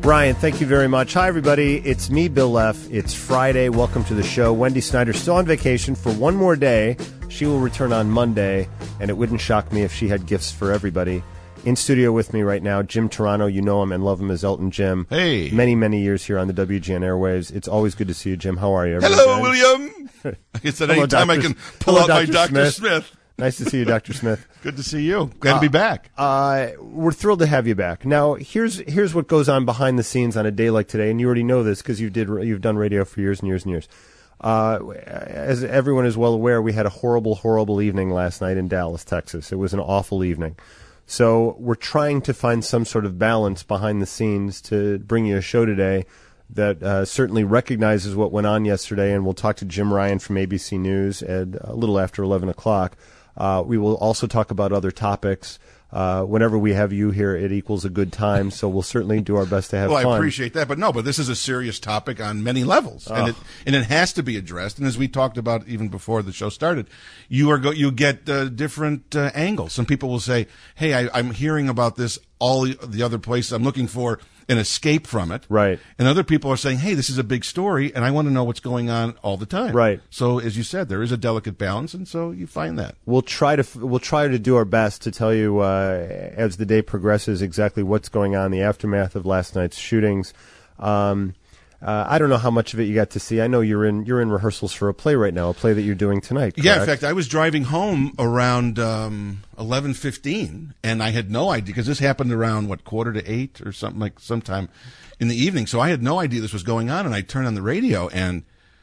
Brian, thank you very much. Hi, everybody. It's me, Bill Leff. It's Friday. Welcome to the show. Wendy Snyder's still on vacation for one more day. She will return on Monday, and it wouldn't shock me if she had gifts for everybody. In studio with me right now, Jim Turano. You know him and love him as Elton Jim. Hey. Many, many years here on the WGN airwaves. It's always good to see you, Jim. How are you? Hello, William. It's that any time I can pull out my Dr. Smith. Nice to see you, Dr. Smith. Good to see you. Glad to be back. We're thrilled to have you back. Now, here's what goes on behind the scenes on a day like today, and you already know this because you've done radio for years and years and years. As everyone is well aware, we had a horrible, horrible evening last night in Dallas, Texas. It was an awful evening. So we're trying to find some sort of balance behind the scenes to bring you a show today that certainly recognizes what went on yesterday, and we'll talk to Jim Ryan from ABC News at a little after 11 o'clock. We will also talk about other topics. Whenever we have you here, it equals a good time, so we'll certainly do our best to have fun. Well, I appreciate that, but this is a serious topic on many levels, and it has to be addressed. And as we talked about even before the show started, you get different angles. Some people will say, "Hey, I'm hearing about this all the other places. I'm looking for an escape from it." Right. And other people are saying, "Hey, this is a big story, and I want to know what's going on all the time." Right. So, as you said, there is a delicate balance, and so you find that. We'll try to do our best to tell you as the day progresses exactly what's going on in the aftermath of last night's shootings. I don't know how much of it you got to see. I know you're in rehearsals for a play right now, a play that you're doing tonight. Correct? Yeah, in fact, I was driving home around 11:15, and I had no idea, because this happened around, 7:45 or something, like sometime in the evening. So I had no idea this was going on, and I turned on the radio, and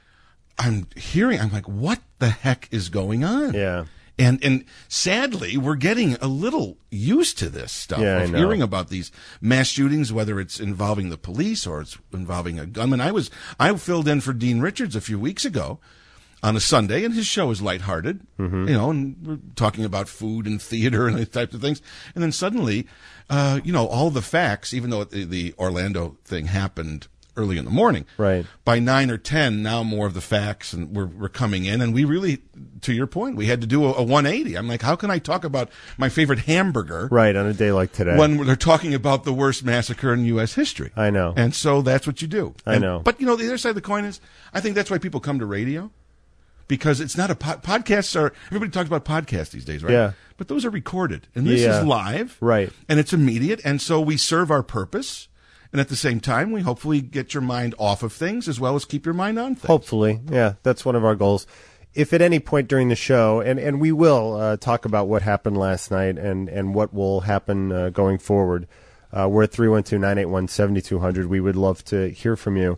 I'm like, what the heck is going on? Yeah. And sadly, we're getting a little used to this stuff of hearing about these mass shootings, whether it's involving the police or it's involving a gunman. I filled in for Dean Richards a few weeks ago on a Sunday, and his show is lighthearted, and we're talking about food and theater and these types of things. And then suddenly, all the facts, even though the Orlando thing happened early in the morning. Right. By 9 or 10, now more of the facts and we're coming in, and we really, to your point, we had to do a 180. I'm like, how can I talk about my favorite hamburger right on a day like today when they're talking about the worst massacre in U.S. history? I know. And so that's what you do. I know. But the other side of the coin is, I think that's why people come to radio, because it's not podcasts are, everybody talks about podcasts these days, right? Yeah. But those are recorded, and this is live, right? And it's immediate, and so we serve our purpose. And at the same time, we hopefully get your mind off of things as well as keep your mind on things. Hopefully, yeah, that's one of our goals. If at any point during the show, and we will talk about what happened last night and what will happen going forward, we're at 312-981-7200. We would love to hear from you.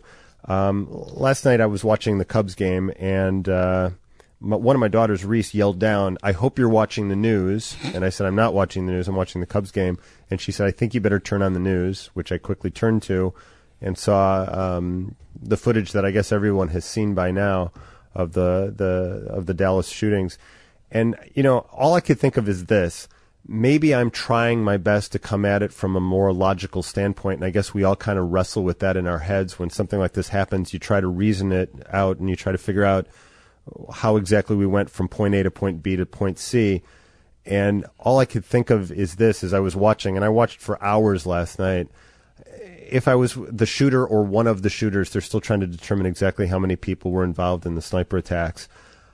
Last night I was watching the Cubs game, and one of my daughters, Reese, yelled down, "I hope you're watching the news." And I said, "I'm not watching the news. I'm watching the Cubs game." And she said, "I think you better turn on the news," which I quickly turned to and saw the footage that I guess everyone has seen by now of the Dallas shootings. And, all I could think of is this. Maybe I'm trying my best to come at it from a more logical standpoint, and I guess we all kind of wrestle with that in our heads. When something like this happens, you try to reason it out, and you try to figure out how exactly we went from point A to point B to point C. And all I could think of is this as I was watching, and I watched for hours last night. If I was the shooter or one of the shooters, they're still trying to determine exactly how many people were involved in the sniper attacks.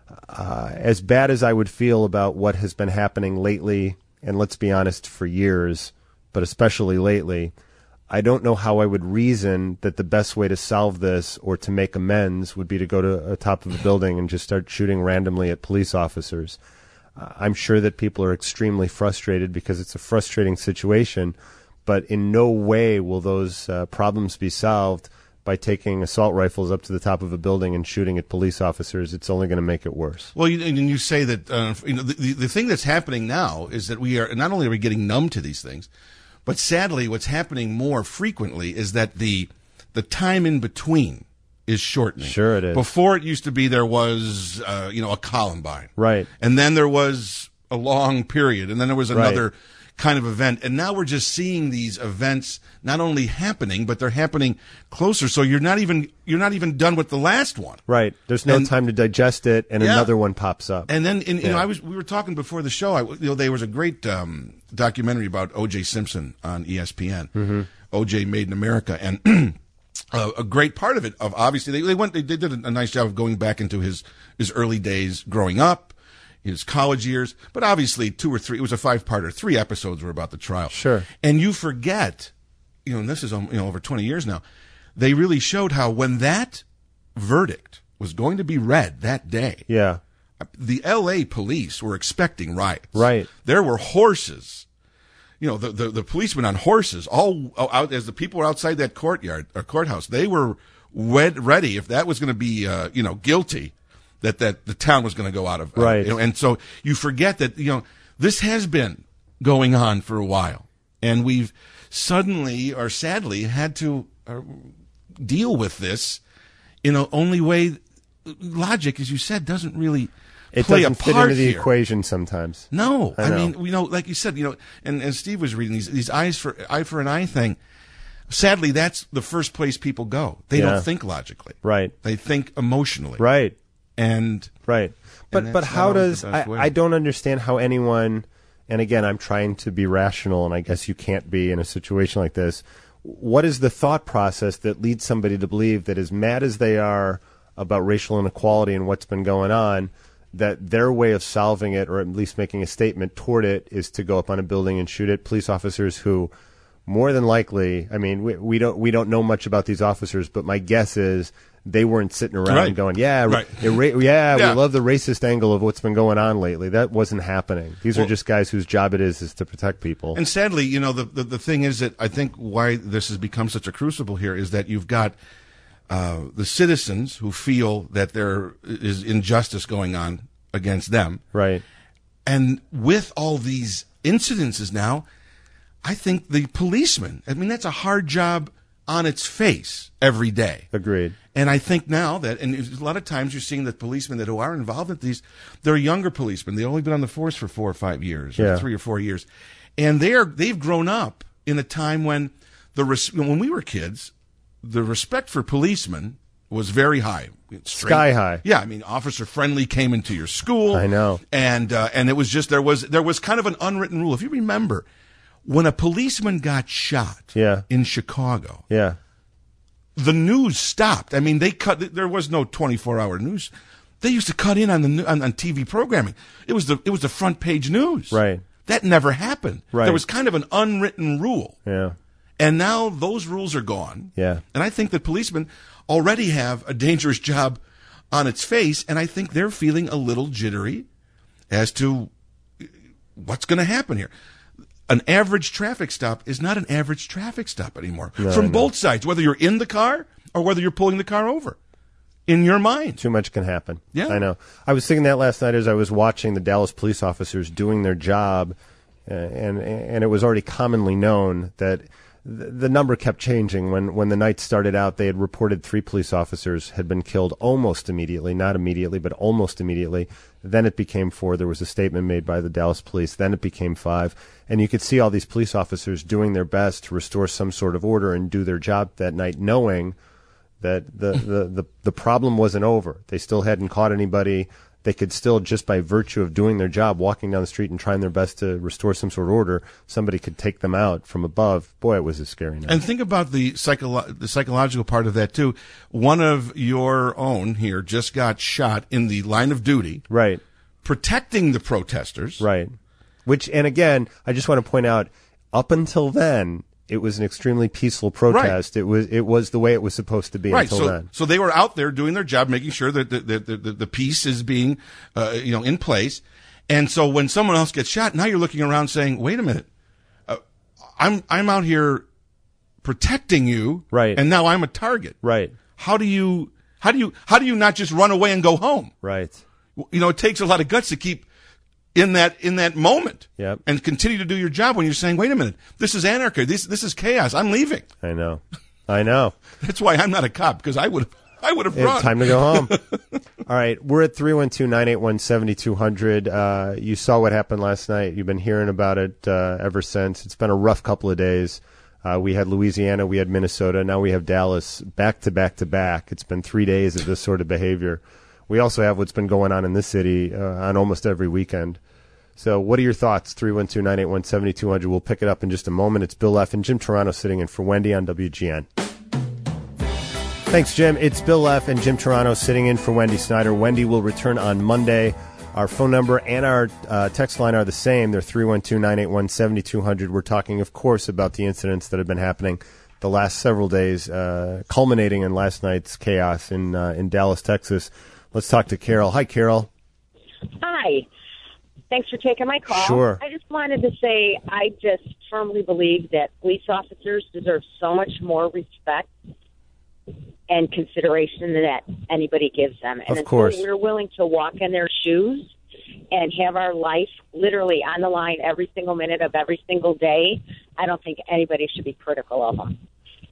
As bad as I would feel about what has been happening lately, and let's be honest, for years, but especially lately, I don't know how I would reason that the best way to solve this or to make amends would be to go to the top of a building and just start shooting randomly at police officers. I'm sure that people are extremely frustrated because it's a frustrating situation, but in no way will those problems be solved by taking assault rifles up to the top of a building and shooting at police officers. It's only going to make it worse. Well, and you say that the thing that's happening now is that we are not only are we getting numb to these things, but sadly, what's happening more frequently is that the time in between is shortening. Sure it is. Before it used to be there was, a Columbine. Right. And then there was a long period, and then there was another kind of event. And now we're just seeing these events not only happening, but they're happening closer. So you're not even done with the last one. Right. There's no time to digest it, and another one pops up. And then, we were talking before the show. There was a great documentary about O.J. Simpson on ESPN. Mm-hmm. O.J. Made in America, and a great part of it, obviously, they did a nice job of going back into his early days growing up, his college years, but obviously 2 or 3, it was a 5-parter, 3 episodes were about the trial. Sure. And you forget, and this is over 20 years now, they really showed how when that verdict was going to be read that day, the L.A. police were expecting riots. Right. There were horses. The policemen on horses, all out as the people were outside that courthouse. They were ready if that was going to be, guilty, that the town was going to go out of. Right. And so you forget that, this has been going on for a while, and we've suddenly or sadly had to deal with this in the only way. Logic, as you said, doesn't really. It doesn't fit into the equation sometimes. No, I mean, like you said, and Steve was reading these eye for an eye thing. Sadly, that's the first place people go. They don't think logically. Right. They think emotionally. Right. But how does I don't understand how anyone, and again, I'm trying to be rational, and I guess you can't be in a situation like this. What is the thought process that leads somebody to believe that as mad as they are about racial inequality and what's been going on, that their way of solving it, or at least making a statement toward it, is to go up on a building and shoot it? Police officers who, more than likely, I mean, we don't know much about these officers, but my guess is they weren't sitting around going, we love the racist angle of what's been going on lately. That wasn't happening. These are just guys whose job it is to protect people. And sadly, the thing is that I think why this has become such a crucible here is that you've got the citizens who feel that there is injustice going on against them. Right. And with all these incidences now, I think the policemen, that's a hard job on its face every day. Agreed. And I think now that, and a lot of times you're seeing that policemen who are involved in these, they're younger policemen. They've only been on the force for 4 or 5 years, or 3 or 4 years. And they've grown up in a time when when we were kids, the respect for policemen was very high. Sky high. Yeah, Officer Friendly came into your school. I know. And it was just, there was kind of an unwritten rule. If you remember, when a policeman got shot in Chicago, the news stopped. There was no 24-hour news. They used to cut in on TV programming. It was the front page news. Right. That never happened. Right. There was kind of an unwritten rule. Yeah. And now those rules are gone. Yeah. And I think that policemen already have a dangerous job on its face, and I think they're feeling a little jittery as to what's going to happen here. An average traffic stop is not an average traffic stop anymore. From both sides, whether you're in the car or whether you're pulling the car over. In your mind. Too much can happen. Yeah. I know. I was thinking that last night as I was watching the Dallas police officers doing their job, and it was already commonly known that the number kept changing. When the night started out, they had reported 3 police officers had been killed almost immediately, not immediately, but almost immediately. Then it became 4. There was a statement made by the Dallas police. Then it became 5. And you could see all these police officers doing their best to restore some sort of order and do their job that night, knowing that the problem wasn't over. They still hadn't caught anybody. They could still, just by virtue of doing their job, walking down the street and trying their best to restore some sort of order, somebody could take them out from above. Boy, it was a scary night. And think about the psychological part of that, too. One of your own here just got shot in the line of duty. Right. Protecting the protesters. Right. And again, I just want to point out, up until then, it was an extremely peaceful protest. Right. It was the way it was supposed to be until then. So they were out there doing their job, making sure that the peace is being, in place. And so when someone else gets shot, now you're looking around saying, "Wait a minute, I'm out here protecting you, right? And now I'm a target, right? How do you not just run away and go home, right? It takes a lot of guts to keep in that moment, yep, and continue to do your job when you're saying, "Wait a minute, this is anarchy. This is chaos. I'm leaving." I know. That's why I'm not a cop, because I would I would have run. It's time to go home. All right, we're at 312-981-7200. You saw what happened last night. You've been hearing about it ever since. It's been a rough couple of days. We had Louisiana, we had Minnesota, now we have Dallas back to back to back. It's been 3 days of this sort of behavior. We also have what's been going on in this city on almost every weekend. So what are your thoughts? 312-981-7200. We'll pick it up in just a moment. It's Bill F. and Jim Turano sitting in for Wendy on WGN. Thanks, Jim. It's Bill F. and Jim Turano sitting in for Wendy Snyder. Wendy will return on Monday. Our phone number and our text line are the same. They're 312-981-7200. We're talking, of course, about the incidents that have been happening the last several days, culminating in last night's chaos in Dallas, Texas. Let's talk to Carol. Hi, Carol. Hi. Thanks for taking my call. Sure. I just wanted to say I just firmly believe that police officers deserve so much more respect and consideration that anybody gives them. And of course. Until we're willing to walk in their shoes and have our life literally on the line every single minute of every single day, I don't think anybody should be critical of them.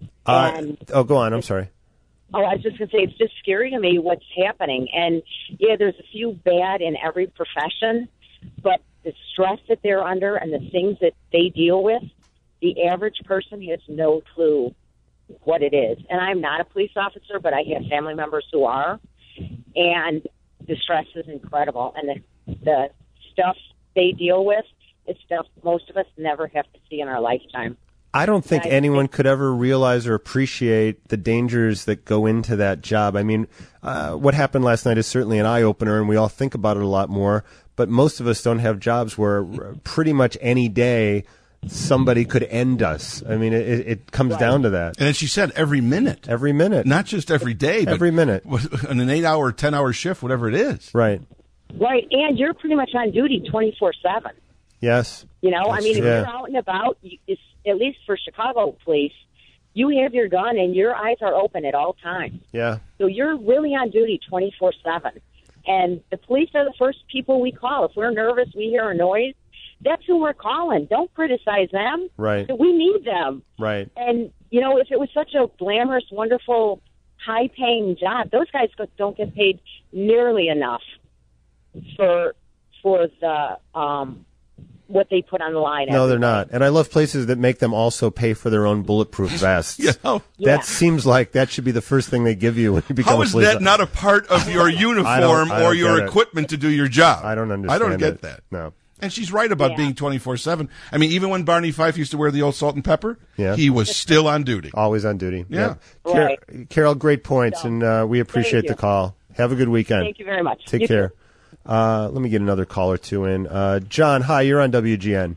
Go on. I'm sorry. Oh, I was just going to say, it's just scary to me what's happening. And, yeah, there's a few bad in every profession, but the stress that they're under and the things that they deal with, the average person has no clue what it is. And I'm not a police officer, but I have family members who are. And the stress is incredible. And the stuff they deal with is stuff most of us never have to see in our lifetime. I don't think anyone could ever realize or appreciate the dangers that go into that job. I mean, what happened last night is certainly an eye-opener, and we all think about it a lot more. But most of us don't have jobs where pretty much any day somebody could end us. I mean, it comes down to that. And as she said, every minute. Every minute. Not just every day, but every minute. In an 8-hour, 10-hour shift, whatever it is. Right. Right, and you're pretty much on duty 24/7. Yes. You know, I mean, if you're out and about, at least for Chicago police, you have your gun and your eyes are open at all times. Yeah. So you're really on duty 24/7. And the police are the first people we call. If we're nervous, we hear a noise, that's who we're calling. Don't criticize them. Right. We need them. Right. And, you know, if it was such a glamorous, wonderful, high-paying job, those guys don't get paid nearly enough for the what they put on the line. No, they're not. And I love places that make them also pay for their own bulletproof vests. That seems like that should be the first thing they give you when you become How a police is that not a part of your uniform or your equipment to do your job? I don't understand. I don't get that. No. And she's right about being 24/7. I mean, even when Barney Fife used to wear the old salt and pepper, yeah, he was still on duty. Always on duty. Yeah. Right. Carol, great points, and we appreciate the call. Have a good weekend. Thank you very much. Take care. Let me get another call or two in. John, hi, you're on WGN.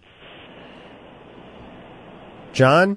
John?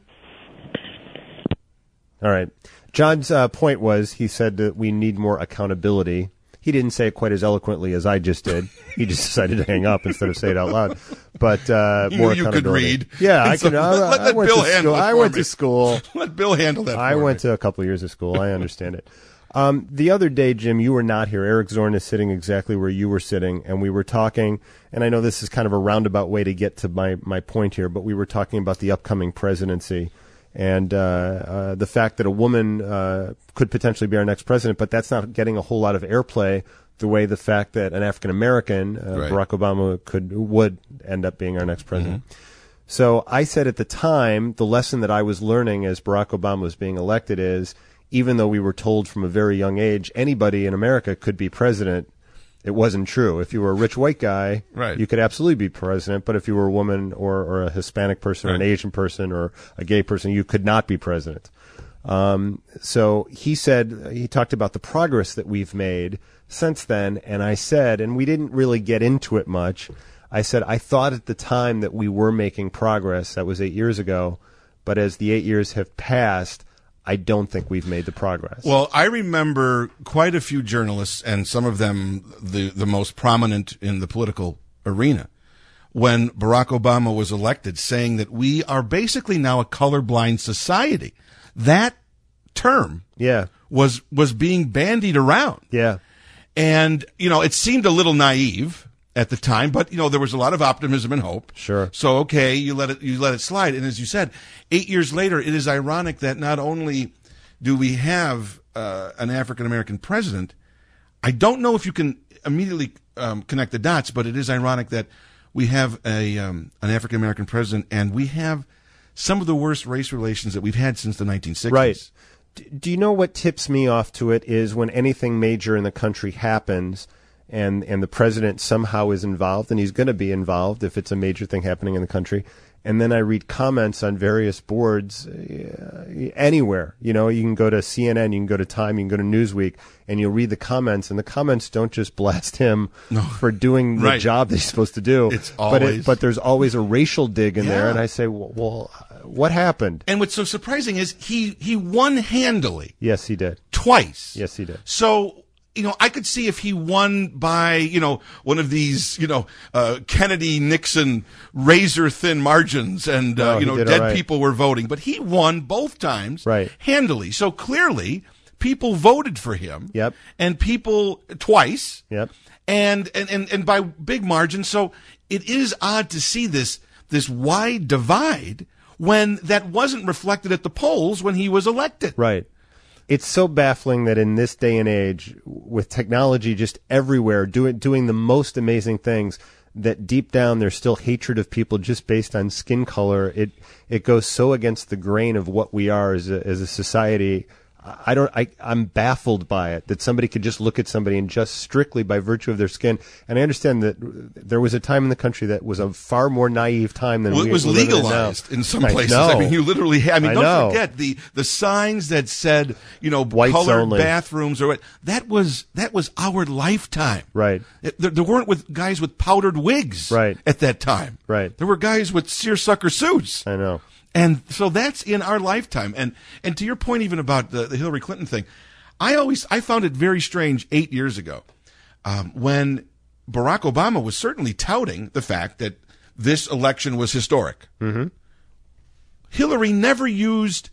All right. John's point was, he said that we need more accountability. He didn't say it quite as eloquently as I just did. He just decided to hang up instead of say it out loud. But more accountability. You could read. Yeah, I could. Let Bill handle it. I went to school. Let Bill handle that. I went to a couple of years of school. I understand it. The other day, Jim, you were not here. Eric Zorn is sitting exactly where you were sitting, and we were talking, and I know this is kind of a roundabout way to get to my point here, but we were talking about the upcoming presidency and the fact that a woman could potentially be our next president, but that's not getting a whole lot of airplay the way the fact that an African-American, Barack Obama, would end up being our next president. Mm-hmm. So I said at the time, the lesson that I was learning as Barack Obama was being elected is, even though we were told from a very young age anybody in America could be president, it wasn't true. If you were a rich white guy, you could absolutely be president, but if you were a woman or a Hispanic person or an Asian person or a gay person, you could not be president. So he talked about the progress that we've made since then, and I said, and we didn't really get into it much, I said, I thought at the time that we were making progress. That was 8 years ago. But as the 8 years have passed, I don't think we've made the progress. Well, I remember quite a few journalists, and some of them the most prominent in the political arena, when Barack Obama was elected, saying that we are basically now a colorblind society. That term was being bandied around. Yeah. And, you know, it seemed a little naive at the time, but, you know, there was a lot of optimism and hope. Sure. So, okay, you let it slide. And as you said, 8 years later, it is ironic that not only do we have an African American president, I don't know if you can immediately connect the dots, but it is ironic that we have an African American president, and we have some of the worst race relations that we've had since the 1960s. Right. Do you know what tips me off to it is when anything major in the country happens and the president somehow is involved, and he's going to be involved if it's a major thing happening in the country, and then I read comments on various boards anywhere. You know, you can go to CNN, you can go to Time, you can go to Newsweek, and you'll read the comments, and the comments don't just blast him for doing the job that he's supposed to do. It's always... But there's always a racial dig in there, and I say, well, what happened? And what's so surprising is he won handily. Yes, he did. Twice. Yes, he did. So... I could see if he won by, one of these, Kennedy-Nixon razor-thin margins and, dead people were voting. But he won both times handily. So clearly, people voted for him. Yep. And people twice. Yep. And by big margins. So it is odd to see this wide divide when that wasn't reflected at the polls when he was elected. Right. It's so baffling that in this day and age, with technology just everywhere, doing the most amazing things, that deep down there's still hatred of people just based on skin color. It goes so against the grain of what we are as a society. I'm baffled by it, that somebody could just look at somebody and just strictly by virtue of their skin. And I understand that there was a time in the country that was a far more naive time than it was legalized in some places. I mean, you literally don't forget the signs that said, whites colored only bathrooms or what. That was our lifetime. Right. There weren't guys with powdered wigs at that time. Right. There were guys with seersucker suits. I know. And so that's in our lifetime. And to your point even about the Hillary Clinton thing, I found it very strange 8 years ago when Barack Obama was certainly touting the fact that this election was historic. Mm-hmm. Hillary never used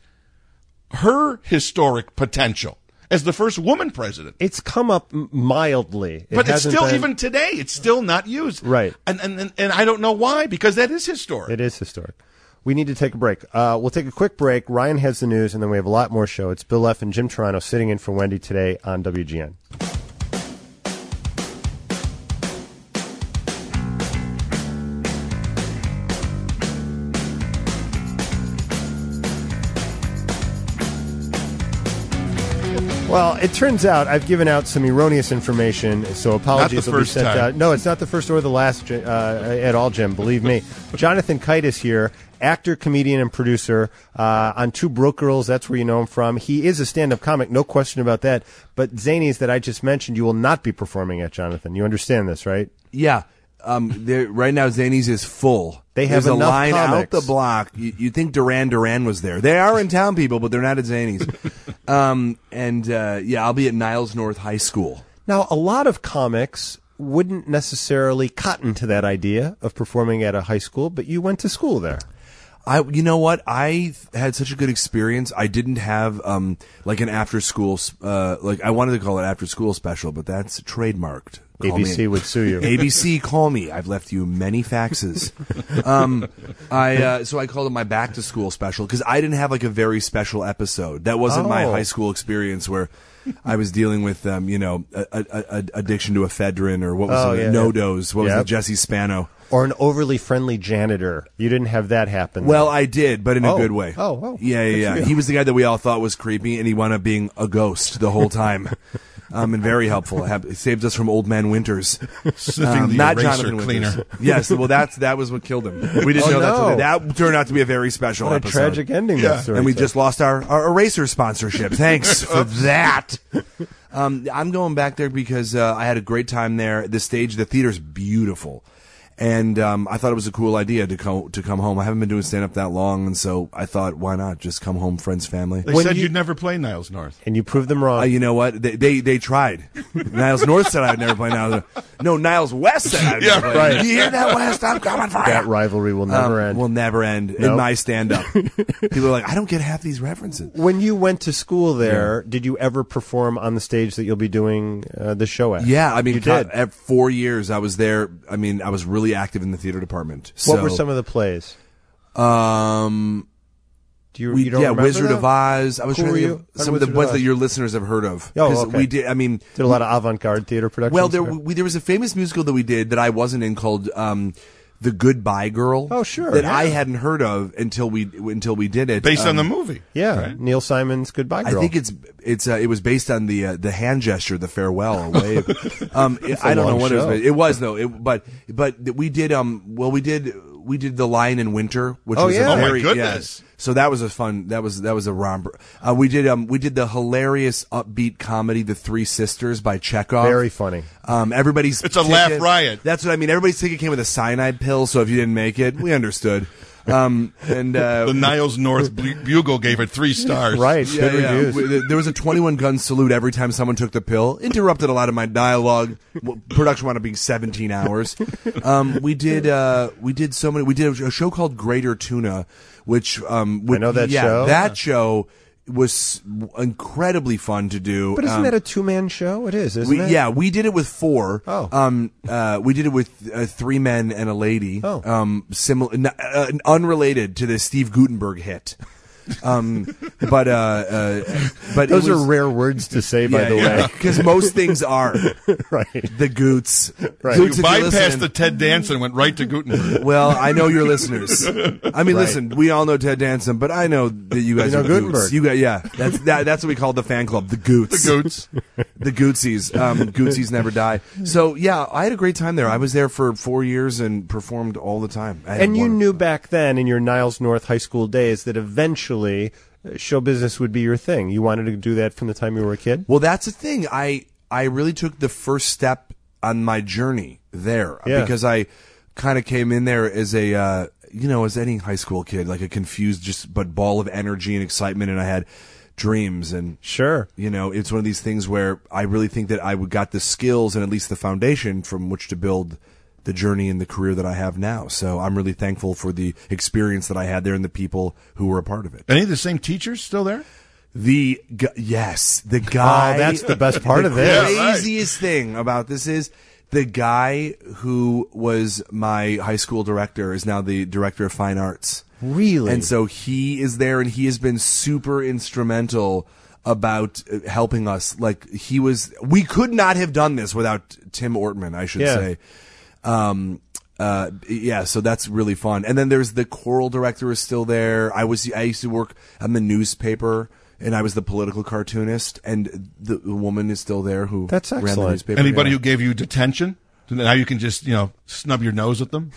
her historic potential as the first woman president. It's come up mildly. But it's still, even today, it's still not used. Right. And I don't know why, because that is historic. It is historic. We need to take a break. We'll take a quick break. Ryan has the news, and then we have a lot more show. It's Bill F. and Jim Turano sitting in for Wendy today on WGN. Well, it turns out I've given out some erroneous information, so apologies will be sent out. No, it's not the first or the last at all, Jim. Believe me. Jonathan Kite is here, actor, comedian, and producer on Two Broke Girls. That's where you know him from. He is a stand-up comic, no question about that. But Zanies that I just mentioned, you will not be performing at, Jonathan. You understand this, right? Yeah. Right now, Zanies is full. There's a enough line comics out the block. You'd think Duran was there. They are in town, people, but they're not at Zanies. I'll be at Niles North High School. Now, a lot of comics wouldn't necessarily cotton to that idea of performing at a high school, but you went to school there. You know what? I had such a good experience. I didn't have like an after school I wanted to call it after school special, but that's trademarked. ABC would sue you. ABC, call me. I've left you many faxes. So I called it my back to school special because I didn't have like a very special episode. That wasn't my high school experience where I was dealing with addiction to ephedrine or what was it? No-dose. What was it? Jesse Spano. Or an overly friendly janitor. You didn't have that happen. Well, I did, but in a good way. Oh. Yeah. He was the guy that we all thought was creepy, and he wound up being a ghost the whole time. And very helpful. It saved us from Old Man Winters. Sniffing the not eraser Jonathan cleaner. Winters. Yes, well, that was what killed him. We didn't know that. That turned out to be a very special what a episode. Tragic ending. Yeah. That story and we just lost our eraser sponsorship. Thanks for that. I'm going back there because I had a great time there. The theater's beautiful. And I thought it was a cool idea to come home. I haven't been doing stand-up that long, and so I thought, why not just come home, friends, family. They said you'd never play Niles North. And you proved them wrong. You know what? They tried. Niles North said I'd never play Niles North. No, Niles West said I'd never play. Right. You hear that, West? I'm coming for you. That rivalry will never end. Will never end in my stand-up. People are like, I don't get half these references. When you went to school there, did you ever perform on the stage that you'll be doing the show at? Yeah, I mean, you did. At 4 years I was there. I mean, I was really active in the theater department. What were some of the plays? You don't remember Wizard them? of Oz. I was Who trying were to you think on of some of Wizard the ones of that Oz? your listeners have heard of. Oh, 'Cause okay. we did. I mean, Did a lot of avant-garde theater productions. well, there was a famous musical that we did that I wasn't in called The Goodbye Girl. Oh, sure. That Yeah. I hadn't heard of until we did it. Based on the movie. Yeah, Right? Neil Simon's Goodbye Girl. I think it was based on the hand gesture, the farewell or wave. I don't know long what it was. show. It was though. But we did we did The Lion in Winter, which Oh, was yeah. a Oh, my very, goodness. yeah. So that was a fun. That was a romper. We did the hilarious upbeat comedy The Three Sisters by Chekhov. Very funny. Everybody's It's a laugh riot. That's what I mean. Everybody's ticket came with a cyanide pill, so if you didn't make it, we understood. The Niles North Bugle gave it 3 stars. Right. Good reviews. There was a 21-gun salute every time someone took the pill. Interrupted a lot of my dialogue. Production wound up being 17 hours. We did so many. We did a show called Greater Tuna, which I know that show. That show was incredibly fun to do. But isn't that a two-man show? It is, isn't it? Yeah, we did it with 4. Oh. We did it with 3 men and a lady. Oh. Unrelated to the Steve Guttenberg hit. But Those are rare words to say, by the way. because most things are Right. the Goots. Right. Goots, You if you're bypassed listening- the Ted Danson and went right to Gutenberg. Well, I know your listeners. I mean, listen, we all know Ted Danson, but I know that you guys You know are Gutenberg. Goots. That's what we call the fan club, the Goots. The Goots. The Gootsies. Gootsies never die. So, yeah, I had a great time there. I was there for 4 years and performed all the time. And you knew back then in your Niles North high school days that eventually show business would be your thing. You wanted to do that from the time you were a kid? Well, that's the thing. I really took the first step on my journey there because I kind of came in there as as any high school kid, like a confused but ball of energy and excitement, and I had dreams and Sure. it's one of these things where I really think that I got the skills and at least the foundation from which to build the journey and the career that I have now. So I'm really thankful for the experience that I had there and the people who were a part of it. Any of the same teachers still there? The guy. Oh, that's the best part of The this. craziest thing about this is the guy who was my high school director is now the director of fine arts. Really? And so he is there, and he has been super instrumental about helping us. Like we could not have done this without Tim Ortman, I should say. So that's really fun. And then there's the choral director is still there. I used to work on the newspaper, and I was the political cartoonist, and the woman is still there who That's ran the excellent. newspaper. Anybody who gave you detention? Now you can just, snub your nose at them?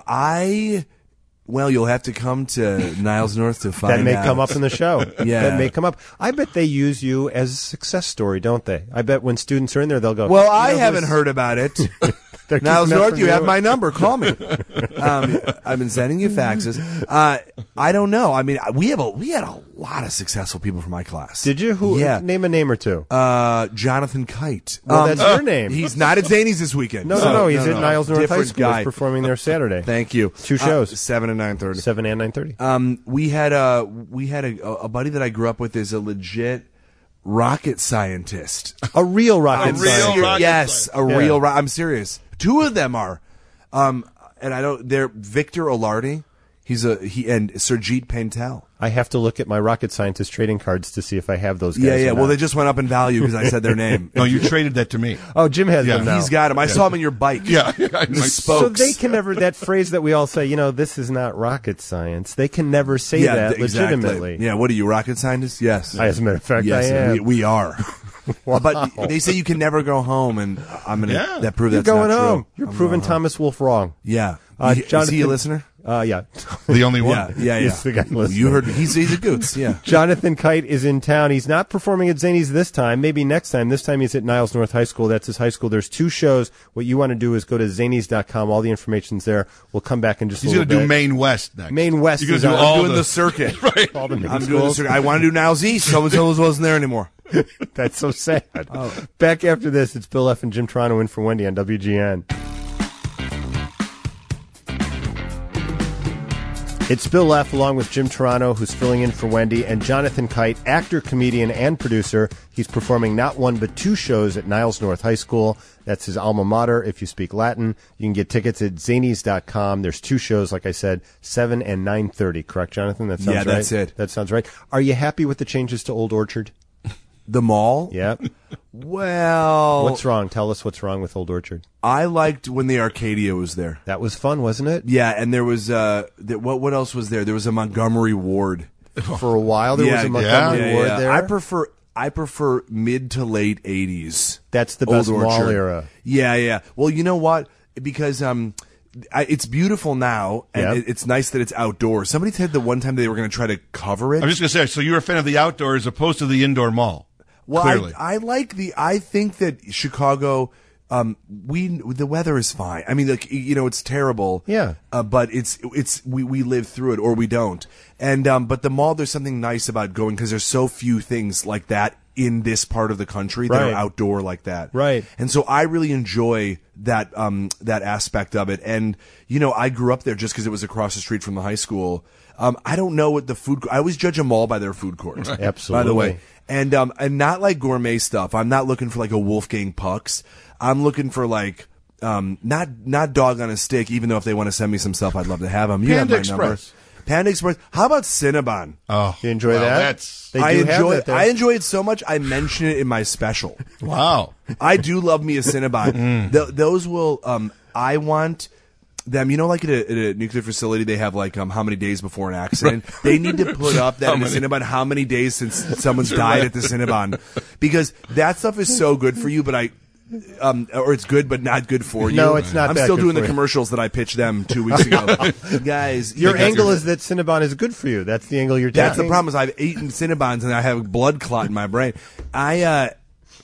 Well, you'll have to come to Niles North to find out. That may come up in the show. Yeah. That may come up. I bet they use you as a success story, don't they? I bet when students are in there, they'll go, Well, I haven't heard about it. They're Niles keeping that North, from you have my number. Call me. I've been sending you faxes. I don't know. I mean, we had a lot of successful people from my class. Did you? Who? Yeah. Name a name or two. Jonathan Kite. Well, that's your name. He's not at Zany's this weekend. No. He's at Niles North High Different School. guy. He's performing there Saturday. Thank you. 2 shows. 7 and 9:30. 7 and 9:30. We had a buddy that I grew up with is a legit rocket scientist. A real rocket real scientist. rocket Yes, a Yeah. real. I'm serious. 2 of them are, and I don't. They're Victor Olardi. And Surjit Paintel. I have to look at my rocket scientist trading cards to see if I have those guys. Yeah. or Well, not. they just went up in value because I said their name. No, you traded that to me. Oh, Jim has Yeah. them now. He's got him. I saw him in your bike. Yeah. The So spokes. they can never, that phrase that we all say, this is not rocket science. They can never say that exactly. legitimately. Yeah. What are you, rocket scientists? Yes. As a matter of fact, Yes, I am. we are. But they say you can never go home, and I'm gonna Yeah. that prove You're that's going not true. home. You're I'm proving going home. Thomas Wolfe wrong. Yeah. Is he Jonathan- a listener? Yeah. The only one. Yeah. He's the guy listening. You heard he's a Goots. Yeah. Jonathan Kite is in town. He's not performing at Zany's this time. Maybe next time. This time he's at Niles North High School. That's his high school. There's 2 shows. What you want to do is go to zanys.com. All the information's there. We'll come back in just He's a going little to bit. do Maine West next. Maine West You're is going to do on. all I'm doing the circuit. Right. All the main I'm doing the schools. circuit. I want to do Niles East. So-and-so wasn't there anymore. That's so sad. Back after this, it's Bill F. and Jim Toronto in for Wendy on WGN. It's Bill Leff along with Jim Turano, who's filling in for Wendy, and Jonathan Kite, actor, comedian, and producer. He's performing not one but two shows at Niles North High School. That's his alma mater if you speak Latin. You can get tickets at zanies.com. There's two shows, like I said, 7 and 9:30. Correct, Jonathan? That sounds right? Yeah, that's it. That sounds right. Are you happy with the changes to Old Orchard? The mall? Yeah. Well... What's wrong? Tell us what's wrong with Old Orchard. I liked when the Arcadia was there. That was fun, wasn't it? Yeah, and there was... what else was there? There was a Montgomery Ward. For a while, there was a Montgomery Ward there. I prefer mid to late 80s. That's the best mall era. Yeah. Well, you know what? Because... it's beautiful now, and it's nice that it's outdoors. Somebody said that one time they were going to try to cover it. I'm just going to say, so you're a fan of the outdoors as opposed to the indoor mall? Well, clearly. I think that Chicago, the weather is fine. I mean, like, it's terrible. Yeah. But we live through it, or we don't. And, but the mall, there's something nice about going because there's so few things like that in this part of the country that are outdoor like that. Right. And so I really enjoy that aspect of it. And, I grew up there just because it was across the street from the high school. I don't know what I always judge a mall by their food court. Right. Absolutely. By the way. And not like gourmet stuff. I'm not looking for like a Wolfgang Pucks. I'm looking for like, not dog on a stick, even though if they want to send me some stuff, I'd love to have them. You Panda have my number. Express. Panda Express. How about Cinnabon? Oh, you enjoy that? I enjoy it so much. I mention it in my special. Wow. I do love me a Cinnabon. Those will. I want them. Like at a nuclear facility, they have like how many days before an accident. They need to put up that in the Cinnabon. How many days since someone's died at the Cinnabon? Because that stuff is so good for you. But or it's good but not good for you. No, it's not. I'm still doing the commercials that I pitched them 2 weeks ago. Guys, your angle is that Cinnabon is good for you. That's the angle you're taking. That's the problem. Is I've eaten Cinnabons and I have blood clot in my brain. That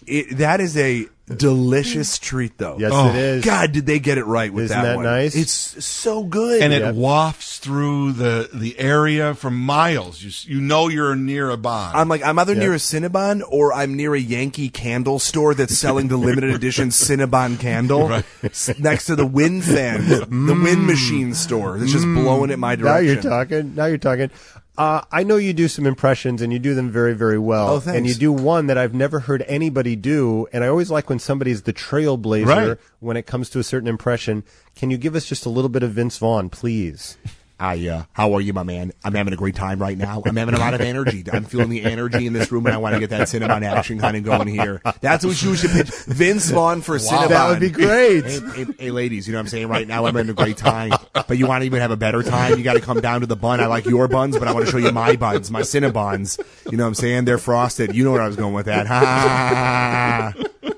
is a delicious treat, though. Yes, it is. God, did they get it right with Isn't that one? Nice? It's so good, and it wafts through the area for miles. You're near a Bon. I'm either near a Cinnabon or I'm near a Yankee candle store that's selling the limited edition Cinnabon candle next to the wind fan, the wind machine store that's just blowing it my direction. Now you're talking. I know you do some impressions, and you do them very, very well. Oh, thanks. And you do one that I've never heard anybody do, and I always like when somebody's the trailblazer when it comes to a certain impression. Can you give us just a little bit of Vince Vaughn, please? How are you, my man? I'm having a great time right now. I'm having a lot of energy. I'm feeling the energy in this room, and I want to get that Cinnabon action kind of going here. That's what you should pitch. Vince Vaughn for Cinnabon. That would be great. Hey, ladies, you know what I'm saying? Right now, I'm having a great time. But you want to even have a better time? You got to come down to the bun. I like your buns, but I want to show you my buns, my Cinnabons. You know what I'm saying? They're frosted. You know where I was going with that. Ha!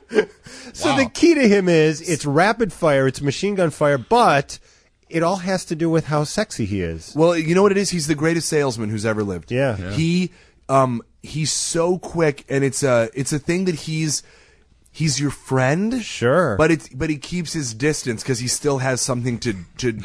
So the key to him is it's rapid fire, it's machine gun fire, but it all has to do with how sexy he is. Well, you know what it is? He's the greatest salesman who's ever lived. Yeah. He's so quick, and it's a thing that he's your friend. Sure. But he keeps his distance because he still has something to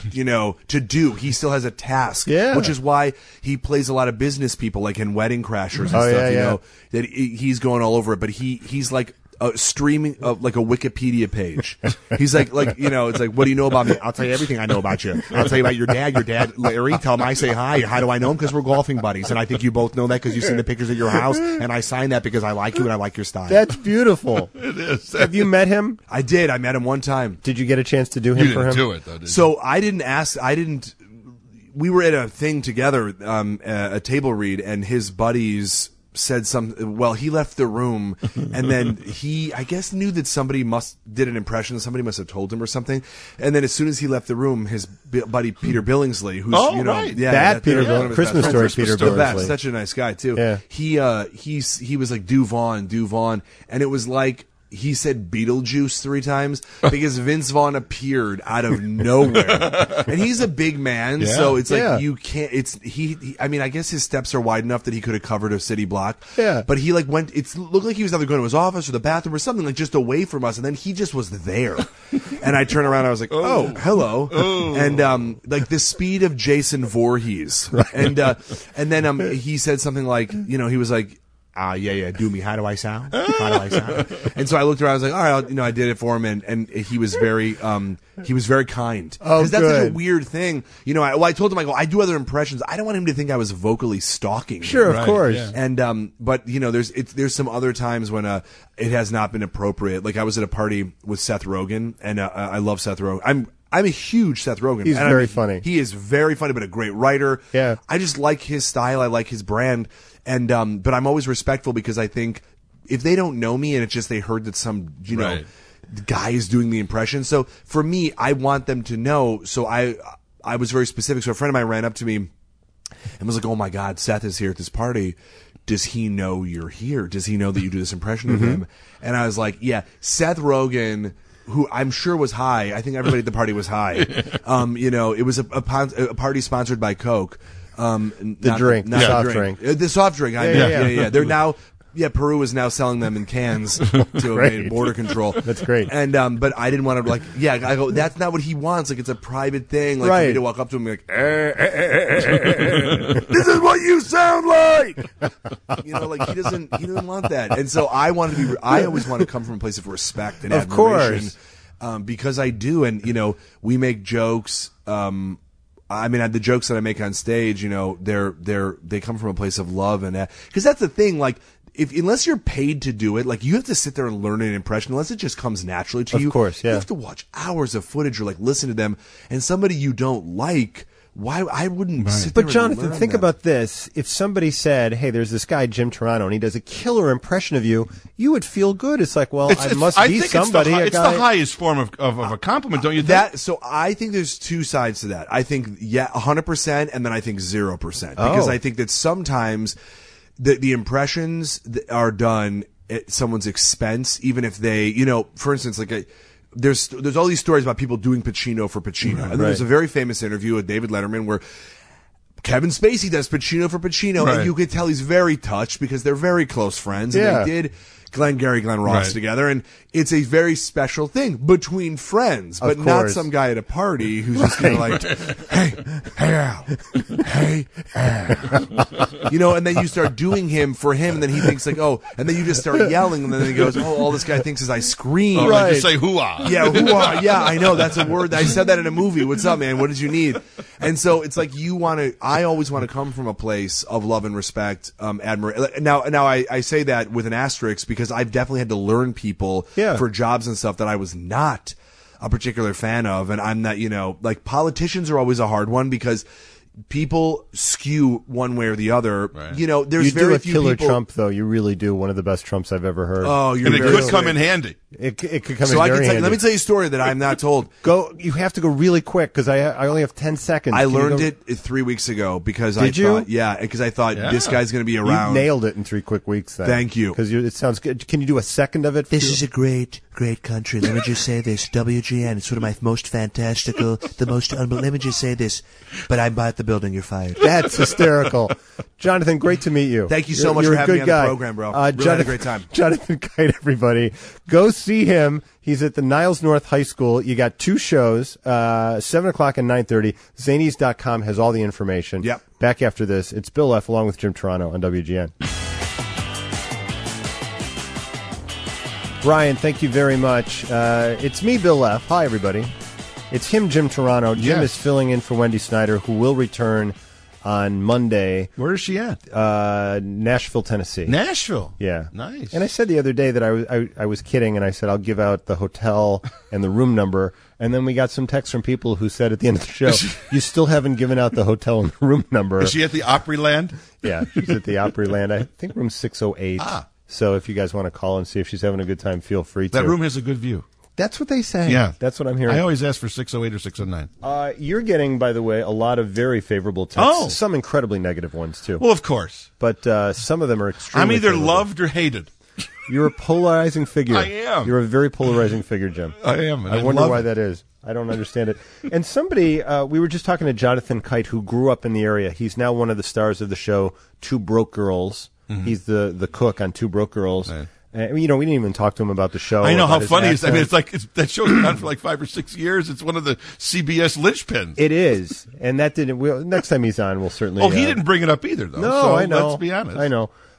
do. He still has a task. Yeah. Which is why he plays a lot of business people, like in Wedding Crashers and stuff. You know, that he's going all over it. But he's like streaming like a Wikipedia page. He's like it's like, what do you know about me? I'll tell you everything I know about you. I'll tell you about your dad, Larry. Tell him I say hi. How do I know him? Because we're golfing buddies, and I think you both know that because you've seen the pictures at your house, and I signed that because I like you and I like your style. That's beautiful. It is. Have you met him? I did. I met him one time. Did you get a chance to do him for him? You didn't do it, though, did you? So I didn't. We were at a thing together, a table read, and his buddies said something. Well, he left the room, and then he, I guess, knew that somebody did an impression. Somebody must have told him or something. And then as soon as he left the room, his buddy Peter Billingsley, who's Peter Billingsley, Christmas Story Peter Billingsley, such a nice guy too. Yeah. He was like do Vaughn, and it was like he said Beetlejuice 3 times because Vince Vaughn appeared out of nowhere, and he's a big man, so it's like you can't. It's he. I mean, I guess his steps are wide enough that he could have covered a city block. Yeah, but he like went. It looked like he was either going to his office or the bathroom or something, like just away from us, and then he just was there. And I turned around, and I was like, oh hello, and like the speed of Jason Voorhees, and then he said something like, he was like, yeah, do me. How do I sound? And so I looked around. I was like, all right, I did it for him, and he was very kind. Oh, because that's such a weird thing. I told him, I do other impressions. I don't want him to think I was vocally stalking him. Sure, of course. Yeah. And but there's some other times when it has not been appropriate. Like I was at a party with Seth Rogen, and I love Seth Rogen. I'm a huge Seth Rogen. He's very funny. He is very funny, but a great writer. Yeah. I just like his style. I like his brand. And but I'm always respectful because I think if they don't know me and it's just they heard that some guy is doing the impression. So for me, I want them to know. So I was very specific. So a friend of mine ran up to me and was like, "Oh my God, Seth is here at this party. Does he know you're here? Does he know that you do this impression of him?" And I was like, "Yeah, Seth Rogen." Who I'm sure was high. I think everybody at the party was high. It was a party sponsored by Coke. The soft drink. The soft drink. Yeah. They're now. Yeah, Peru is now selling them in cans to evade border control. That's great. And but I didn't want to I go, that's not what he wants. Like it's a private thing. Like for me to walk up to him and be like, this is what you sound like. He doesn't want that. And so I always want to come from a place of respect and admiration. Because I do, and we make jokes. The jokes that I make on stage, they come from a place of love, and because that's the thing, unless you're paid to do it, you have to sit there and learn an impression, unless it just comes naturally to you. Of course, yeah. You have to watch hours of footage or listen to them, and somebody you don't like, why I wouldn't sit there. But Jonathan, and learn think them. about this. If somebody said, "Hey, there's this guy Jim Turano, and he does a killer impression of you," you would feel good. It's like, well, I must be somebody. It's the highest form of a compliment, don't you think? So I think there's two sides to that. I think 100%, and then I think 0%, because I think that sometimes the impressions that are done at someone's expense, even if they, for instance, there's all these stories about people doing Pacino for Pacino. And then there's a very famous interview with David Letterman where Kevin Spacey does Pacino for Pacino, and you could tell he's very touched because they're very close friends, and they did Glenn Ross together, and it's a very special thing between friends, but not some guy at a party who's just hey Al, hey Al. And then you start doing him for him, and then he thinks and then you just start yelling, and then he goes, all this guy thinks is I scream. Just say hoo-ah. Yeah, hoo-ah. Yeah, I know, that's a word. I said that in a movie. What's up, man? What did you need? And so it's I always want to come from a place of love and respect, admiration. Now I say that with an asterisk because I've definitely had to learn people for jobs and stuff that I was not a particular fan of, and I'm not, politicians are always a hard one because people skew one way or the other. Right. There's very few killer people. Trump, though. You really do one of the the best Trumps I've ever heard. And it could come in handy. It could come in very handy. Let me tell you a story that I'm not told. You have to go really quick because I only have 10 seconds. I learned it 3 weeks ago because because I thought this guy's going to be around. You nailed it in 3 quick weeks. Then. Thank you. Because it sounds good. Can you do a second of it? This is a great country. Let me just say this. WGN. It's one of my most fantastical, let me just say this. But I'm at the building. You're fired. That's hysterical. Jonathan, great to meet you. Thank you so much for having me on the program, bro. Really had a great time. Jonathan Kite, everybody. Go see him. He's at the Niles North High School. You got 2 shows, 7 o'clock and 9:30. Zanies.com has all the information. Yep. Back after this, it's Bill F. along with Jim Turano on WGN. Brian, thank you very much. It's me, Bill F. Hi, everybody. It's him, Jim Turano. Jim is filling in for Wendy Snyder, who will return on Monday. Where is she at? Nashville, Tennessee. Nashville? Yeah. Nice. And I said the other day that I was kidding, and I said I'll give out the hotel and the room number. And then we got some texts from people who said at the end of the show, you still haven't given out the hotel and the room number. Is she at the Opryland? Yeah, she's at the Opryland. I think room 608. So if you guys want to call and see if she's having a good time, feel free to. That room has a good view. That's what they say. Yeah. That's what I'm hearing. I always ask for 608 or 609. You're getting, by the way, a lot of very favorable texts. Some incredibly negative ones, too. Well, of course. But some of them are extremely I'm either favorable. loved or hated. You're a polarizing figure. I am. You're a very polarizing figure, Jim. I am. I wonder why that is. I don't understand it. And somebody, we were just talking to Jonathan Kite, who grew up in the area. He's now one of the stars of the show Two Broke Girls. Mm-hmm. He's the cook on Two Broke Girls. Right. We didn't even talk to him about the show. I know how funny it is. I mean, that show's been on for like 5 or 6 years. It's one of the CBS linchpins. It is, and that didn't. Next time he's on, we'll certainly. He didn't bring it up either, though. No, so I know. Let's be honest. I know.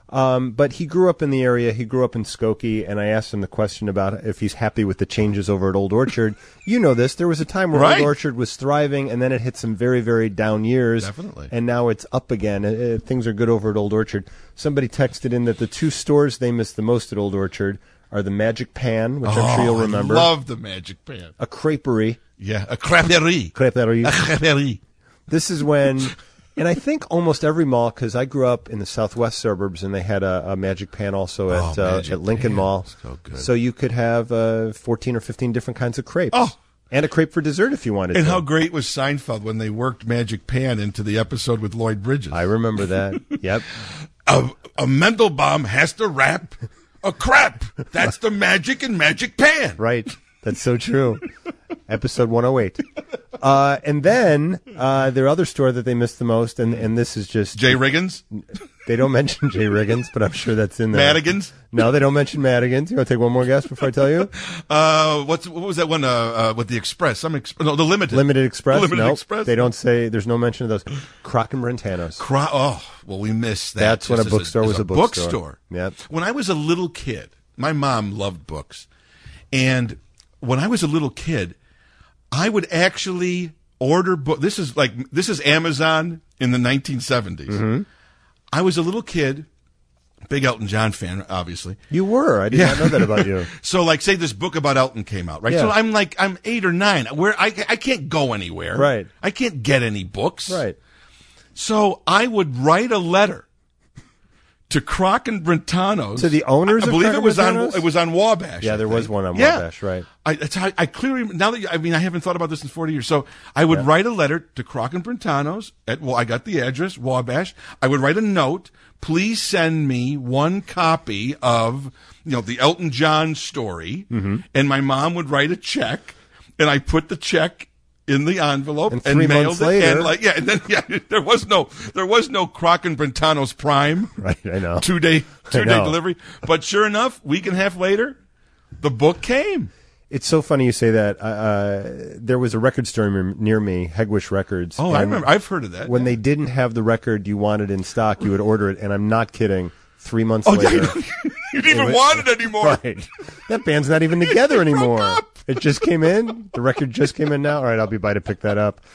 But he grew up in the area. He grew up in Skokie, and I asked him the question about if he's happy with the changes over at Old Orchard. You know this. There was a time where Old Orchard was thriving, and then it hit some very, very down years. Definitely. And now it's up again. Things are good over at Old Orchard. Somebody texted in that the two stores they miss the most at Old Orchard are the Magic Pan, which I'm sure you'll remember. I love the Magic Pan. A creperie. Yeah, a creperie. Creperie. A creperie. This is when... And I think almost every mall, because I grew up in the southwest suburbs, and they had a Magic Pan also at Lincoln Mall. So good. So you could have 14 or 15 different kinds of crepes. Oh. And a crepe for dessert if you wanted and to. How great was Seinfeld when they worked Magic Pan into the episode with Lloyd Bridges? I remember that. Yep. A Mendelbaum has to wrap a crepe. That's the magic in Magic Pan. Right. That's so true. Episode 108. And then their other store that they missed the most, and this is just... J. Riggins? They don't mention J. Riggins, but I'm sure that's in there. Madigan's? No, they don't mention Madigan's. You want to take one more guess before I tell you? What was that one with the Express? The Limited. Limited Express? Limited Express? They don't say... There's no mention of those. Croc and Brentano's. Well, we missed that. That's when a bookstore was a bookstore. Yep. When I was a little kid, my mom loved books. And when I was a little kid, I would actually order books. This is Amazon in the 1970s. Mm-hmm. I was a little kid, big Elton John fan, obviously. You were. I did not know that about you. So, say this book about Elton came out, right? Yeah. So I'm 8 or 9, where I can't go anywhere. Right. I can't get any books. Right. So I would write a letter to Croc and Brentano's. To the owners of I believe Croc it and was Brentano's? it was on Wabash. Yeah, there was one on Wabash, right. I clearly, now that I haven't thought about this in 40 years. So I would write a letter to Croc and Brentano's I got the address, Wabash. I would write a note. Please send me one copy of, the Elton John story. Mm-hmm. And my mom would write a check, and I put the check in the envelope and 3 mailed months later, there was no Croc and Brentano's Prime. Right, I know. 2-day delivery. But sure enough, week and a half later, the book came. It's so funny you say that. There was a record store near me, Hegwish Records. Oh, I remember. I've heard of that. When they didn't have the record you wanted in stock, you would order it, and I'm not kidding. 3 months later. You didn't even want it anymore. Right. That band's not even together anymore. It just came in. The record just came in now. All right, I'll be by to pick that up.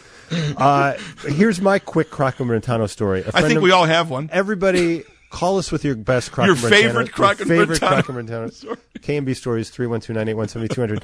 Here's my quick Croc and Brentano story. I think we all have one. Everybody, call us with your best Croc and Brentano. Your favorite Croc and Brentano. K&B Stories, 312-981-7200.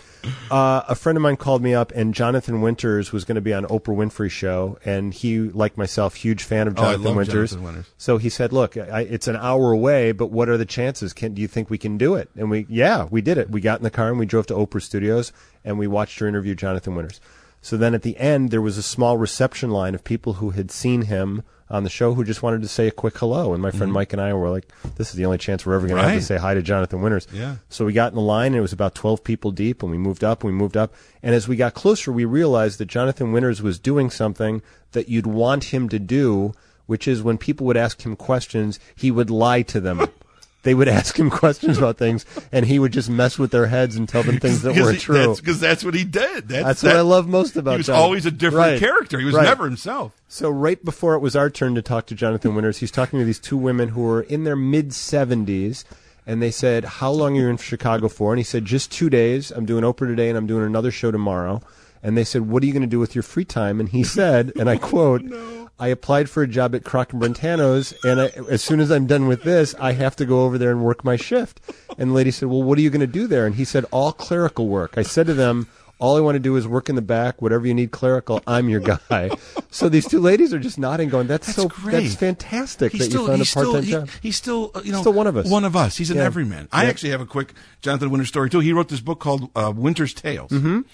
A friend of mine called me up, and Jonathan Winters was going to be on Oprah Winfrey's show, and he, like myself, huge fan of Jonathan Winters. Jonathan Winters. So he said, look, it's an hour away, but what are the chances? Do you think we can do it? And we did it. We got in the car, and we drove to Oprah Studios, and we watched her interview Jonathan Winters. So then at the end, there was a small reception line of people who had seen him on the show who just wanted to say a quick hello. And my friend Mike and I were like, this is the only chance we're ever going to have to say hi to Jonathan Winters. Yeah. So we got in the line, and it was about 12 people deep, and we moved up. And as we got closer, we realized that Jonathan Winters was doing something that you'd want him to do, which is when people would ask him questions, he would lie to them. They would ask him questions about things, and he would just mess with their heads and tell them things that weren't true. Because that's what he did. That's what I love most about He was Jonathan. always a different character. He was never himself. So right before it was our turn to talk to Jonathan Winters, he's talking to these two women who were in their mid-70s, and they said, how long are you in Chicago for? And he said, just 2 days. I'm doing Oprah today, and I'm doing another show tomorrow. And they said, what are you going to do with your free time? And he said, and I quote, I applied for a job at Croc and Brentano's, and as soon as I'm done with this, I have to go over there and work my shift. And the lady said, well, what are you going to do there? And he said, all clerical work. I said to them, all I want to do is work in the back. Whatever you need clerical, I'm your guy. So these two ladies are just nodding, going, "That's so great. That's fantastic that you found a part-time job." He's still, still one of us. One of us. He's an everyman. I actually have a quick Jonathan Winters story too. He wrote this book called Winter's Tales,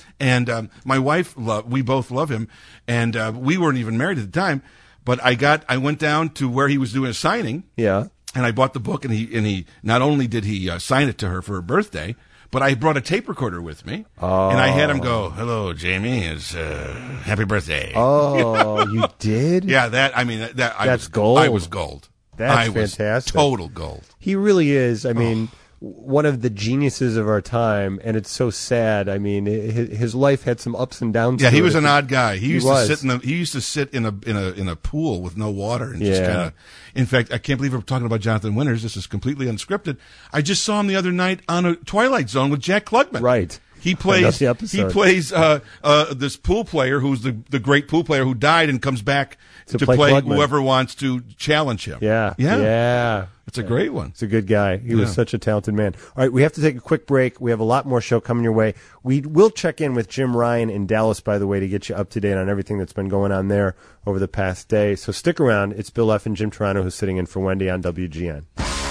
and my wife, we both love him, and we weren't even married at the time. But I went down to where he was doing a signing. Yeah. And I bought the book, and he not only did he sign it to her for her birthday, but I brought a tape recorder with me, and I had him go, "Hello, Jamie, it's happy birthday." Oh, you did? Yeah, that's gold. I was gold. That's fantastic. Was total gold. He really is. I mean, one of the geniuses of our time, and it's so sad. I mean, his life had some ups and downs. Yeah, he was an odd guy. He used to sit in a pool with no water and just kind of. In fact, I can't believe we're talking about Jonathan Winters. This is completely unscripted. I just saw him the other night on a Twilight Zone with Jack Klugman. Right. He plays this pool player who's the great pool player who died and comes back to play Klugman. Whoever wants to challenge him. Yeah. It's a great one. It's a good guy. He was such a talented man. All right, we have to take a quick break. We have a lot more show coming your way. We will check in with Jim Ryan in Dallas, by the way, to get you up to date on everything that's been going on there over the past day. So stick around. It's Bill F. and Jim Turano who's sitting in for Wendy on WGN.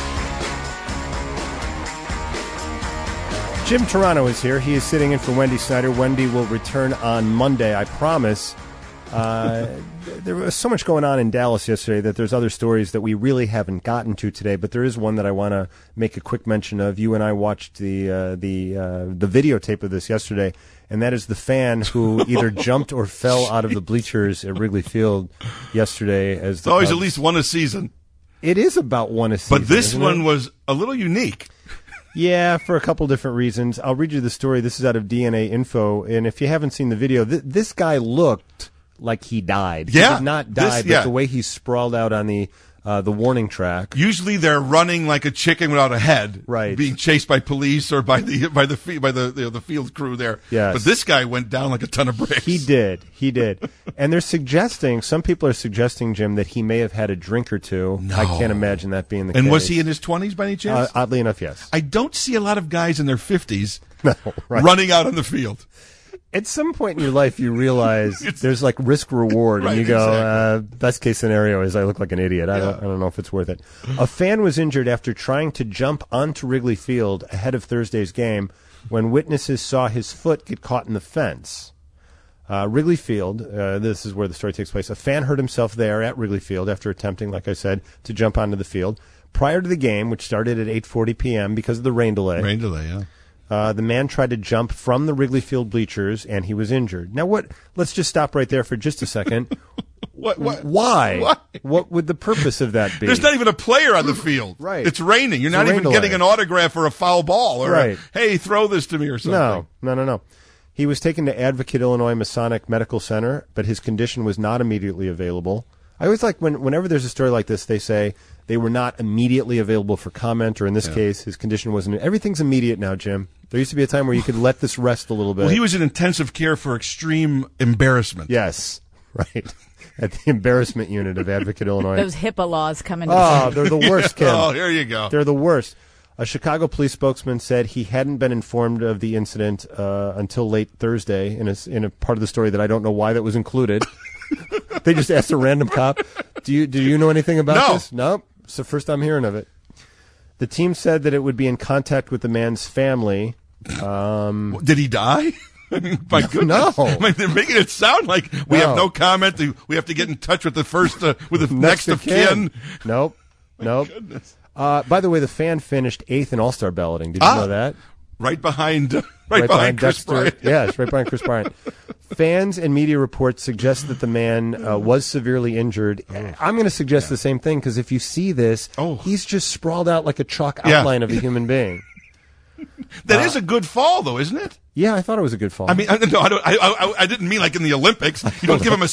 Jim Turano is here. He is sitting in for Wendy Snyder. Wendy will return on Monday, I promise. There was so much going on in Dallas yesterday that there's other stories that we really haven't gotten to today, but there is one that I want to make a quick mention of. You and I watched the videotape of this yesterday, and that is the fan who either jumped or fell out of the bleachers at Wrigley Field yesterday. It's always at least one a season. It is about one a season. But this one was a little unique. Yeah, for a couple different reasons. I'll read you the story. This is out of DNA Info, and if you haven't seen the video, this guy looked like he died. He did not die, but the way he's sprawled out on the warning track. Usually they're running like a chicken without a head, right? Being chased by police or by the field crew there. Yes. But this guy went down like a ton of bricks. He did. And some people are suggesting, Jim, that he may have had a drink or two. No. I can't imagine that being the case. And was he in his 20s by any chance? Oddly enough, yes. I don't see a lot of guys in their 50s running out on the field. At some point in your life, you realize there's like risk reward, and you go, best case scenario is I look like an idiot. I don't know if it's worth it. A fan was injured after trying to jump onto Wrigley Field ahead of Thursday's game when witnesses saw his foot get caught in the fence. Wrigley Field, this is where the story takes place. A fan hurt himself there at Wrigley Field after attempting, like I said, to jump onto the field. Prior to the game, which started at 8:40 p.m. because of the rain delay. The man tried to jump from the Wrigley Field bleachers, and he was injured. Now, let's just stop right there for just a second. Why? What would the purpose of that be? There's not even a player on the field. Right. It's raining. You're not even getting an autograph or a foul ball or hey, throw this to me or something. No. He was taken to Advocate, Illinois Masonic Medical Center, but his condition was not immediately available. I always like whenever there's a story like this, they say they were not immediately available for comment, or in this case, his condition wasn't. Everything's immediate now, Jim. There used to be a time where you could let this rest a little bit. Well, he was in intensive care for extreme embarrassment. Yes, right. At the embarrassment unit of Advocate, Illinois. Those HIPAA laws coming. They're the worst, Kim. Oh, here you go. They're the worst. A Chicago police spokesman said he hadn't been informed of the incident until late Thursday in a part of the story that I don't know why that was included. They just asked a random cop, do you know anything about this? Nope. It's the first I'm hearing of it. The team said that it would be in contact with the man's family. Did he die? I mean, my goodness. No. I mean, they're making it sound like we have no comment. We have to get in touch with the first, with the next of kin. Nope. Goodness. By the way, the fan finished 8th in All-Star balloting. Did you know that? Right behind Chris Bryant. Yes, right behind Chris Bryant. Fans and media reports suggest that the man was severely injured. I'm going to suggest the same thing because if you see this, he's just sprawled out like a chalk outline of a human being. That is a good fall, though, isn't it? Yeah, I thought it was a good fall. I mean, I didn't mean like in the Olympics. You don't give him a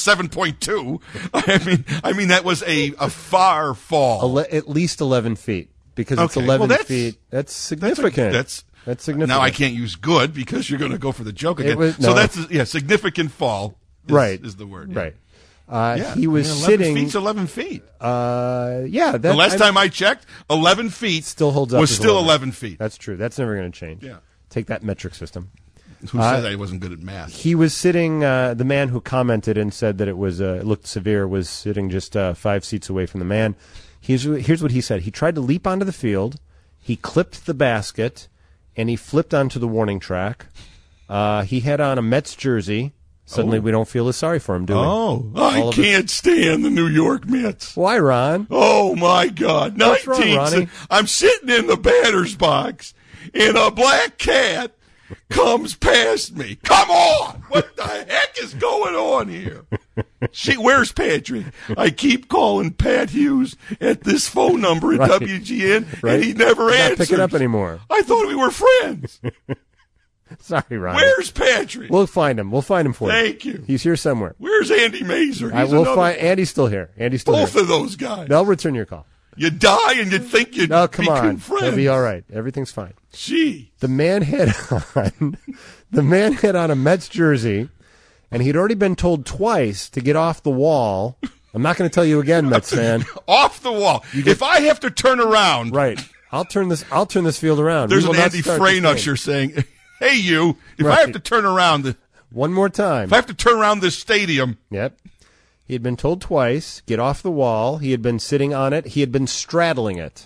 7.2. I mean that was a far fall. At least 11 feet because it's 11 feet. That's significant. That's significant. Now I can't use good because you're going to go for the joke again. So that's significant fall. Is the word. Right. He was 11 sitting. 11 feet. The last time I checked, 11 feet still holds up. Was still 11 feet. That's true. That's never going to change. Yeah. Take that metric system. Who said I wasn't good at math? He was sitting. The man who commented and said that it looked severe was sitting just 5 seats away from the man. Here's what he said. He tried to leap onto the field. He clipped the basket, and he flipped onto the warning track. He had on a Mets jersey. Suddenly, we don't feel as sorry for him, do we? I can't stand the New York Mets. Why, Ron? Oh, my God. What's wrong, Ronnie? I'm sitting in the batter's box, and a black cat comes past me. Come on! What the heck is going on here? Where's Patrick? I keep calling Pat Hughes at this phone number at WGN, and he never answers. Not picking up anymore. I thought we were friends. Sorry, Ron. Where's Patrick? We'll find him. We'll find him for you. Thank you. He's here somewhere. Where's Andy Mazer? We'll find Andy's still here. Andy's still Both here. of those guys. They'll return your call. You die and you think you'd come become on. friends. It'll be all right. Everything's fine. Gee. The man had on a Mets jersey, and he'd already been told twice to get off the wall. I'm not going to tell you again, Mets fan. Off the wall. If I have to turn around, right? I'll turn this field around. There's an Andy Fraynucher saying, "Hey, you! If I have to turn around one more time, if I have to turn around this stadium." Yep. He had been told twice, get off the wall. He had been sitting on it. He had been straddling it.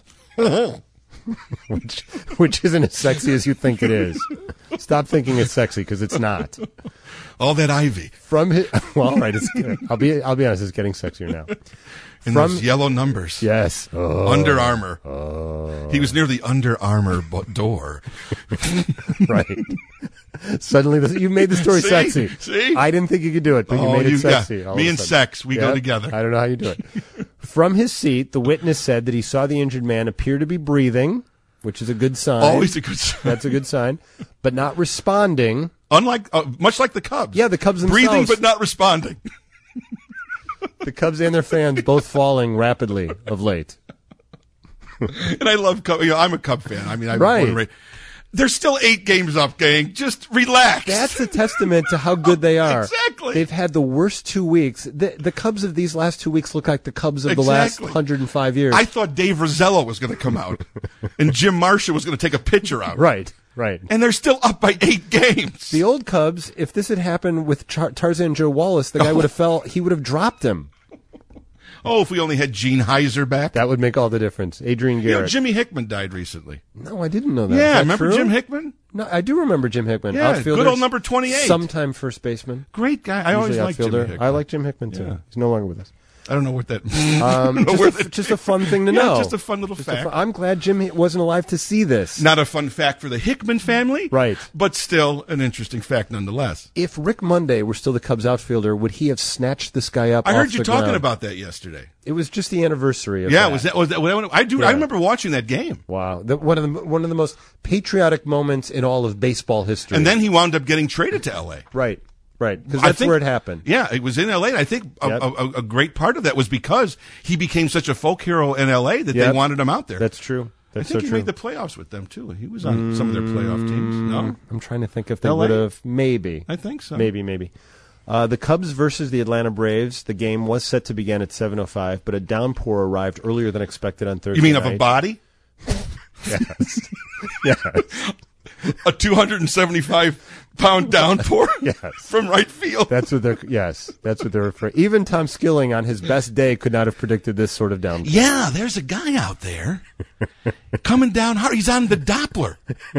which isn't as sexy as you think it is. Stop thinking it's sexy, because it's not. All that ivy. All right, it's good. I'll be honest, it's getting sexier now. And those yellow numbers. Yes. Oh. Under Armour. Oh. He was near the Under Armour door. Right. Suddenly, you made the story sexy. See? I didn't think you could do it, but you made it sexy. Yeah. Me and sex, we go together. I don't know how you do it. From his seat, the witness said that he saw the injured man appear to be breathing, which is a good sign. Always a good sign. That's a good sign. But not responding. Much like the Cubs. Yeah, the Cubs themselves. Breathing but not responding. The Cubs and their fans both falling rapidly of late. And I love Cubs. I'm a Cub fan. I mean, There's still 8 games up, gang. Just relax. That's a testament to how good they are. Exactly. They've had the worst 2 weeks. The Cubs of these last 2 weeks look like the Cubs of the last 105 years. I thought Dave Rosello was going to come out, and Jim Marcia was going to take a pitcher out. Right. And they're still up by 8 games. The old Cubs, if this had happened with Tarzan Joe Wallace, the guy would have he would have dropped him. Oh, if we only had Gene Heiser back. That would make all the difference. Adrian Garrett. Jimmy Hickman died recently. No, I didn't know that. Yeah, Is that remember true? Jim Hickman? No, I do remember Jim Hickman. Yeah, Outfielder, good old number 28. Sometime first baseman. Great guy. I always liked Jimmy Hickman. I like Jim Hickman, too. Yeah. He's no longer with us. I don't know what that just a fun thing to know. Just a fun little fact. I'm glad Jim wasn't alive to see this. Not a fun fact for the Hickman family. Right. But still an interesting fact nonetheless. If Rick Monday were still the Cubs outfielder, would he have snatched this guy up? I heard you talking ground? About that yesterday. It was just the anniversary of that. Was that I remember watching that game. Wow. One of the most patriotic moments in all of baseball history. And then he wound up getting traded to L.A. Right. Because that's where it happened. Yeah, it was in L.A. And I think a great part of that was because he became such a folk hero in L.A. that they wanted him out there. That's true. That's I think he made the playoffs with them, too. He was on some of their playoff teams. No? I'm trying to think if they would have. Maybe. I think so. Maybe. The Cubs versus the Atlanta Braves. The game was set to begin at 7:05, but a downpour arrived earlier than expected on Thursday night. You mean night. of a body? Yes. Yes. A 275-pound downpour from right field. That's what they're referring. Even Tom Skilling on his best day could not have predicted this sort of downpour. Yeah, there's a guy out there coming down hard. He's on the Doppler.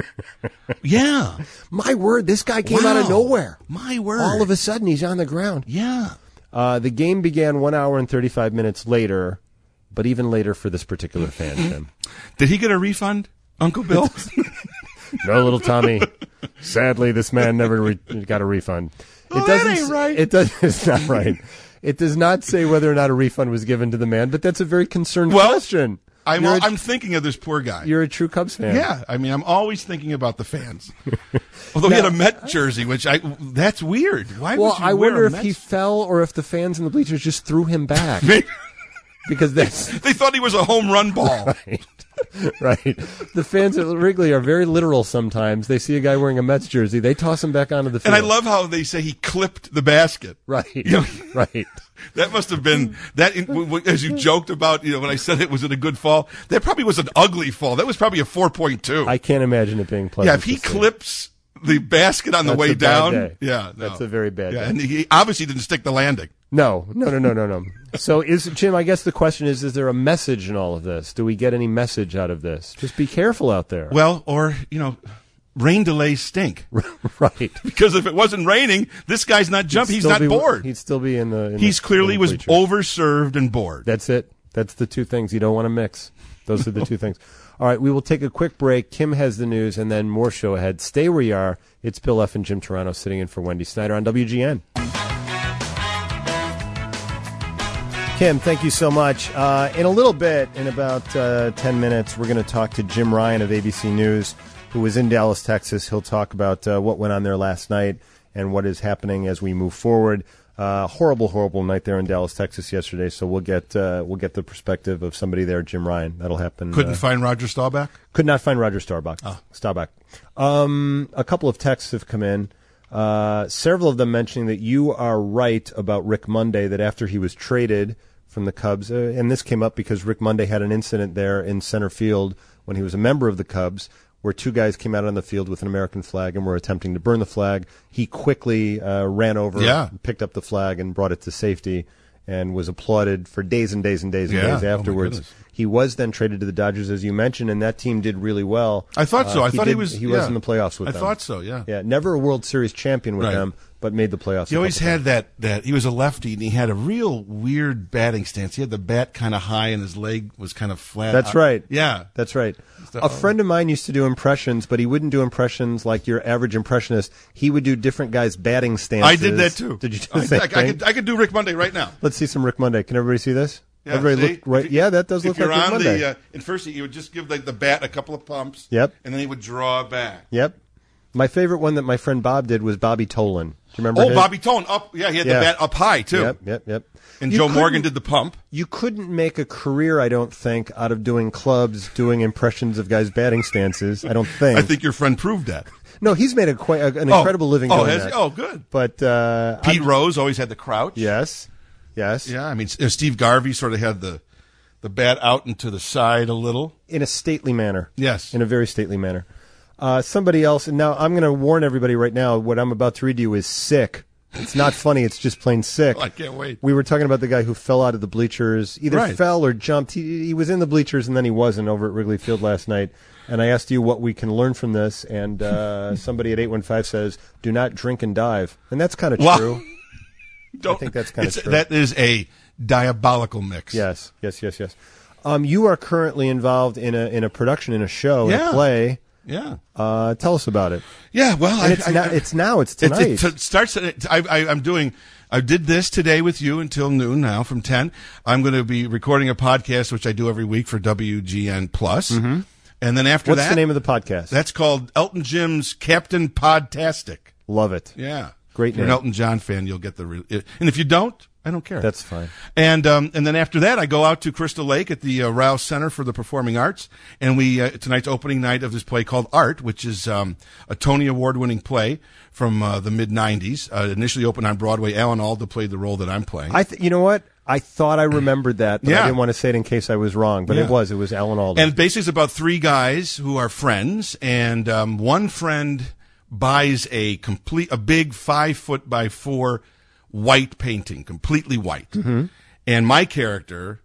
Yeah. My word, this guy came out of nowhere. My word. All of a sudden, he's on the ground. Yeah. The game began 1 hour and 35 minutes later, but even later for this particular fan, Tim. Did he get a refund, Uncle Bill? No, little Tommy. Sadly, this man never got a refund. That ain't right. It's not right. It does not say whether or not a refund was given to the man, but that's a very concerned question. I'm thinking of this poor guy. You're a true Cubs fan. Yeah, I mean, I'm always thinking about the fans. Although he had a Met jersey, that's weird. Why would you I wear wonder a if Mets? he fell or if the fans in the bleachers just threw him back. Because they thought he was a home run ball. Right. The fans at Wrigley are very literal sometimes. They see a guy wearing a Mets jersey, they toss him back onto the field. And I love how they say he clipped the basket. Right. Right. That must have been that. As you joked about, when I said it was a good fall, that probably was an ugly fall. That was probably a 4.2. I can't imagine it being pleasant. Yeah, if he clips the basket on the way down, that's a very bad day. And he obviously didn't stick the landing. No. So Jim, I guess the question is there a message in all of this? Do we get any message out of this? Just be careful out there. Well, or, rain delays stink. Right. Because if it wasn't raining, this guy's not jumping. He's not bored. He'd still be in the He's clearly was overserved and bored. That's it. That's the two things you don't want to mix. Those are the two things. All right, we will take a quick break. Kim has the news, and then more show ahead. Stay where you are. It's Bill F. and Jim Turano sitting in for Wendy Snyder on WGN. Kim, thank you so much. In a little bit, in about 10 minutes, we're going to talk to Jim Ryan of ABC News, who was in Dallas, Texas. He'll talk about what went on there last night and what is happening as we move forward. Horrible night there in Dallas, Texas yesterday. So we'll get the perspective of somebody there, Jim Ryan. That'll happen. Couldn't find Roger Staubach? Could not find Roger Staubach. Staubach. A couple of texts have come in. Several of them mentioning that you are right about Rick Monday, that after he was traded from the Cubs, and this came up because Rick Monday had an incident there in center field when he was a member of the Cubs, where two guys came out on the field with an American flag and were attempting to burn the flag. He quickly ran over, picked up the flag, and brought it to safety, and was applauded for days and days and days and days afterwards. He was then traded to the Dodgers, as you mentioned, and that team did really well. I thought so. He was in the playoffs with them. I thought so, yeah. Yeah, never a World Series champion with them, but made the playoffs. He always had that he was a lefty, and he had a real weird batting stance. He had the bat kind of high, and his leg was kind of flat. That's right. Yeah. That's right. A friend of mine used to do impressions, but he wouldn't do impressions like your average impressionist. He would do different guys' batting stances. I did that, too. Did you do the same thing? I could do Rick Monday right now. Let's see some Rick Monday. Can everybody see this? Yeah, everybody look right. Yeah, that does look like Rick Monday. And first, he would just give the bat a couple of pumps. Yep. And then he would draw back. Yep. My favorite one that my friend Bob did was Bobby Tolan. Do you remember his? Bobby Tolan. Up. Yeah, he had the bat up high, too. Yep. And Joe Morgan did the pump. You couldn't make a career, I don't think, out of doing clubs, doing impressions of guys' batting stances. I don't think. I think your friend proved that. No, he's made an incredible living doing that. Oh, good. But Pete Rose always had the crouch. Yes. Yeah, I mean, Steve Garvey sort of had the bat out and to the side a little. In a stately manner. Yes. In a very stately manner. Somebody else, and now I'm going to warn everybody right now, what I'm about to read to you is sick. It's not funny, it's just plain sick. Oh, I can't wait. We were talking about the guy who fell out of the bleachers, either fell or jumped. He was in the bleachers and then he wasn't over at Wrigley Field last night. And I asked you what we can learn from this, and somebody at 815 says, do not drink and dive. And that's kind of true. I think that's kind of true. That is a diabolical mix. Yes. You are currently involved in a production, in a show, in a play. Yeah. Tell us about it. Yeah, well, and it's tonight. It starts. I did this today with you until noon now from 10. I'm going to be recording a podcast, which I do every week for WGN Plus. Mm-hmm. And then after What's the name of the podcast? That's called Elton Jim's Captain Podtastic. Love it. Yeah. Great name. If you're an Elton John fan, you'll get and if you don't, I don't care. That's fine. And then after that, I go out to Crystal Lake at the Rouse Center for the Performing Arts, and tonight's opening night of this play called Art, which is a Tony Award-winning play from the mid-'90s. Initially opened on Broadway. Alan Alda played the role that I'm playing. You know what? I thought I remembered that, but I didn't want to say it in case I was wrong. But it was Alan Alda. And basically, it's about three guys who are friends, and one friend buys a big 5 by 4 white painting, completely white. Mm-hmm. And my character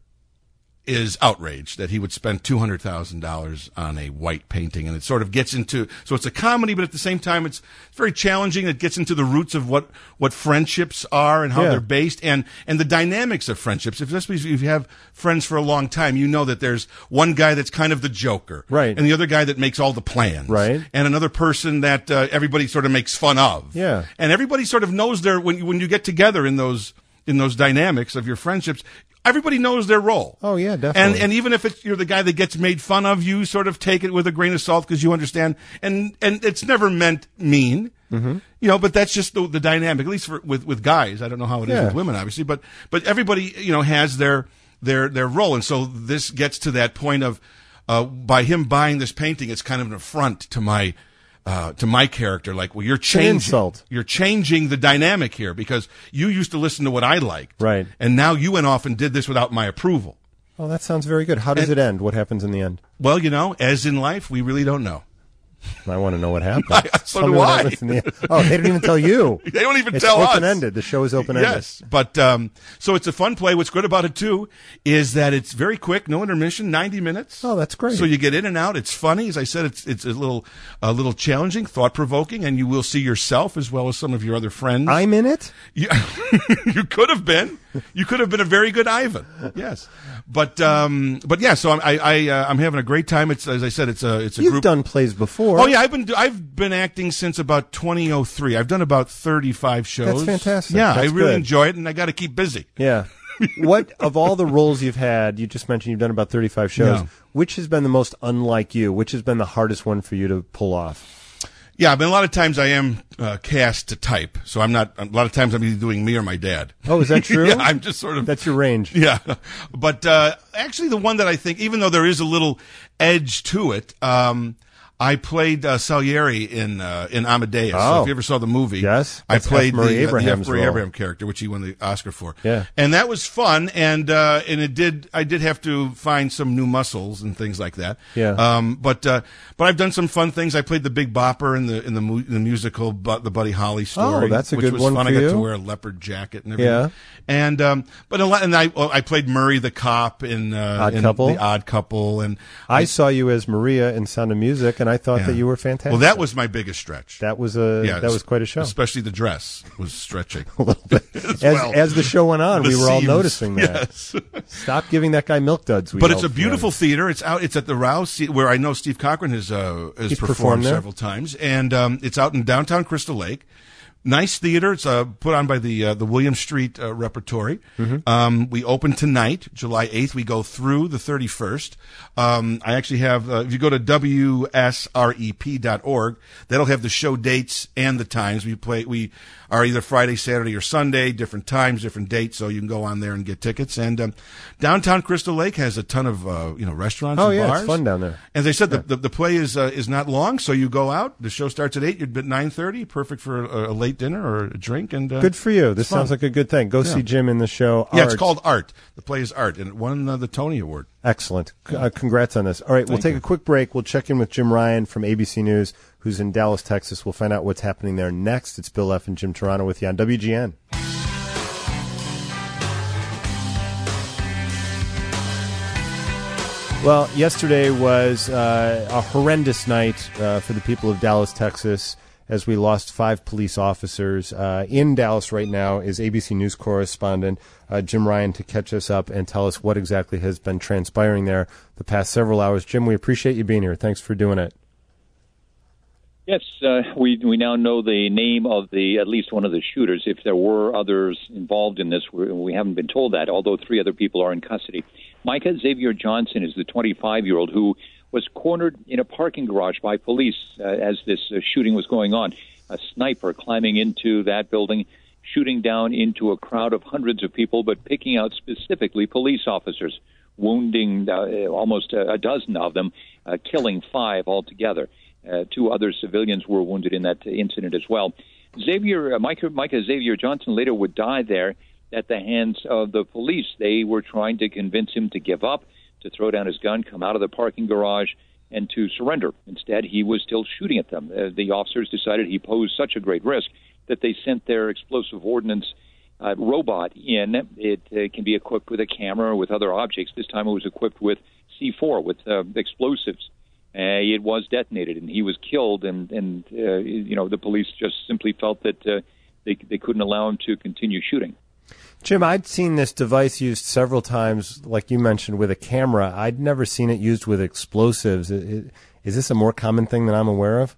is outraged that he would spend $200,000 on a white painting. And it sort of gets into, so it's a comedy, but at the same time, it's very challenging. It gets into the roots of what friendships are and how they're based and the dynamics of friendships. Especially if you have friends for a long time, you know that there's one guy that's kind of the joker. Right. And the other guy that makes all the plans. Right. And another person that everybody sort of makes fun of. Yeah. And everybody sort of knows when you get together in those dynamics of your friendships, everybody knows their role. Oh, yeah, definitely. And even if you're the guy that gets made fun of, you sort of take it with a grain of salt because you understand. And it's never meant mean, but that's just the dynamic, at least with guys. I don't know how it is with women, obviously, but everybody, has their role. And so this gets to that point of, by him buying this painting, it's kind of an affront to my character, like, well, you're changing the dynamic here because you used to listen to what I liked. Right. And now you went off and did this without my approval. Oh, that sounds very good. How does it end? What happens in the end? Well, as in life, we really don't know. I want to know what happened. So do I. Oh, they didn't even tell you. They don't even tell us. It's open-ended. The show is open-ended. Yes, but so it's a fun play. What's good about it, too, is that it's very quick, no intermission, 90 minutes. Oh, that's great. So you get in and out. It's funny. As I said, it's a little challenging, thought-provoking, and you will see yourself as well as some of your other friends. I'm in it? You could have been. You could have been a very good Ivan. Yes, but yeah. So I'm having a great time. It's, as I said, it's a You've group. done plays before. Oh yeah, I've been acting since about 2003. I've done about 35 shows. That's fantastic. Yeah, That's I really good. enjoy it, and I got to keep busy. Yeah. What, of all the roles you've had, you just mentioned you've done about 35 shows, Yeah. which has been the most unlike you? Which has been the hardest one for you to pull off? Yeah, but a lot of times I am cast to type, so I'm not. A lot of times I'm either doing me or my dad. Oh, is that true? Yeah, I'm just sort of. That's your range. Yeah, but actually, the one that I think, even though there is a little edge to it, I played Salieri in Amadeus. So if you ever saw the movie, yes, I played F. Murray the F. Abraham's Murray role. Abraham character, which he won the Oscar for. Yeah, and that was fun, and it did. I did have to find some new muscles and things like that. Yeah. But I've done some fun things. I played the Big Bopper in the musical, the Buddy Holly story. Oh, that's a which good was one fun. for I got you. to wear a leopard jacket and everything. Yeah. And I played Murray the cop in Couple? The Odd Couple, and I saw you as Maria in Sound of Music, and I thought that you were fantastic. Well, that was my biggest stretch. That was quite a show. Especially the dress was stretching A little bit. As the show went on, The we were all seams. noticing that. Yes. Stop giving that guy milk duds. But it's a beautiful theater. It's out. It's at the Rouse, where I know Steve Cochran has He's performed there several times, and it's out in downtown Crystal Lake. Nice theater. It's put on by the William Street Repertory. Mm-hmm. We open tonight, July 8th. We go through the 31st. I actually have, if you go to WSREP.org, that'll have the show dates and the times. We are either Friday, Saturday, or Sunday, different times, different dates, so you can go on there and get tickets. And downtown Crystal Lake has a ton of restaurants and bars. It's fun down there. As I said, the play is not long, so you go out. The show starts at 8. You're at 9:30. Perfect for a late dinner or a drink. And good for you. This sounds like a good thing. Go see Jim in the show. Yeah, it's called Art. The play is Art, and it won the Tony Award. Excellent. Congrats on this. All right, we'll take a quick break. We'll check in with Jim Ryan from ABC News, who's in Dallas, Texas. We'll find out what's happening there next. It's Bill F. and Jim Turano with you on WGN. Well, yesterday was a horrendous night for the people of Dallas, Texas, as we lost 5 police officers. In Dallas right now is ABC News correspondent Jim Ryan to catch us up and tell us what exactly has been transpiring there the past several hours. Jim, we appreciate you being here. Thanks for doing it. Yes, we now know the name of at least one of the shooters. If there were others involved in this, we haven't been told that, although 3 other people are in custody. Micah Xavier Johnson is the 25-year-old who was cornered in a parking garage by police as this shooting was going on. A sniper climbing into that building, shooting down into a crowd of hundreds of people, but picking out specifically police officers, wounding almost a dozen of them, killing 5 altogether. 2 other civilians were wounded in that incident as well. Micah Xavier Johnson later would die there at the hands of the police. They were trying to convince him to give up, to throw down his gun, come out of the parking garage, and to surrender. Instead, he was still shooting at them. The officers decided he posed such a great risk that they sent their explosive ordnance robot in. It can be equipped with a camera or with other objects. This time it was equipped with C4, with explosives. It was detonated, and he was killed, and the police just simply felt that they couldn't allow him to continue shooting. Jim, I'd seen this device used several times, like you mentioned, with a camera. I'd never seen it used with explosives. Is this a more common thing than I'm aware of?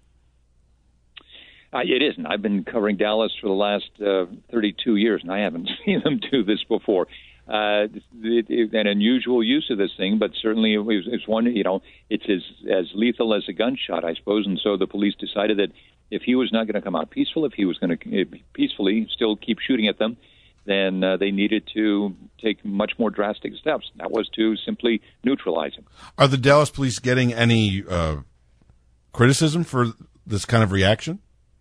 It isn't. I've been covering Dallas for the last 32 years, and I haven't seen them do this before. An unusual use of this thing, but certainly it's one, it's as lethal as a gunshot, I suppose. And so the police decided that if he was not going to come out peaceful, if he was going to peacefully still keep shooting at them, then they needed to take much more drastic steps. That was to simply neutralize him. Are the Dallas police getting any criticism for this kind of reaction?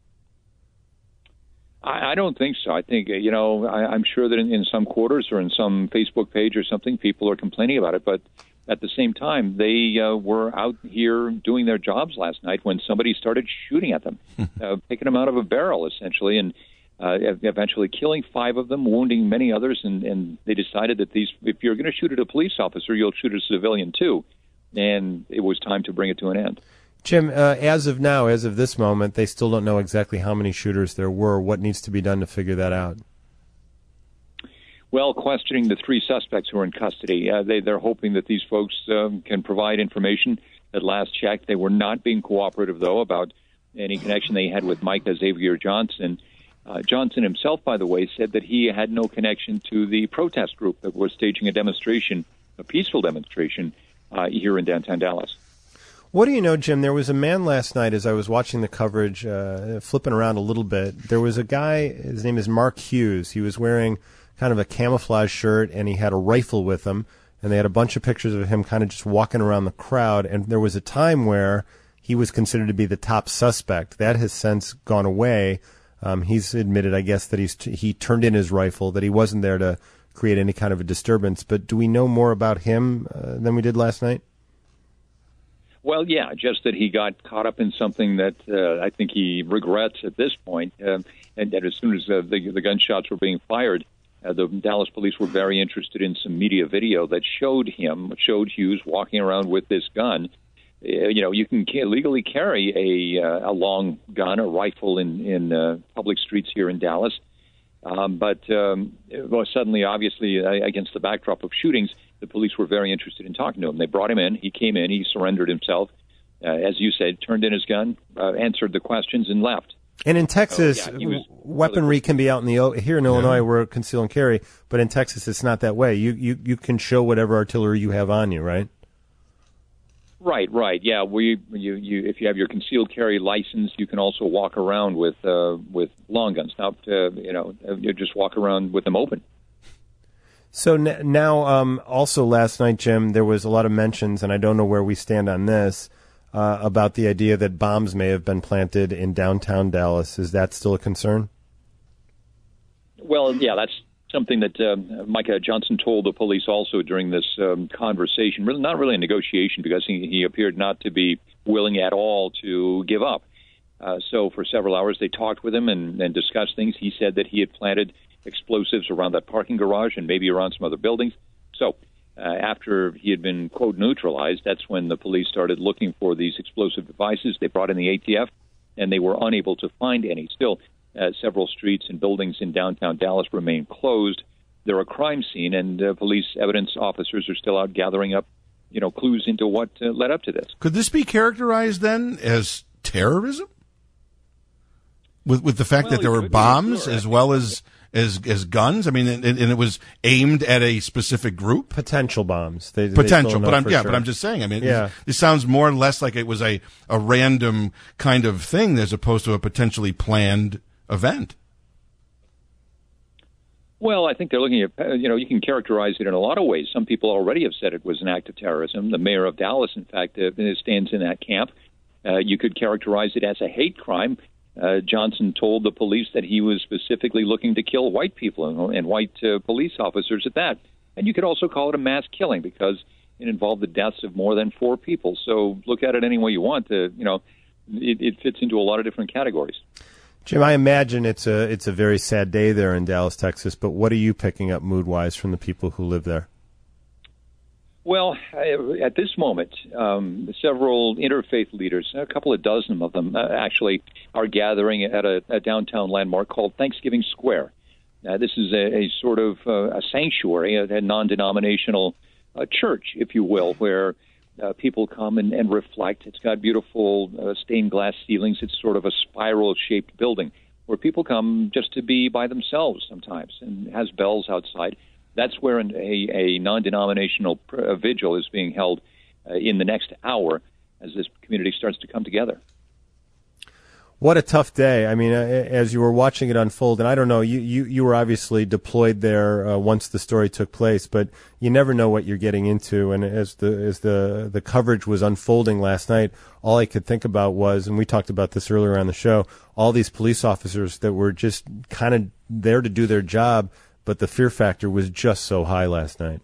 I don't think so. I think, I'm sure that in some quarters or in some Facebook page or something, people are complaining about it. But at the same time, they were out here doing their jobs last night when somebody started shooting at them, picking them out of a barrel, essentially, and eventually killing 5 of them, wounding many others. And they decided that if you're going to shoot at a police officer, you'll shoot a civilian too. And it was time to bring it to an end. Jim, as of now, as of this moment, they still don't know exactly how many shooters there were. What needs to be done to figure that out? Well, questioning the three suspects who are in custody. They're hoping that these folks can provide information. At last check, they were not being cooperative, though, about any connection they had with Micah Xavier Johnson. Johnson himself, by the way, said that he had no connection to the protest group that was staging a demonstration, a peaceful demonstration, here in downtown Dallas. What do you know, Jim? There was a man last night as I was watching the coverage, flipping around a little bit. There was a guy, his name is Mark Hughes. He was wearing kind of a camouflage shirt, and he had a rifle with him, and they had a bunch of pictures of him kind of just walking around the crowd, and there was a time where he was considered to be the top suspect. That has since gone away. He's admitted, I guess, that he turned in his rifle, that he wasn't there to create any kind of a disturbance. But do we know more about him than we did last night? Well, yeah, just that he got caught up in something that I think he regrets at this point. And as soon as the gunshots were being fired, the Dallas police were very interested in some media video that showed Hughes walking around with this gun. You can legally carry a long gun, a rifle in public streets here in Dallas. But suddenly, obviously, against the backdrop of shootings, the police were very interested in talking to him. They brought him in. He came in. He surrendered himself. As you said, turned in his gun, answered the questions, and left. And in Texas, weaponry can be out in the here in Illinois, we're conceal and carry, but in Texas, it's not that way. You can show whatever artillery you have on you, right? Right. Yeah, if you have your concealed carry license, you can also walk around with long guns. You just walk around with them open. So now, also last night, Jim, there was a lot of mentions, and I don't know where we stand on this, about the idea that bombs may have been planted in downtown Dallas. Is that still a concern? Well, yeah, that's something that Micah Johnson told the police also during this conversation. Really, not really a negotiation, because he appeared not to be willing at all to give up. So for several hours they talked with him and discussed things. He said that he had planted explosives around that parking garage and maybe around some other buildings. So after he had been, quote, neutralized, that's when the police started looking for these explosive devices. They brought in the ATF, and they were unable to find any. Still, several streets and buildings in downtown Dallas remain closed. They're a crime scene, and police evidence officers are still out gathering up, clues into what led up to this. Could this be characterized then as terrorism? With the fact that there were bombs as well as guns? I mean, and it was aimed at a specific group? Potential bombs. But I'm just saying. I mean, it sounds more or less like it was a random kind of thing as opposed to a potentially planned event. Well, I think they're looking at, you can characterize it in a lot of ways. Some people already have said it was an act of terrorism. The mayor of Dallas, in fact, stands in that camp. You could characterize it as a hate crime. Johnson told the police that he was specifically looking to kill white people and white police officers at that. And you could also call it a mass killing because it involved the deaths of more than 4 people. So look at it any way you want. It fits into a lot of different categories. Jim, I imagine it's a very sad day there in Dallas, Texas. But what are you picking up mood-wise from the people who live there? Well, at this moment, several interfaith leaders, a couple of dozen of them actually, are gathering at a downtown landmark called Thanksgiving Square. This is a sort of a sanctuary, a non-denominational church, if you will, where people come and reflect. It's got beautiful stained glass ceilings. It's sort of a spiral-shaped building where people come just to be by themselves sometimes, and it has bells outside. That's where a non-denominational vigil is being held in the next hour as this community starts to come together. What a tough day. I mean, as you were watching it unfold, and I don't know, you were obviously deployed there once the story took place, but you never know what you're getting into. And as the coverage was unfolding last night, all I could think about was, and we talked about this earlier on the show, all these police officers that were just kind of there to do their job, but the fear factor was just so high last night.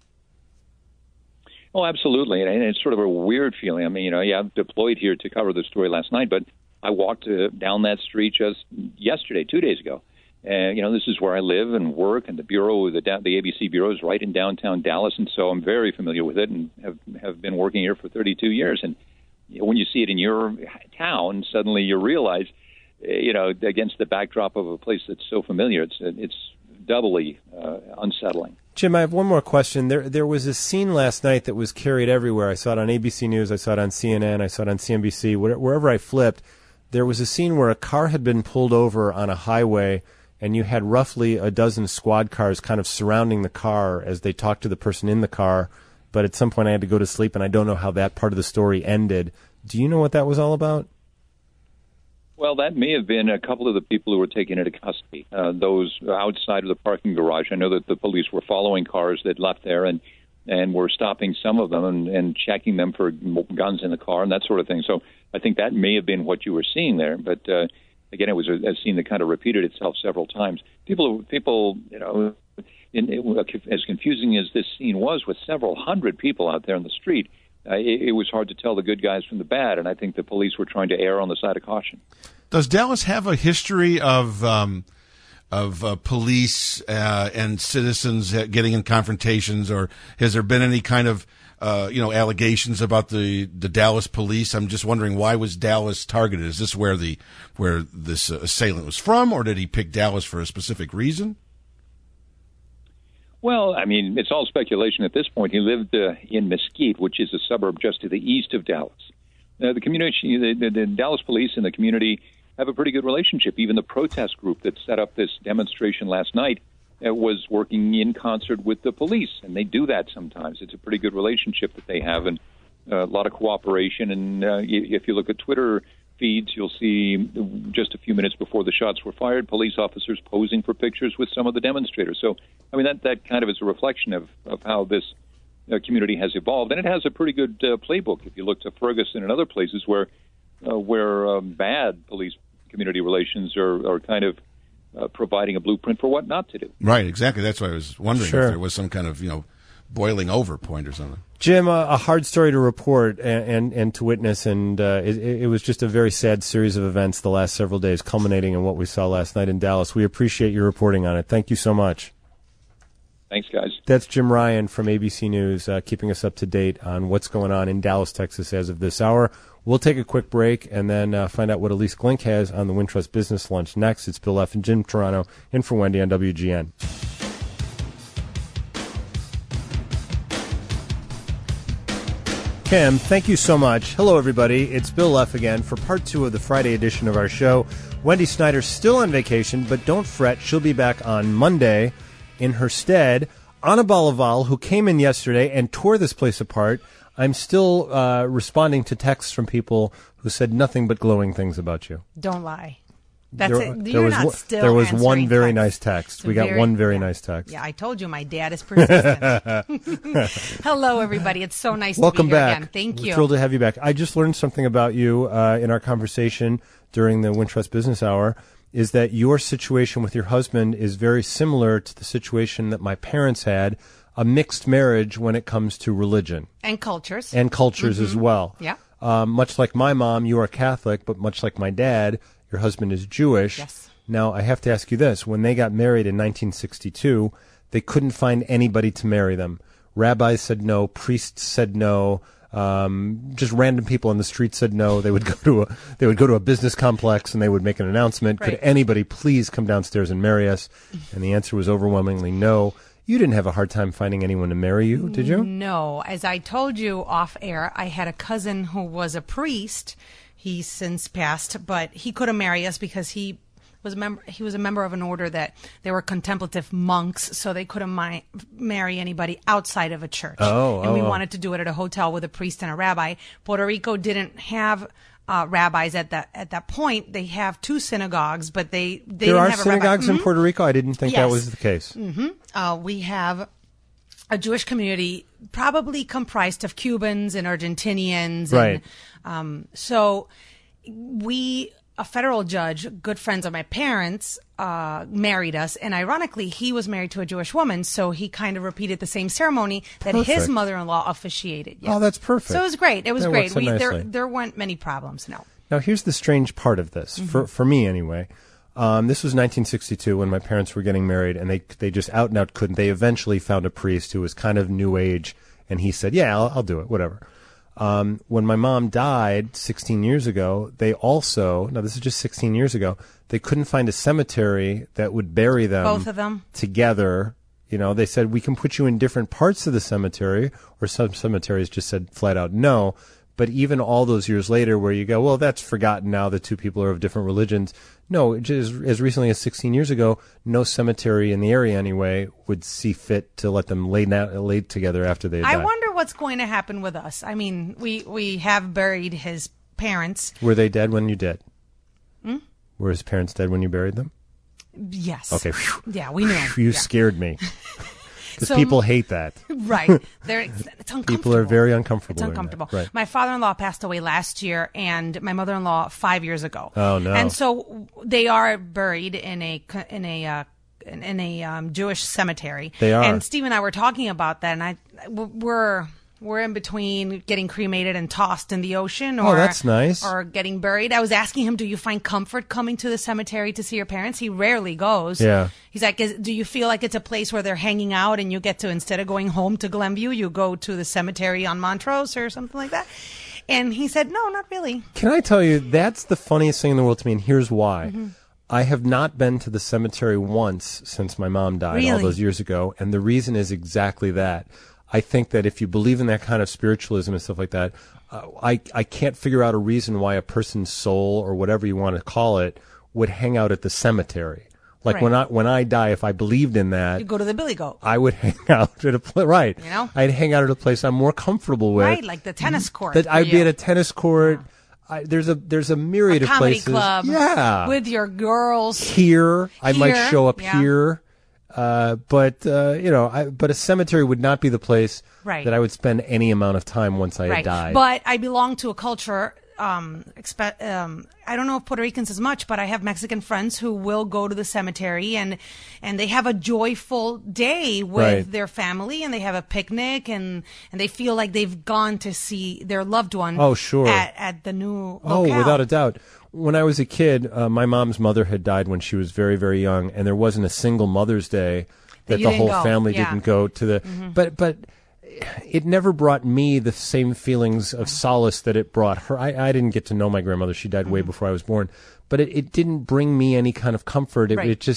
Oh, absolutely. And it's sort of a weird feeling. I mean, I'm deployed here to cover the story last night, but I walked down that street just yesterday, 2 days ago. And, this is where I live and work, and the bureau, the ABC bureau is right in downtown Dallas, and so I'm very familiar with it and have been working here for 32 years. And when you see it in your town, suddenly you realize, against the backdrop of a place that's so familiar, it's doubly unsettling. Jim, I have one more question. There was a scene last night that was carried everywhere. I saw it on ABC News. I saw it on CNN. I saw it on CNBC. Wherever I flipped, there was a scene where a car had been pulled over on a highway, and you had roughly a dozen squad cars kind of surrounding the car as they talked to the person in the car. But at some point I had to go to sleep, and I don't know how that part of the story ended. Do you know what that was all about? Well, that may have been a couple of the people who were taken into custody, those outside of the parking garage. I know that the police were following cars that left there and were stopping some of them and checking them for guns in the car and that sort of thing. So I think that may have been what you were seeing there. But again, it was a scene that kind of repeated itself several times. People, you know, as confusing as this scene was with several hundred people out there in the street, it was hard to tell the good guys from the bad, and I think the police were trying to err on the side of caution. Does Dallas have a history of police and citizens getting in confrontations, or has there been any kind of allegations about the Dallas police? I'm just wondering, why was Dallas targeted? Is this where this assailant was from, or did he pick Dallas for a specific reason? Well, I mean, it's all speculation at this point. He lived in Mesquite, which is a suburb just to the east of Dallas. The community, the Dallas police and the community have a pretty good relationship. Even the protest group that set up this demonstration last night was working in concert with the police, and they do that sometimes. It's a pretty good relationship that they have, and a lot of cooperation. And if you look at Twitter feeds, you'll see just a few minutes before the shots were fired, police officers posing for pictures with some of the demonstrators. So, I mean, that kind of is a reflection of how this community has evolved. And it has a pretty good playbook. If you look to Ferguson and other places where bad police-community relations are kind of providing a blueprint for what not to do. Right, exactly. That's why I was wondering if there was some kind of, boiling over point or something. Jim, a hard story to report and to witness, and it was just a very sad series of events the last several days, culminating in what we saw last night in Dallas. We appreciate your reporting on it. Thank you so much. Thanks, guys. That's Jim Ryan from ABC News, keeping us up to date on what's going on in Dallas, Texas as of this hour. We'll take a quick break and then find out what Elise Glink has on the Wintrust Business Lunch next. It's Bill F. and Jim Toronto in for Wendy on WGN. Kim, thank you so much. Hello, everybody. It's Bill Leff again for part 2 of the Friday edition of our show. Wendy Snyder's still on vacation, but don't fret. She'll be back on Monday. In her stead, Anna Balaval, who came in yesterday and tore this place apart. I'm still responding to texts from people who said nothing but glowing things about you. Don't lie. There was one very nice text. We got one very nice text. Yeah, I told you my dad is persistent. Hello, everybody. It's so nice Welcome to be here back. again. Thank you. We're thrilled to have you back. I just learned something about you in our conversation during the Wintrust Business Hour, is that your situation with your husband is very similar to the situation that my parents had, a mixed marriage when it comes to religion. And cultures. And cultures as well. Yeah. Much like my mom, you are Catholic, but much like my dad, your husband is Jewish. Yes. Now, I have to ask you this. When they got married in 1962, they couldn't find anybody to marry them. Rabbis said no. Priests said no. Just random people on the street said no. They would go to a business complex and they would make an announcement. Right. Could anybody please come downstairs and marry us? And the answer was overwhelmingly no. You didn't have a hard time finding anyone to marry you, did you? No. As I told you off air, I had a cousin who was a priest. He's since passed, but he couldn't marry us because he was a member of an order that they were contemplative monks, so they couldn't marry anybody outside of a church. And we wanted to do it at a hotel with a priest and a rabbi. Puerto Rico didn't have rabbis at that point. They have 2 synagogues, but they didn't have a rabbi. There are synagogues in Puerto Rico? I didn't think that was the case. Mm-hmm. We have a Jewish community probably comprised of Cubans and Argentinians. Right. And, so a federal judge, good friends of my parents, married us. And ironically, he was married to a Jewish woman. So he kind of repeated the same ceremony that his mother-in-law officiated. Yeah. Oh, that's perfect. So it was great. It was that great. So there weren't many problems, no. Now, here's the strange part of this, for me anyway. This was 1962 when my parents were getting married, and they just out and out couldn't. They eventually found a priest who was kind of new age, and he said, yeah, I'll do it, whatever. When my mom died 16 years ago, they also, now this is just 16 years ago, they couldn't find a cemetery that would bury them. Both of them. Together. You know, they said, we can put you in different parts of the cemetery, or some cemeteries just said flat out no. But even all those years later where you go, well, that's forgotten now, the two people are of different religions. No, just as recently as 16 years ago, no cemetery in the area anyway would see fit to let them lay together after they died. I wonder what's going to happen with us. I mean, we have buried his parents. Were they dead when you did? Were his parents dead when you buried them? Yes. Okay. Yeah, we knew. You scared me. Because people hate that. Right. It's uncomfortable. People are very uncomfortable. It's uncomfortable. Right. My father-in-law passed away last year, and my mother-in-law 5 years ago. Oh, no. And so they are buried in a Jewish cemetery. They are. And Steve and I were talking about that, and we're in between getting cremated and tossed in the ocean, or that's nice. Or getting buried. I was asking him, "Do you find comfort coming to the cemetery to see your parents?" He rarely goes. Yeah. He's like, "Do you feel like it's a place where they're hanging out, and you get to, instead of going home to Glenview, you go to the cemetery on Montrose or something like that?" And he said, "No, not really." Can I tell you, that's the funniest thing in the world to me, and here's why. I have not been to the cemetery once since my mom died all those years ago, and the reason is exactly that. I think that if you believe in that kind of spiritualism and stuff like that, I can't figure out a reason why a person's soul, or whatever you want to call it, would hang out at the cemetery. Like when I die, if I believed in that, you go to the Billy Goat. I would hang out at a place. Right. You know, I'd hang out at a place I'm more comfortable with. Right, like the tennis court. That I'd be at a tennis court. Yeah. There's a myriad of places. Comedy club. Yeah. With your girls. Here, I might show up yeah. here. But a cemetery would not be the place that I would spend any amount of time once I had died. But I belong to a culture. I don't know if Puerto Ricans as much, but I have Mexican friends who will go to the cemetery and they have a joyful day with their family, and they have a picnic, and they feel like they've gone to see their loved one. Oh, sure. At the new locale. Oh, without a doubt. When I was a kid, my mom's mother had died when she was very, very young, and there wasn't a single Mother's Day that the whole family didn't go to the. But it never brought me the same feelings of solace that it brought her. I didn't get to know my grandmother; she died way before I was born. But it didn't bring me any kind of comfort.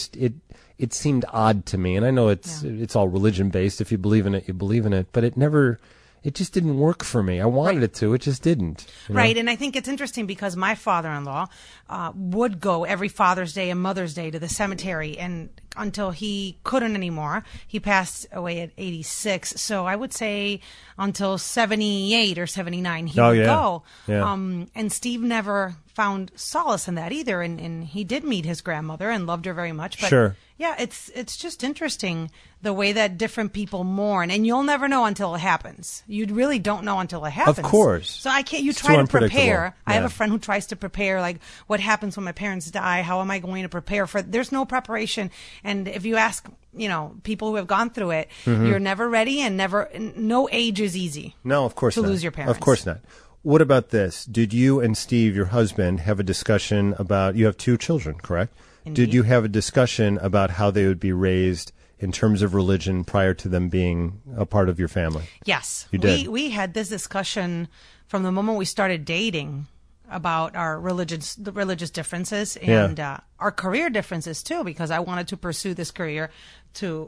It seemed odd to me, and I know it's all religion based. If you believe in it, you believe in it. But it just didn't work for me. I wanted it to. It just didn't. You know? Right, and I think it's interesting because my father-in-law would go every Father's Day and Mother's Day to the cemetery, and until he couldn't anymore. He passed away at 86, so I would say until 78 or 79 he would go. Yeah. And Steve never found solace in that either, and he did meet his grandmother and loved her very much. But sure. Yeah, it's just interesting the way that different people mourn, and you'll never know until it happens. You really don't know until it happens. Of course. So I can't. You it's try too to prepare. Yeah. I have a friend who tries to prepare, like, what happens when my parents die? How am I going to prepare for it? There's no preparation, and if you ask, people who have gone through it, you're never ready, and no age is easy. No, of course not. To lose your parents. Of course not. What about this? Did you and Steve, your husband, have a discussion about? You have 2 children, correct? Indeed. Did you have a discussion about how they would be raised in terms of religion prior to them being a part of your family? Yes. You did. We had this discussion from the moment we started dating about our religious differences and our career differences too, because I wanted to pursue this career to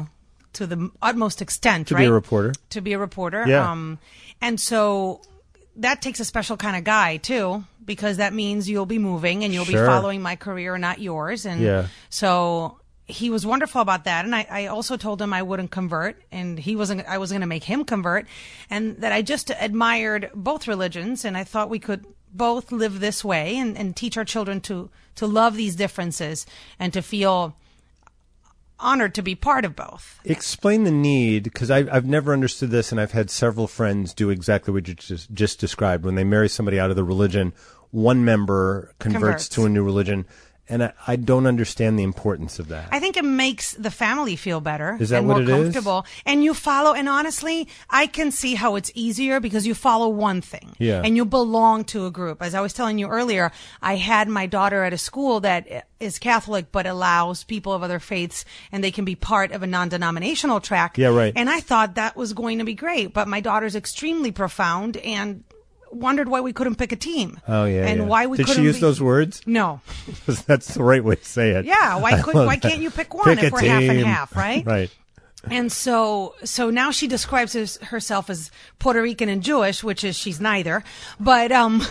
the utmost extent, to be a reporter. To be a reporter. Yeah. And so that takes a special kind of guy too, because that means you'll be moving and you'll be following my career, not yours. And so he was wonderful about that. And I also told him I wouldn't convert, and I wasn't going to make him convert, and that I just admired both religions, and I thought we could both live this way and teach our children to love these differences and to feel honored to be part of both. Explain the need, because I've never understood this, and I've had several friends do exactly what you just described. When they marry somebody out of the religion, one member converts to a new religion, And I don't understand the importance of that. I think it makes the family feel better. Is that and what more it comfortable. And you follow, and honestly, I can see how it's easier because you follow one thing. Yeah. And you belong to a group. As I was telling you earlier, I had my daughter at a school that is Catholic but allows people of other faiths, and they can be part of a non-denominational track. Yeah, right. And I thought that was going to be great. But my daughter's extremely profound and wondered why we couldn't pick a team. Oh, yeah. And why we Did couldn't she use those words? No. That's the right way to say it. Yeah, why can't you pick one if we're half and half, right? Right. And so now she describes herself as Puerto Rican and Jewish, which is she's neither. But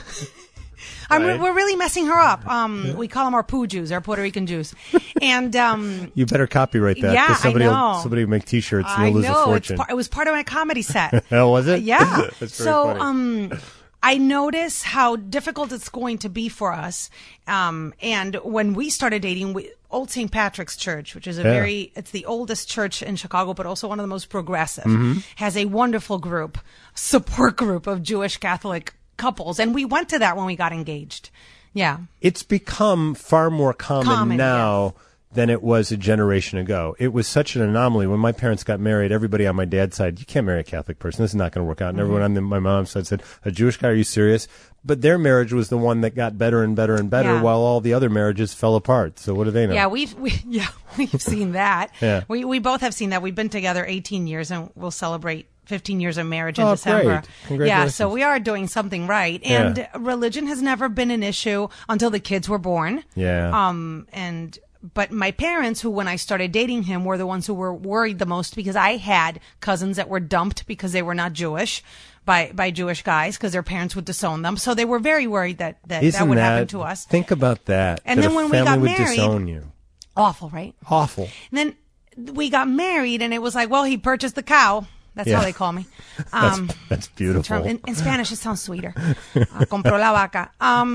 we're really messing her up. We call them our Poo Jews, our Puerto Rican Jews. And you better copyright that. Yeah, 'cause somebody I know. Somebody will make T-shirts and you'll lose a fortune. It was part of my comedy set. Oh, was it? Yeah. That's very funny. I notice how difficult it's going to be for us. And when we started dating, Old St. Patrick's Church, which is it's the oldest church in Chicago, but also one of the most progressive, has a wonderful support group of Jewish Catholic couples. And we went to that when we got engaged. Yeah. It's become far more common now than it was a generation ago. It was such an anomaly. When my parents got married, everybody on my dad's side, you can't marry a Catholic person. This is not going to work out. And everyone on my mom's side said, a Jewish guy, are you serious? But their marriage was the one that got better and better and better while all the other marriages fell apart. So what do they know? Yeah, we've seen that. Yeah. We both have seen that. We've been together 18 years and we'll celebrate 15 years of marriage in December. Great. Congratulations. Yeah, so we are doing something right. And religion has never been an issue until the kids were born. Yeah. But my parents, who when I started dating him, were the ones who were worried the most because I had cousins that were dumped because they were not Jewish by Jewish guys because their parents would disown them. So they were very worried that would happen to us. Think about that. And then when we got married, disown you. Awful, right? Awful. And then we got married, and it was like, well, he purchased the cow. That's how they call me. That's beautiful. In Spanish, it sounds sweeter. Compró la vaca.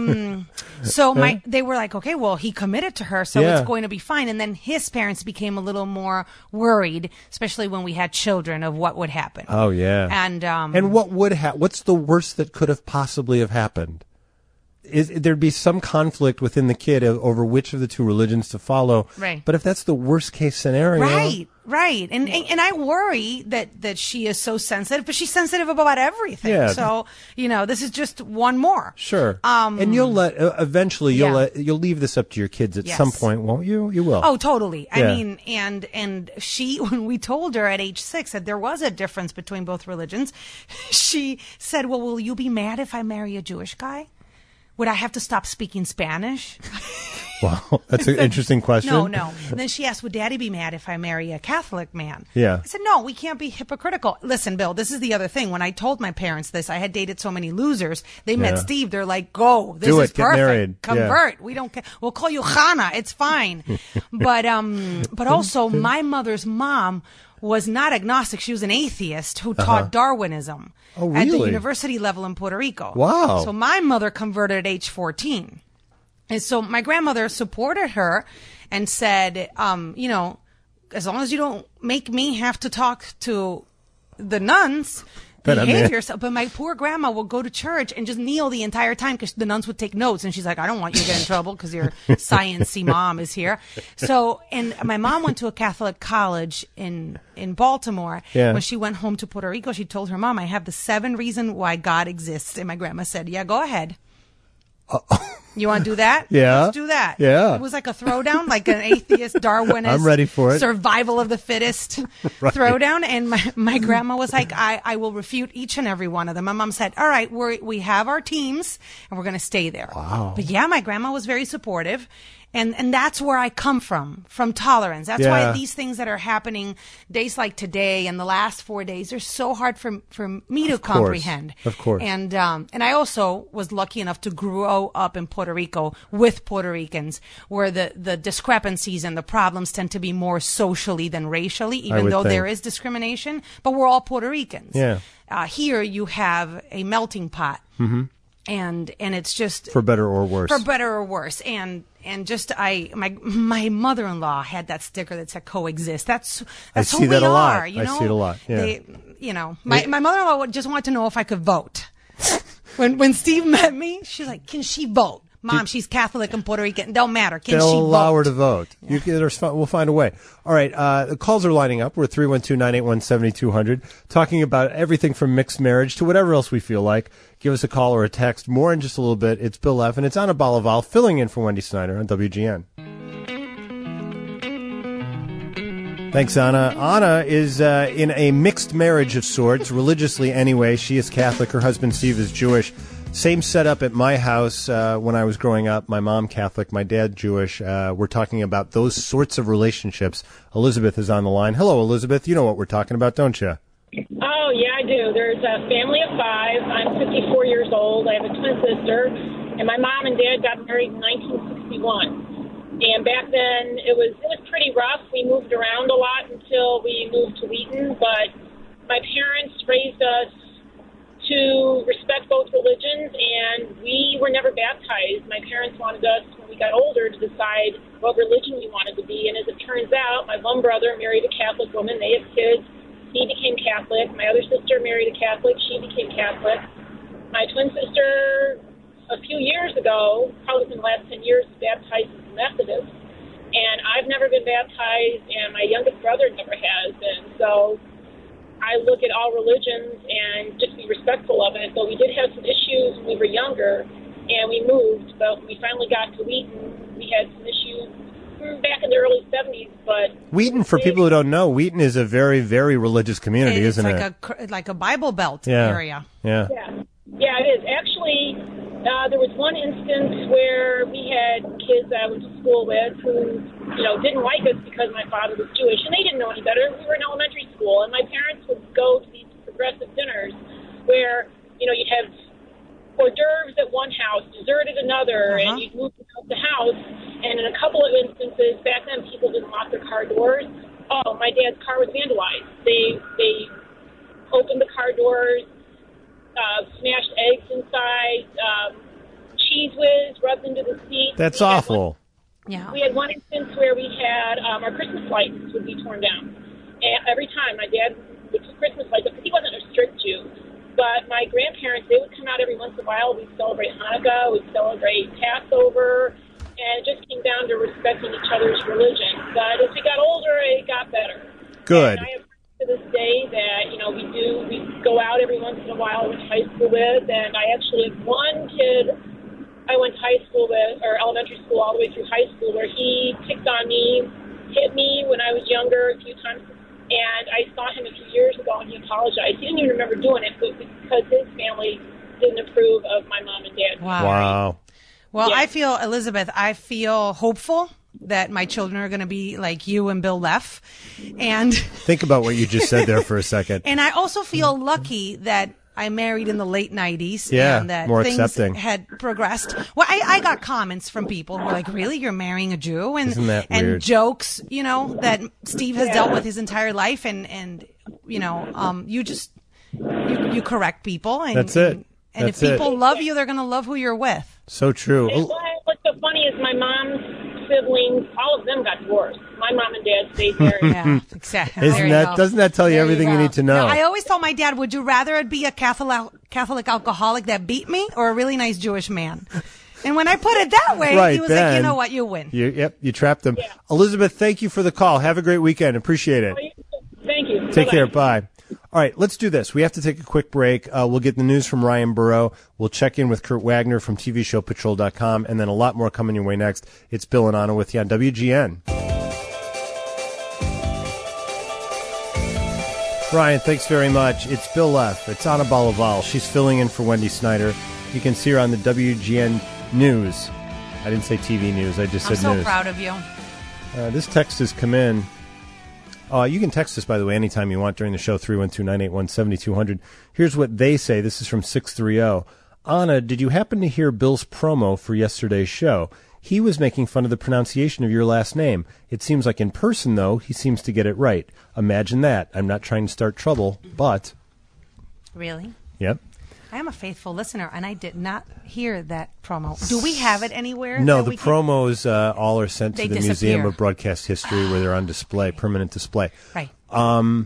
They were like, okay, well, he committed to her, so it's going to be fine. And then his parents became a little more especially when we had children, of what would happen. Oh yeah. And what would what's the worst that could have possibly have happened? There'd be some conflict within the kid over which of the two religions to follow. Right. But if that's the worst case scenario. Right. And I worry that she is so sensitive, but she's sensitive about everything. Yeah. So, this is just one more. Sure. And you'll eventually you'll leave this up to your kids at some point, won't you? You will. Oh, totally. Yeah. I mean, and she, when we told her at age 6 that there was a difference between both religions, she said, well, will you be mad if I marry a Jewish guy? Would I have to stop speaking Spanish? Wow, that's an interesting question. No. And then she asked, would Daddy be mad if I marry a Catholic man? Yeah. I said, no, we can't be hypocritical. Listen, Bill, this is the other thing. When I told my parents this, I had dated so many losers. They met Steve. They're like, go. This is perfect. Get married. Convert. Yeah. We don't care. We'll call you Hannah. It's fine. But also, my mother's mom was not agnostic. She was an atheist who taught Darwinism at the university level in Puerto Rico. Wow. So my mother converted at age 14. And so my grandmother supported her and said, as long as you don't make me have to talk to the nuns, behave yourself. But my poor grandma will go to church and just kneel the entire time because the nuns would take notes. And she's like, I don't want you to get in trouble because your science-y mom is here. So, and my mom went to a Catholic college in Baltimore. Yeah. When she went home to Puerto Rico, she told her mom, I have the 7 reasons why God exists. And my grandma said, yeah, go ahead. You want to do that? Yeah. Let's do that. Yeah. It was like a throwdown, like an atheist, Darwinist. I'm ready for it. Survival of the fittest throwdown. And my grandma was like, I will refute each and every one of them. My mom said, all right, we have our teams and we're going to stay there. Wow. But yeah, my grandma was very supportive. And that's where I come from tolerance. That's why these things that are happening days like today and the last 4 days are so hard for me to comprehend. Of course. And I also was lucky enough to grow up in Puerto Rico with Puerto Ricans, where the discrepancies and the problems tend to be more socially than racially, even though there is discrimination. But we're all Puerto Ricans. Yeah. Here you have a melting pot. Mm-hmm. And it's just for better or worse. For better or worse. And just my mother-in-law had that sticker that said coexist. That's who we are. I see it a lot. Yeah. My mother-in-law just wanted to know if I could vote. When Steve met me, she's like, can she vote? Mom, she's Catholic and Puerto Rican. Don't matter. Can They'll she allow vote? her to vote. Yeah. We'll find a way. All right. The calls are lining up. We're 312-981-7200, talking about everything from mixed marriage to whatever else we feel like. Give us a call or a text. More in just a little bit. It's Bill Leff, and it's Anna Balaval filling in for Wendy Snyder on WGN. Thanks, Anna. Anna is in a mixed marriage of sorts, religiously anyway. She is Catholic. Her husband, Steve, is Jewish. Same setup at my house when I was growing up. My mom Catholic, my dad Jewish. We're talking about those sorts of relationships. Elizabeth is on the line. Hello, Elizabeth. You know what we're talking about, don't you? Oh, yeah, I do. There's a family of 5. I'm 54 years old. I have a twin sister, and my mom and dad got married in 1961. And back then, it was pretty rough. We moved around a lot until we moved to Wheaton, but my parents raised us to respect both religions, and we were never baptized. My parents wanted us, when we got older, to decide what religion we wanted to be, and as it turns out, my one brother married a Catholic woman. They have kids. He became Catholic. My other sister married a Catholic. She became Catholic. My twin sister, a few years ago, probably within the last 10 years, baptized as a Methodist, and I've never been baptized, and my youngest brother never has been, so I look at all religions and just be respectful of it. But we did have some issues when we were younger, and we moved, but we finally got to Wheaton. We had some issues back in the early 70s, but... Wheaton, for people who don't know, Wheaton is a very, very religious community, isn't it? It's like a Bible Belt area. Yeah, it is. Actually, there was one instance where we had kids I went to school with who, didn't like us because my father was Jewish, and they didn't know any better. We were in elementary school, and my parents would go to these progressive dinners where, you'd have hors d'oeuvres at one house, dessert at another, and you'd move from house to house. And in a couple of instances, back then people didn't lock their car doors. Oh, my dad's car was vandalized. They opened the car doors, smashed eggs inside, Cheese Whiz rubbed into the seat. That's awful. We had one instance where we had our Christmas lights would be torn down. And every time my dad would put Christmas lights up, because he wasn't a strict Jew. But my grandparents, they would come out every once in a while. We'd celebrate Hanukkah, we'd celebrate Passover, and it just came down to respecting each other's religion. But as we got older, it got better. Good. And I have to this day that, we go out every once in a while. I went to high school with, and I actually have one kid I went to high school with, or elementary school all the way through high school, where he picked on me, hit me when I was younger a few times. And I saw him a few years ago, and he apologized. He didn't even remember doing it, but because his family didn't approve of my mom and dad. Wow. Well, I feel, Elizabeth, hopeful that my children are going to be like you and Bill Leff. And think about what you just said there for a second. And I also feel lucky that I married in the late 90s. Yeah, and that more things accepting. had progressed. Well, I got comments from people who were like, really, you're marrying a Jew? And, isn't that and weird? Jokes, that Steve has dealt with his entire life. And you correct people. And, that's it. And if people love you, they're going to love who you're with. So true. And what's so funny is my mom's siblings, all of them got divorced. My mom and dad stayed married. Yeah, exactly. Doesn't that tell you everything you need to know? I always told my dad, would you rather it be a Catholic alcoholic that beat me or a really nice Jewish man? And when I put it that way, he was like, you know what, you win. You trapped them. Yeah. Elizabeth, thank you for the call. Have a great weekend. Appreciate it. Thank you. Take care. Bye. All right, let's do this. We have to take a quick break. We'll get the news from Ryan Burrow. We'll check in with Kurt Wagner from TVShowPatrol.com, and then a lot more coming your way next. It's Bill and Anna with you on WGN. Ryan, thanks very much. It's Bill Leff. It's Anna Balaval. She's filling in for Wendy Snyder. You can see her on the WGN News. I didn't say TV news. I just said news. I'm so proud of you. This text has come in. You can text us, by the way, anytime you want during the show, 312-981-7200. Here's what they say. This is from 630. Anna, did you happen to hear Bill's promo for yesterday's show? He was making fun of the pronunciation of your last name. It seems like in person, though, he seems to get it right. Imagine that. I'm not trying to start trouble, but... Really? Yep. I am a faithful listener, and I did not hear that promo. Do we have it anywhere? No, the promos all are sent to the disappear. Museum of Broadcast History where they're on display, permanent display. Right.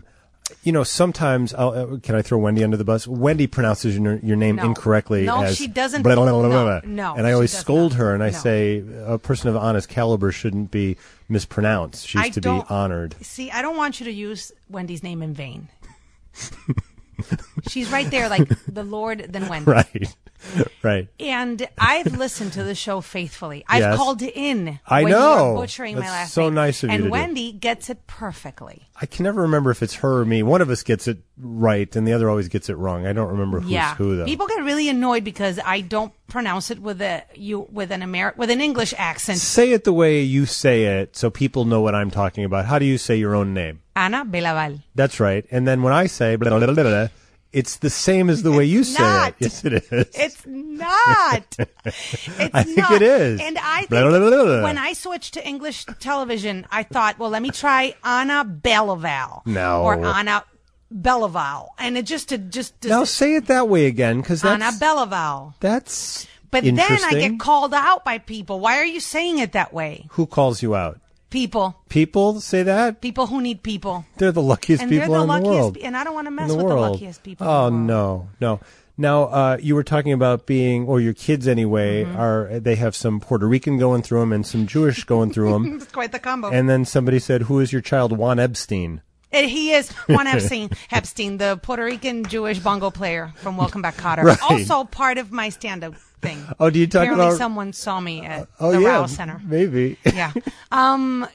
sometimes can I throw Wendy under the bus? Wendy pronounces your name incorrectly. No, as she doesn't. Blah, blah, blah, blah, blah. No, and I always scold not. her, and I say a person of honest caliber shouldn't be mispronounced. She's to be honored. See, I don't want you to use Wendy's name in vain. She's right there, like the Lord, then Wendy. Right. And I've listened to the show faithfully. I've called in. I when know. You were butchering That's my last so name. nice of you to do. And Wendy gets it perfectly. I can never remember if it's her or me. One of us gets it right, and the other always gets it wrong. I don't remember who's who, though. People get really annoyed because I don't pronounce it with an English accent. Say it the way you say it, so people know what I'm talking about. How do you say your own name? Ana Belaval. That's right. And then when I say blah, blah, blah, blah, it's the same as the way you say it. Yes, it is. It's not. I think it is. And I think blah, blah, blah, blah. when I switched to English television, I thought, well, let me try Ana Belaval. No. Or Ana Belaval. And it just now say it that way again, because that's Ana Belaval. That's But then I get called out by people. Why are you saying it that way? Who calls you out? People. People say that? People who need people. They're the luckiest people in the world. And I don't want to mess with the luckiest people. Oh, no. Now, you were talking about or your kids anyway, they have some Puerto Rican going through them and some Jewish going through them. It's quite the combo. And then somebody said, who is your child? Juan Epstein. He is Juan Epstein, the Puerto Rican Jewish bongo player from Welcome Back, Kotter. Right. Also part of my stand-up thing. Oh, do you talk Apparently about? Someone saw me at the Rouse Center. Maybe. Yeah. And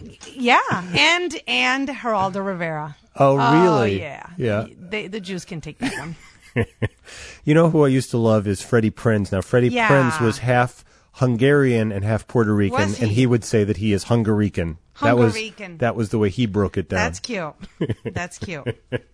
Geraldo Rivera. Oh, really? Oh, yeah. Yeah. The Jews can take that one. You know who I used to love is Freddie Prinze. Now, Freddie Prinze was half Hungarian and half Puerto Rican, and he would say that he is Hungarican. That was the way he broke it down. That's cute. That's cute.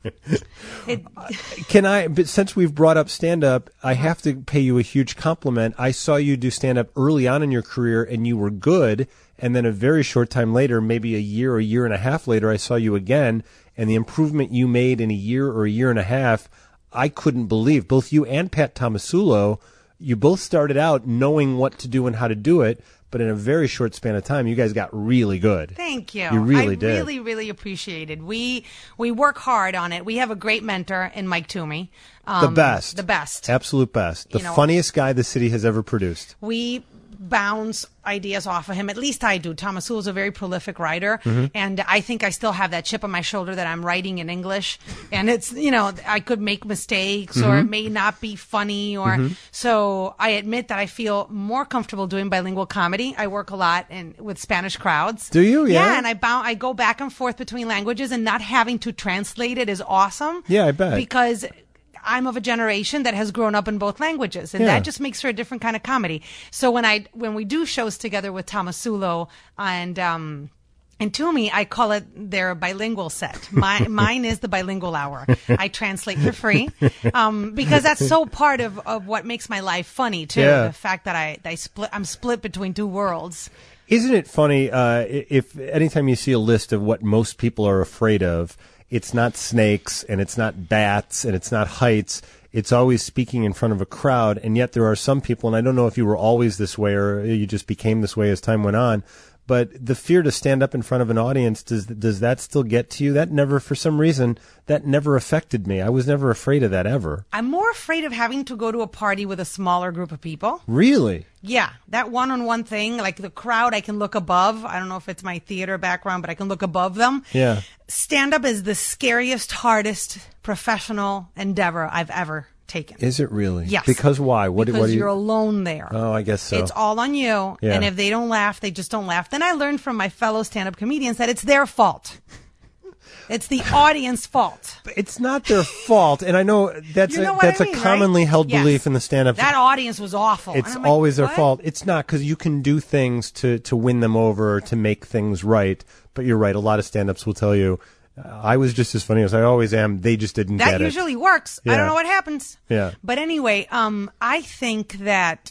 But since we've brought up stand-up, I have to pay you a huge compliment. I saw you do stand-up early on in your career, and you were good. And then a very short time later, maybe a year and a half later, I saw you again. And the improvement you made in a year or a year and a half, I couldn't believe. Both you and Pat Tomasulo, you both started out knowing what to do and how to do it. But in a very short span of time, you guys got really good. Thank you. You really did. I really, really appreciate it. We work hard on it. We have a great mentor in Mike Toomey. The best. The best. Absolute best. The funniest guy the city has ever produced. We bounce ideas off of him. At least I do. Tomasulo is a very prolific writer, and I think I still have that chip on my shoulder that I'm writing in English, and it's, I could make mistakes or it may not be funny, or so I admit that I feel more comfortable doing bilingual comedy. I work a lot with Spanish crowds. Do you? Yeah. And I go back and forth between languages, and not having to translate it is awesome. Yeah, I bet. Because I'm of a generation that has grown up in both languages, and that just makes for a different kind of comedy. So when we do shows together with Tomasulo and Toomey, I call it their bilingual set. Mine is the bilingual hour. I translate for free because that's so part of what makes my life funny too. Yeah. The fact that I'm split between two worlds. Isn't it funny if anytime you see a list of what most people are afraid of, it's not snakes, and it's not bats, and it's not heights. It's always speaking in front of a crowd, and yet there are some people, and I don't know if you were always this way or you just became this way as time went on, but the fear to stand up in front of an audience, does that still get to you? That never, for some reason, that never affected me. I was never afraid of that ever. I'm more afraid of having to go to a party with a smaller group of people. Really? Yeah, that one-on-one thing, like the crowd, I can look above. I don't know if it's my theater background, but I can look above them. Yeah. Stand-up is the scariest, hardest professional endeavor I've ever taken. Is it really? Yes. Because why? Because you're alone there. Oh, I guess so. It's all on you. Yeah. And if they don't laugh, they just don't laugh. Then I learned from my fellow stand-up comedians that it's their fault. It's the audience fault. It's not their fault, and I know that's a commonly held belief in the stand-up. That audience was awful. It's always their fault. It's not, because you can do things to win them over, to make things right. But you're right. A lot of stand-ups will tell you, I was just as funny as I always am. They just didn't get it. That usually works. Yeah. I don't know what happens. Yeah. But anyway, I think that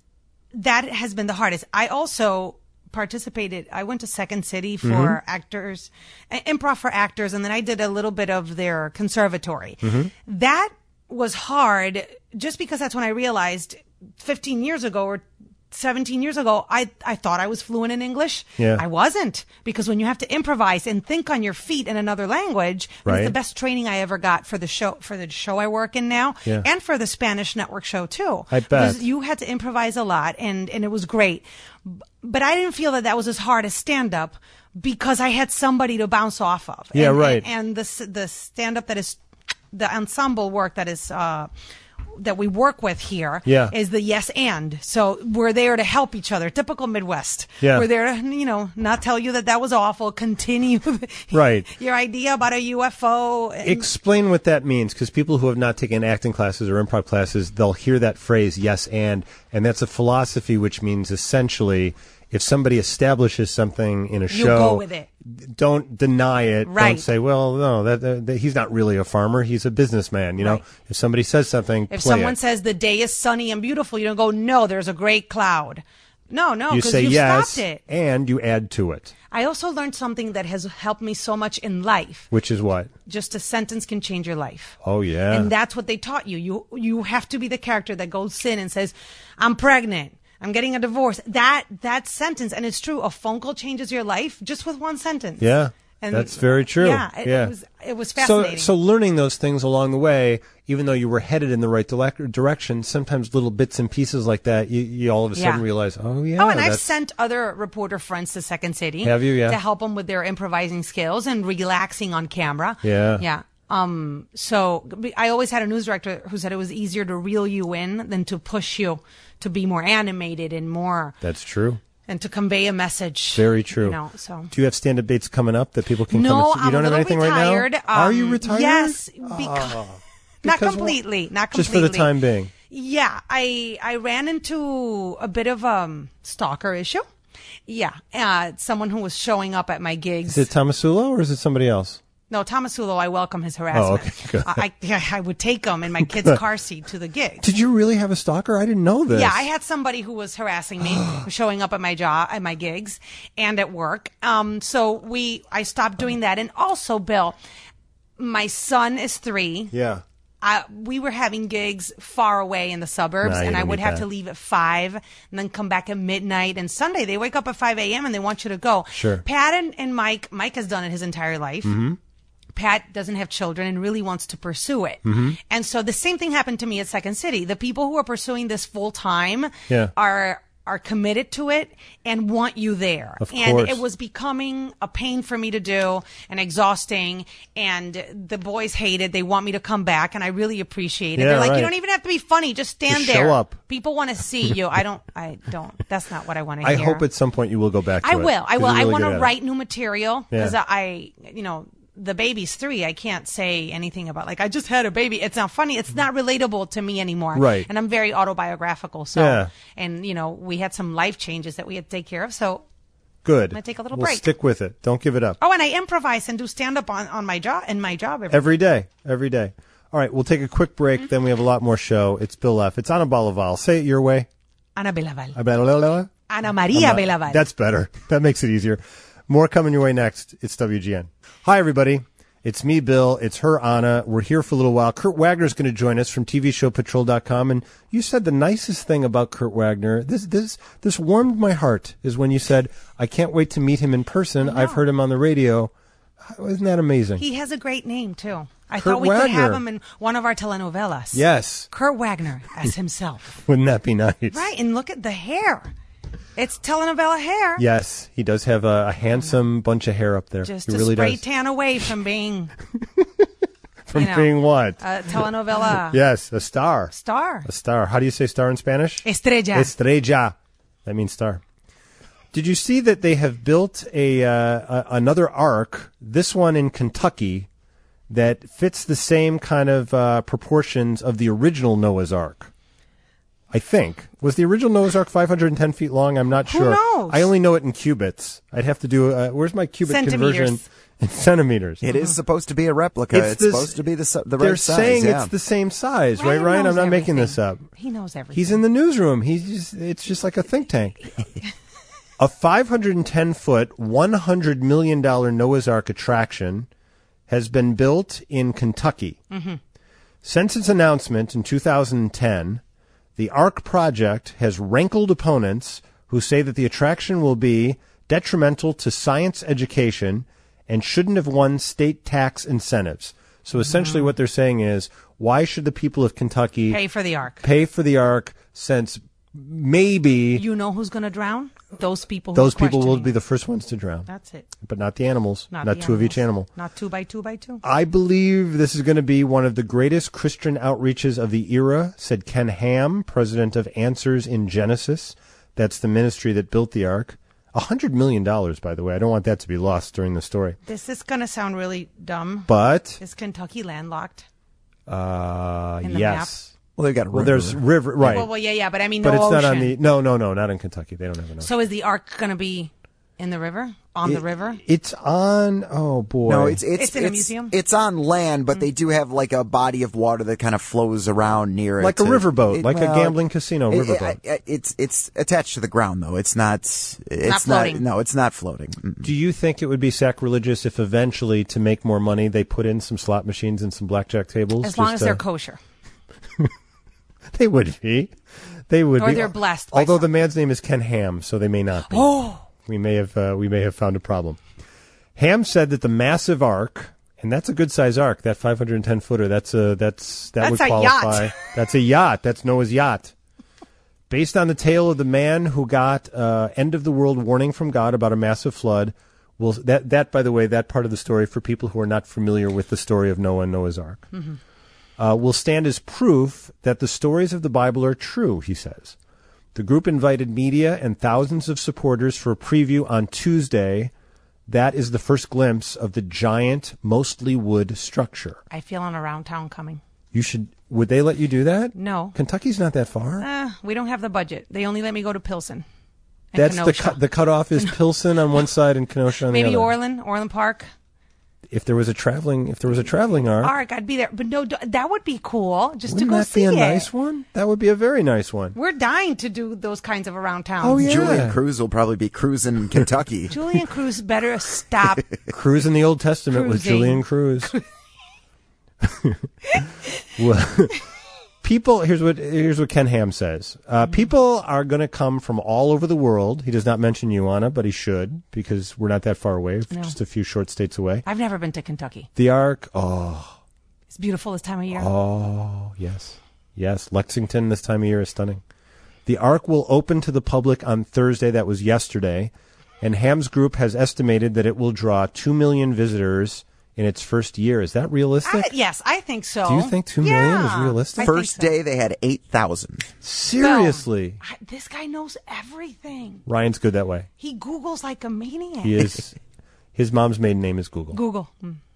has been the hardest. I also participated. I went to Second City for actors, improv for actors, and then I did a little bit of their conservatory. That was hard just because that's when I realized 15 years ago or 17 years ago, I thought I was fluent in English. Yeah. I wasn't, because when you have to improvise and think on your feet in another language, Right. it's the best training I ever got for the show I work in now, Yeah. and for the Spanish network show too. I bet. Because you had to improvise a lot, and it was great. But I didn't feel that was as hard as stand up, because I had somebody to bounce off of. Yeah, and, right. And the stand up that is the ensemble work that is that we work with here is the yes and. So we're there to help each other. Typical Midwest. Yeah. We're there to, not tell you that was awful. Continue Right. your idea about a UFO. Explain what that means, because people who have not taken acting classes or improv classes, they'll hear that phrase, yes and that's a philosophy which means essentially if somebody establishes something in a show, go with it. Don't deny it. Right. Don't say, well, no, that he's not really a farmer. He's a businessman. You know, if somebody says something, if play someone it. says the day is sunny and beautiful, you don't go, no, there's a great cloud. No, you because say you yes, stopped it. and you add to it. I also learned something that has helped me so much in life. Which is what? Just a sentence can change your life. Oh, yeah. And that's what they taught you. You have to be the character that goes in and says, I'm pregnant. I'm getting a divorce. That sentence, and it's true, a phone call changes your life just with one sentence. Yeah, and that's very true. Yeah, it was fascinating. So learning those things along the way, even though you were headed in the right direction, sometimes little bits and pieces like that, you all of a sudden realize, oh, yeah. Oh, and I've sent other reporter friends to Second City. Have you? Yeah. To help them with their improvising skills and relaxing on camera. Yeah. Yeah. So I always had a news director who said it was easier to reel you in than to push you to be more animated and more. That's true. And to convey a message. Very true. So. Do you have stand-up dates coming up that people can come and see? You I'm don't a have anything retired. right now? Are you retired? Yes. Because not completely. Not completely. Just for the time being. Yeah. I ran into a bit of a stalker issue. Yeah. Someone who was showing up at my gigs. Is it Tomasulo or is it somebody else? No, Tomasulo, I welcome his harassment. Oh, okay, good. I would take him in my kid's car seat to the gigs. Did you really have a stalker? I didn't know this. Yeah, I had somebody who was harassing me, showing up at my job, at my gigs, and at work. So I stopped doing that. And also, Bill, my son is 3. Yeah. We were having gigs far away in the suburbs, and I would have to leave at 5 and then come back at midnight. And Sunday, they wake up at 5 a.m. and they want you to go. Sure. Pat and Mike has done it his entire life. Mm-hmm. Pat doesn't have children and really wants to pursue it. Mm-hmm. And so the same thing happened to me at Second City. The people who are pursuing this full time are committed to it and want you there. Of and course. it was becoming a pain for me to do and exhausting, and the boys hate it. They want me to come back, and I really appreciate it. Yeah, They're like, right. you don't even have to be funny. Just stand Just there. show up. People want to see you. I don't. That's not what I want to hear. I hope at some point you will go back to I it. will. I 'cause will. you're I really want good to at it. write new material because Yeah. the baby's 3. I can't say anything about I just had a baby. It's not funny. It's not relatable to me anymore. Right. And I'm very autobiographical. So, Yeah. and we had some life changes that we had to take care of. So Good. I'm gonna take a little We'll break. Stick with it. Don't give it up. Oh, and I improvise and do stand up on my job Every day. Every day. All right, we'll take a quick break. Then we have a lot more show. It's Bill F. It's Ana Balaval. Say it your way. Ana Belaval. Ana Maria Belaval. That's better. That makes it easier. More coming your way next. It's WGN. Hi, everybody. It's me, Bill. It's her, Anna. We're here for a little while. Kurt Wagner's going to join us from TVShowPatrol.com. And you said the nicest thing about Kurt Wagner. This warmed my heart is when you said, I can't wait to meet him in person. I've heard him on the radio. Isn't that amazing? He has a great name, too. I Kurt thought we could have Wagner. him in one of our telenovelas. Yes. Kurt Wagner as himself. Wouldn't that be nice? Right, and look at the hair. It's telenovela hair. Yes, he does have a handsome bunch of hair up there. Just he a really spray does. tan away from being Being what? a telenovela Yes, a star. star. A star. How do you say star in Spanish? Estrella. Estrella. That means star. Did you see that they have built another ark, this one in Kentucky, that fits the same kind of proportions of the original Noah's Ark? I think. Was the original Noah's Ark 510 feet long? I'm not sure. Who knows? I only know it in cubits. I'd have to do, where's my cubit conversion? In centimeters. It is supposed to be a replica. It's supposed to be the right they're size. saying yeah. it's the same size, right, Ryan? I'm not making this up. He knows everything. He's in the newsroom. It's just like a think tank. A 510-foot, $100 million Noah's Ark attraction has been built in Kentucky. Mm-hmm. Since its announcement in 2010, The Ark project has rankled opponents who say that the attraction will be detrimental to science education and shouldn't have won state tax incentives. So essentially what they're saying is, why should the people of Kentucky pay for the Ark since maybe... You know who's going to drown? Those people. Those people will be the first ones to drown. That's it. But not the animals. Not the two animals. of each animal. Not 2 by 2 by 2. I believe this is going to be one of the greatest Christian outreaches of the era, said Ken Ham, president of Answers in Genesis. That's the ministry that built the Ark. $100 million, by the way. I don't want that to be lost during the story. This is going to sound really dumb. But... Is Kentucky landlocked? Yes. Map? Well, they've got a river. Well, there's river, right. Well, yeah, but I mean, but no it's ocean. not on the... No, not in Kentucky. They don't have enough. So is the Ark going to be in the river? The river? It's on... Oh, boy. No, it's in a museum? It's on land, but they do have like a body of water that kind of flows around near it. Like a riverboat, a gambling casino riverboat. It's attached to the ground, though. It's not floating. No, it's not floating. Mm-mm. Do you think it would be sacrilegious if eventually, to make more money, they put in some slot machines and some blackjack tables? As long as they're kosher. They would be. They would or be. They're blessed. Although the man's name is Ken Ham, so they may not be. Oh. We may have found a problem. Ham said that the massive Ark, and that's a good size Ark, that 510 footer. That would qualify. Yacht. That's a yacht. That's Noah's yacht. Based on the tale of the man who got end of the world warning from God about a massive flood. Well, that by the way, that part of the story for people who are not familiar with the story of Noah and Noah's Ark. Mm-hmm. Will stand as proof that the stories of the Bible are true, he says. The group invited media and thousands of supporters for a preview on Tuesday. That is the first glimpse of the giant, mostly wood structure. I feel an around town coming. You should. Would they let you do that? No. Kentucky's not that far. We don't have the budget. They only let me go to Pilsen. That's the cutoff is Pilsen on one side and Kenosha on the other. Maybe Orland Park. If there was a traveling Ark, I'd be there. But no, that would be cool. Just Wouldn't to go that see be a it. nice one? That would be a very nice one. We're dying to do those kinds of around towns. Oh, yeah. Julian Cruz will probably be cruising in Kentucky. Julian Cruz better stop. Cruise in the Old Testament with Julian Cruz. Well, people, here's what Ken Ham says. People are going to come from all over the world. He does not mention you, Anna, but he should, because we're not that far away, just a few short states away. I've never been to Kentucky. The Ark, it's beautiful this time of year. Oh, yes. Yes, Lexington this time of year is stunning. The Ark will open to the public on Thursday. That was yesterday. And Ham's group has estimated that it will draw 2 million visitors in its first year. Is that realistic? Yes, I think so. Do you think 2 million is realistic? First day they had 8,000. Seriously? This guy knows everything. Ryan's good that way. He Googles like a maniac. He is. His mom's maiden name is Google. Google.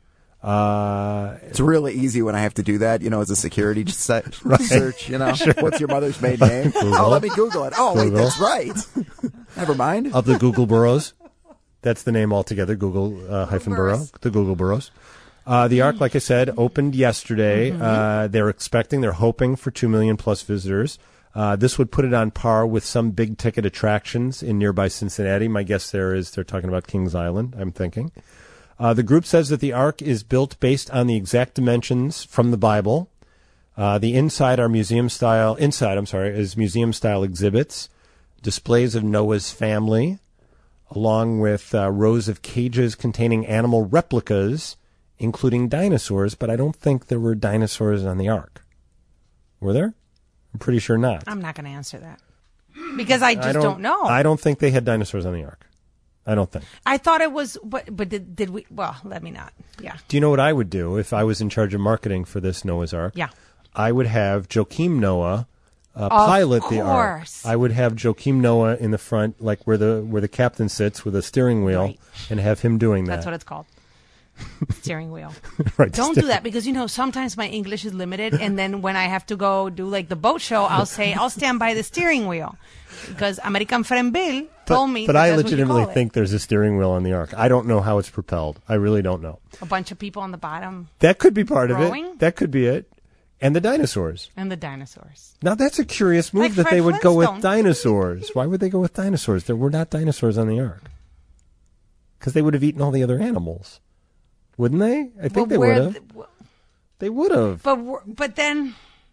It's really easy when I have to do that, as a security search, Sure. What's your mother's maiden name? Oh, let me Google it. Oh, wait, that's right. Never mind. Of the Google Boroughs. That's the name altogether, Google hyphen Borough, the Google Boroughs. The Ark, like I said, opened yesterday. They're hoping for 2 million plus visitors. This would put it on par with some big ticket attractions in nearby Cincinnati. My guess they're talking about Kings Island, I'm thinking. The group says that the Ark is built based on the exact dimensions from the Bible. The inside is museum style exhibits, displays of Noah's family, along with rows of cages containing animal replicas, including dinosaurs, but I don't think there were dinosaurs on the Ark. Were there? I'm pretty sure not. I'm not going to answer that because I don't know. I don't think they had dinosaurs on the Ark. I don't think. I thought it was, but did we? Well, let me not. Yeah. Do you know what I would do if I was in charge of marketing for this Noah's Ark? Yeah. I would have Joachim Noah pilot the Ark. I would have Joachim Noah in the front, like where the captain sits with a steering wheel, and have him doing that. That's what it's called. Steering wheel. Right. Don't do that because sometimes my English is limited, and then when I have to go do like the boat show, I'll say I'll stand by the steering wheel because American friend Bill told me. But I legitimately think there's a steering wheel on the Ark. I don't know how it's propelled. I really don't know. A bunch of people on the bottom. That could be part rowing? of it. That could be it. And the dinosaurs. Now that's a curious move that they would go with dinosaurs. Why would they go with dinosaurs? There were not dinosaurs on the Ark. Because they would have eaten all the other animals. Wouldn't they? I think they would have. They would have. But then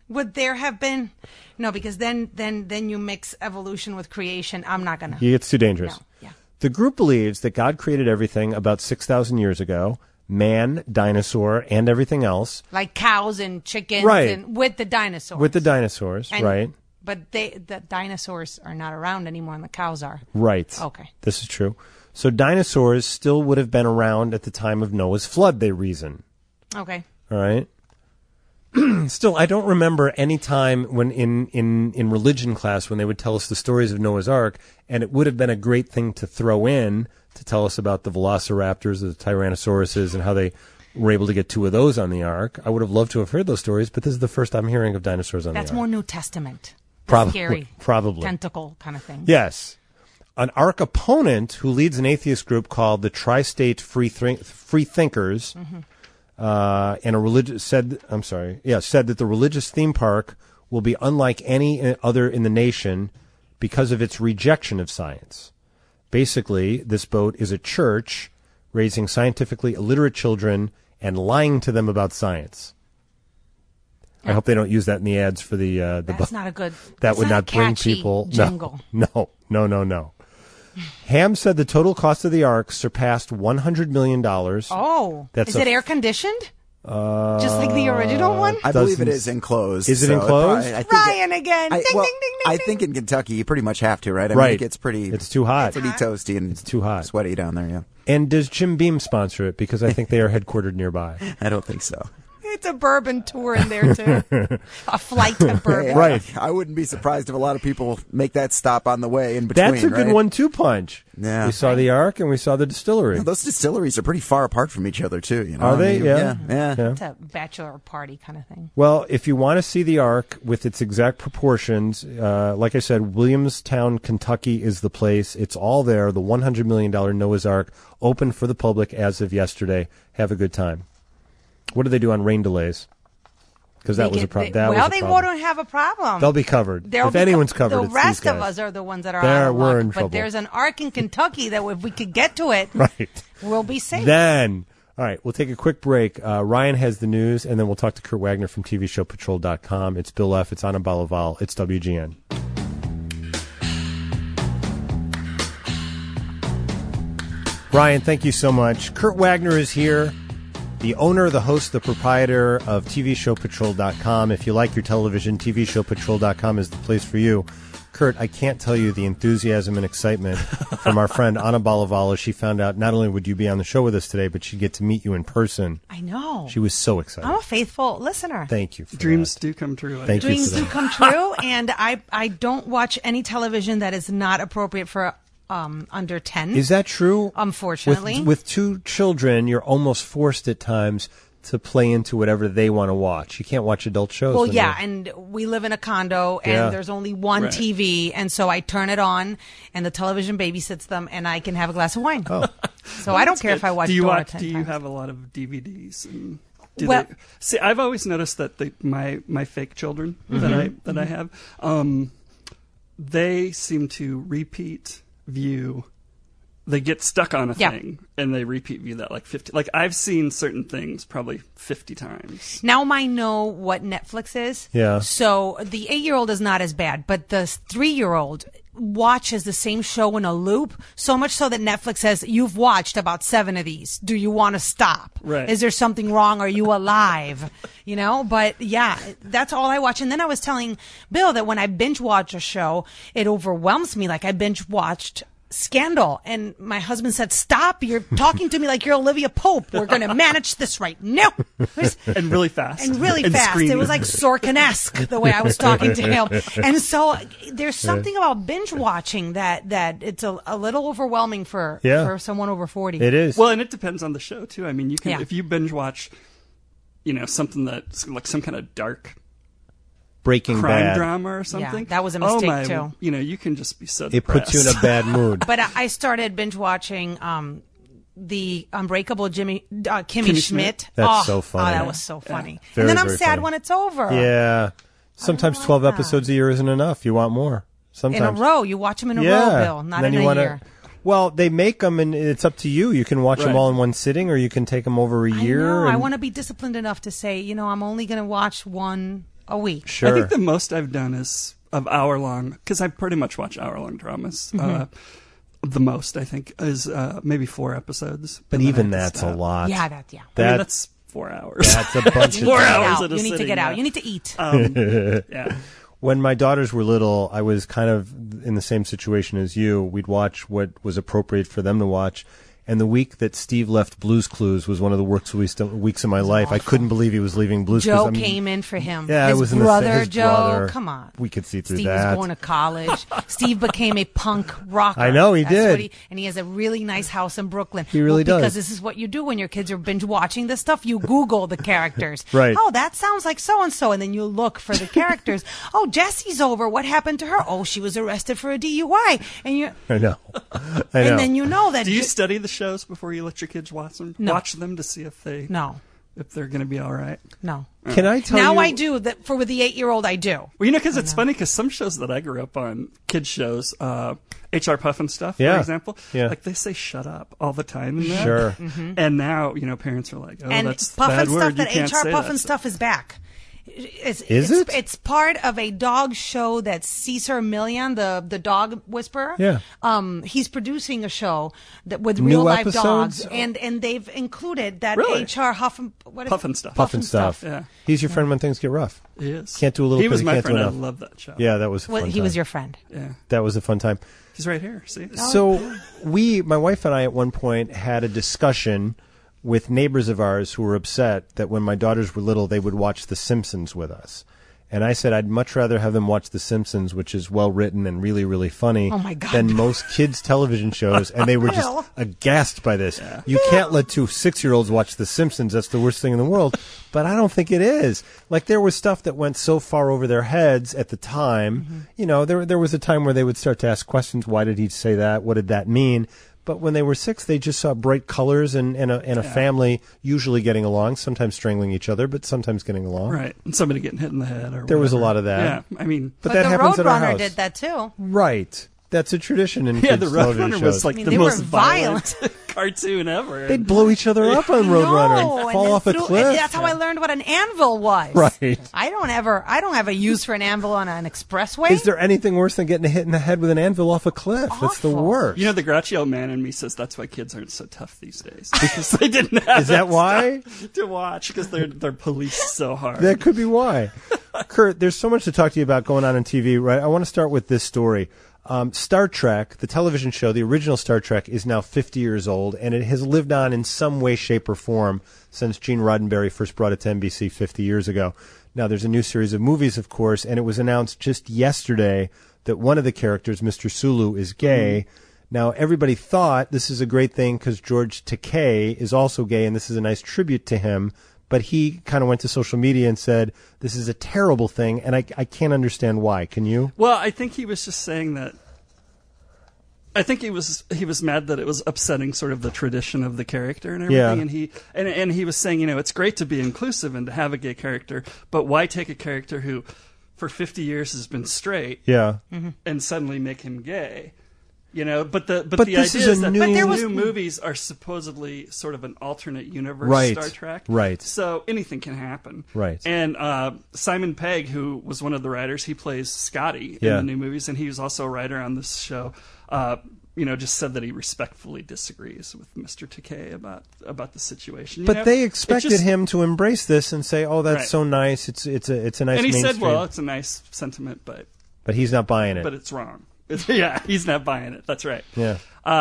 Would there have been? No, because then you mix evolution with creation. I'm not gonna. It's too dangerous. No. Yeah. The group believes that God created everything about 6,000 years ago, man, dinosaur, and everything else. Like cows and chickens, Right. and with the dinosaurs. With the dinosaurs, And- right? But the dinosaurs are not around anymore, and the cows are. Right. Okay. This is true. So dinosaurs still would have been around at the time of Noah's flood, they reason. Okay. All right. Still, I don't remember any time when in religion class when they would tell us the stories of Noah's Ark, and it would have been a great thing to throw in to tell us about the velociraptors, the tyrannosauruses, and how they were able to get 2 of those on the Ark. I would have loved to have heard those stories, but this is the first I'm hearing of dinosaurs on That's the Ark. more New Testament. Probably. Scary. Probably. Tentacle kind of thing. Yes. An Ark opponent who leads an atheist group called the Tri-State Free Thinkers and a religious said that the religious theme park will be unlike any other in the nation because of its rejection of science. Basically, this boat is a church raising scientifically illiterate children and lying to them about science. I hope they don't use that in the ads for the That's not a good. that would not bring catchy people. Jingle. No. Ham said the total cost of the Ark surpassed $100 million. Oh, That's is it air conditioned? Just like the original one? I believe it is enclosed. Is it so enclosed? I think Ryan again. Ding, ding, ding, I ding. think in Kentucky you pretty much have to, right? I mean, Right. it gets pretty. It's too hot. Pretty toasty and It's too hot. sweaty down there. Yeah, And does Jim Beam sponsor it? Because I think they are headquartered nearby. I don't think so. It's a bourbon tour in there too. A flight of bourbon. Yeah, Right. I wouldn't be surprised if a lot of people make that stop on the way in between. That's a good right? 1-2 punch. Yeah. We saw the Ark and we saw the distillery. Those distilleries are pretty far apart from each other too. You know? Are they? I mean, Yeah. yeah. It's a bachelor party kind of thing. Well, if you want to see the Ark with its exact proportions, like I said, Williamstown, Kentucky is the place. It's all there. The $100 million Noah's Ark, open for the public as of yesterday. Have a good time. What do they do on rain delays? Because that was a problem. They won't have a problem. They'll be covered. If anyone's covered, the it's rest these of guys. us are the ones that are There, out of we're luck. in But trouble. there's an Ark in Kentucky that if we could get to it, Right. we'll be safe. Then, all right, we'll take a quick break. Ryan has the news, and then we'll talk to Kurt Wagner from TVShowPatrol.com. It's Bill F. It's Ana Balaval. It's WGN. Ryan, thank you so much. Kurt Wagner is here, the owner, the host, the proprietor of TVShowPatrol.com. If you like your television, TVShowPatrol.com is the place for you. Kurt, I can't tell you the enthusiasm and excitement from our friend Ana Balaval as she found out not only would you be on the show with us today, but she'd get to meet you in person. I know. She was so excited. I'm a faithful listener. Thank you for Dreams that. do come true. Thank you Dreams for do that. come true, and I don't watch any television that is not appropriate for under 10. Is that true? Unfortunately. With 2 children, you're almost forced at times to play into whatever they want to watch. You can't watch adult shows. Well, when yeah, they're- and we live in a condo, and Yeah. there's only one Right. TV, and so I turn it on, and the television babysits them, and I can have a glass of wine. Oh. So I don't care if I watch Do you Dora watch? 10 Do you times. have a lot of DVDs? And do Well- they, see, I've always noticed that my fake children Mm-hmm. that I have, they seem to repeat view. They get stuck on a Yeah. thing and they repeat view that like 50. Like I've seen certain things probably 50 times. Now I know what Netflix is. Yeah. So the 8-year-old is not as bad, but the 3-year-old watches the same show in a loop, so much so that Netflix says, you've watched about 7 of these. Do you want to stop? Right. Is there something wrong? Are you alive? You know, but yeah, that's all I watch. And then I was telling Bill that when I binge watch a show, it overwhelms me. Like I binge watched Scandal, and my husband said, stop, you're talking to me like you're Olivia Pope. We're going to manage this right now. And really fast. And really fast. screaming. It was like Sorkin-esque the way I was talking to him. And so there's something about binge watching that it's a little overwhelming for someone over 40. It is. Well, and it depends on the show too. I mean, you can Yeah. if you binge watch, something that's like some kind of dark Breaking crime Bad. drama or something. Yeah, that was a mistake, oh my, too. You can just be so It depressed. puts you in a bad mood. But I started binge watching the Unbreakable Kimmy Kimmy Schmidt. That's so funny. Oh, that was so funny. Very, and then I'm very sad funny. when it's over. Yeah. Sometimes 12 episodes a year isn't enough. You want more. In Sometimes. a row. You watch them in a Yeah. row, Bill, not Then in you a wanna- year. Well, they make them, and it's up to you. You can watch them Right. all in one sitting, or you can take them over a year. I know. I and- want to be disciplined enough to say, I'm only going to watch one a week. Sure. I think the most I've done is of hour-long, because I pretty much watch hour-long dramas. The most, I think, is maybe 4 episodes. But even that's a lot. Yeah, I mean, that's 4 hours. That's a bunch of 4 hours. You need to get out. You need to eat. Yeah. When my daughters were little, I was kind of in the same situation as you. We'd watch what was appropriate for them to watch. And the week that Steve left Blue's Clues was one of the worst weeks of my life. Awful. I couldn't believe he was leaving Blue's Clues. Joe came in for him. Yeah, his it was brother, his Joe. brother. Come on. We could see through Steve that. was going to college. Steve became a punk rocker. I know, he That's did. what and he has a really nice house in Brooklyn. He really does. Because this is what you do when your kids are binge watching this stuff. You Google the characters. Right. Oh, that sounds like so-and-so. And then you look for the characters. Oh, Jessie's over. What happened to her? Oh, she was arrested for a DUI. And I know. And then you know that. Do you study the shows before you let your kids watch them? No. Watch them to see if they're going to be all right? No. Can I tell you? Now I do. That with the 8-year-old, I do. Well, because it's funny because some shows that I grew up on, kids shows, HR Puff and stuff, Yeah. for example, Yeah. like they say "shut up" all the time in that. Sure. And now parents are like, "Oh, And that's Puff bad and word. stuff. You That can't HR say Puff that and stuff." stuff is back. Is it? it? It's part of a dog show that Cesar Millan, the dog whisperer. Yeah. He's producing a show that with New real life episodes? dogs, and they've included that Really? HR Puff and stuff. Puff and stuff. Yeah. He's your friend when things get rough. He is. Can't do a little. He was because my can't do friend. I enough. love that show. Yeah, that was a fun He time. was your friend. Yeah. That was a fun time. He's right here. See. So my wife and I at one point had a discussion with neighbors of ours who were upset that when my daughters were little, they would watch The Simpsons with us. And I said I'd much rather have them watch The Simpsons, which is well written and really, really funny, Oh, my God. than most kids' television shows. And they were just Bill. aghast by this. You can't let 2 6-year-olds watch The Simpsons. That's the worst thing in the world. But I don't think it is. Like, there was stuff that went so far over their heads at the time. There was a time where they would start to ask questions. Why did he say that? What did that mean? But when they were 6, they just saw bright colors and a family usually getting along, sometimes strangling each other, but sometimes getting along. Right. And somebody getting hit in the head. There was a whatever. lot of that. Yeah. I mean, But that the happens at our Roadrunner house. did that too. Right. That's a tradition in yeah, kids' the television Roadrunner shows. was like I mean, the they most were violent cartoon ever. They'd blow each other up on Roadrunner No, and and fall then off a through- cliff. That's how I learned what an anvil was. Right. I don't have a use for an anvil on an expressway. Is there anything worse than getting hit in the head with an anvil off a cliff? That's the Awful. worst. The Groucho man in me says that's why kids aren't so tough these days because they didn't have Is that why? stuff to watch because they're policed so hard. That could be why. Kurt, there's so much to talk to you about going on TV, right? I want to start with this story. Star Trek, the television show, the original Star Trek, is now 50 years old, and it has lived on in some way, shape, or form since Gene Roddenberry first brought it to NBC 50 years ago. Now, there's a new series of movies, of course, and it was announced just yesterday that one of the characters, Mr. Sulu, is gay. Now, everybody thought this is a great thing because George Takei is also gay, and this is a nice tribute to him. But he kind of went to social media and said, this is a terrible thing, and I can't understand why. Can you? Well, I think he was just saying that. I think he was mad that it was upsetting sort of the tradition of the character and everything. Yeah. And he was saying, it's great to be inclusive and to have a gay character, but why take a character who for 50 years has been straight Yeah. and suddenly make him gay? But the But idea this is is a that new- the But there new movies are supposedly sort of an alternate universe Right, Star Trek. right. So anything can happen. Right. And Simon Pegg, who was one of the writers, he plays Scotty in Yeah. the new movies, and he was also a writer on this show. Just said that he respectfully disagrees with Mr. Takei about the situation. But they expected him to embrace this and say, "Oh, that's Right. so nice. It's a nice." And he said, mainstream." "Well, it's a nice sentiment, but he's not buying it. But it's wrong." Yeah, he's not buying it. That's right. Yeah.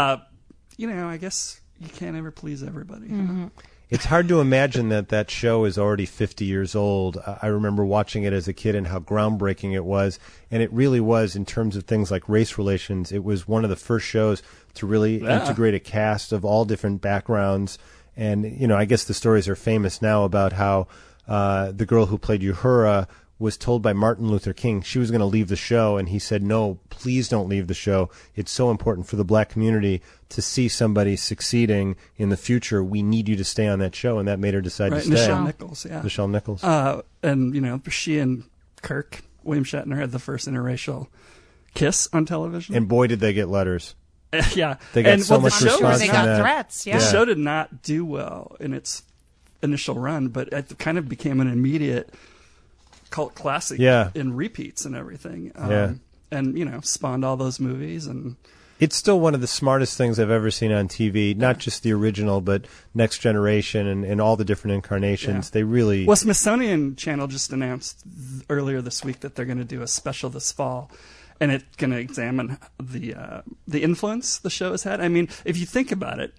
I guess you can't ever please everybody. It's hard to imagine that show is already 50 years old. I remember watching it as a kid and how groundbreaking it was. And it really was in terms of things like race relations. It was one of the first shows to really integrate a cast of all different backgrounds. And, I guess the stories are famous now about how the girl who played Uhura was told by Martin Luther King she was going to leave the show, and he said, "No, please don't leave the show. It's so important for the black community to see somebody succeeding in the future. We need you to stay on that show," and that made her decide to stay. Nichelle Nichols, yeah. Nichelle Nichols. And, she and Kirk, William Shatner, had the first interracial kiss on television. And boy, did they get letters. Yeah. They got so much response they from got that. threats, yeah. The show did not do well in its initial run, but it kind of became an immediate cult classic in repeats and everything. And, spawned all those movies. And it's still one of the smartest things I've ever seen on TV, not just the original, but Next Generation and all the different incarnations. They really... Well, Smithsonian Channel just announced earlier this week that they're going to do a special this fall. And it's going to examine the influence the show has had. I mean, if you think about it,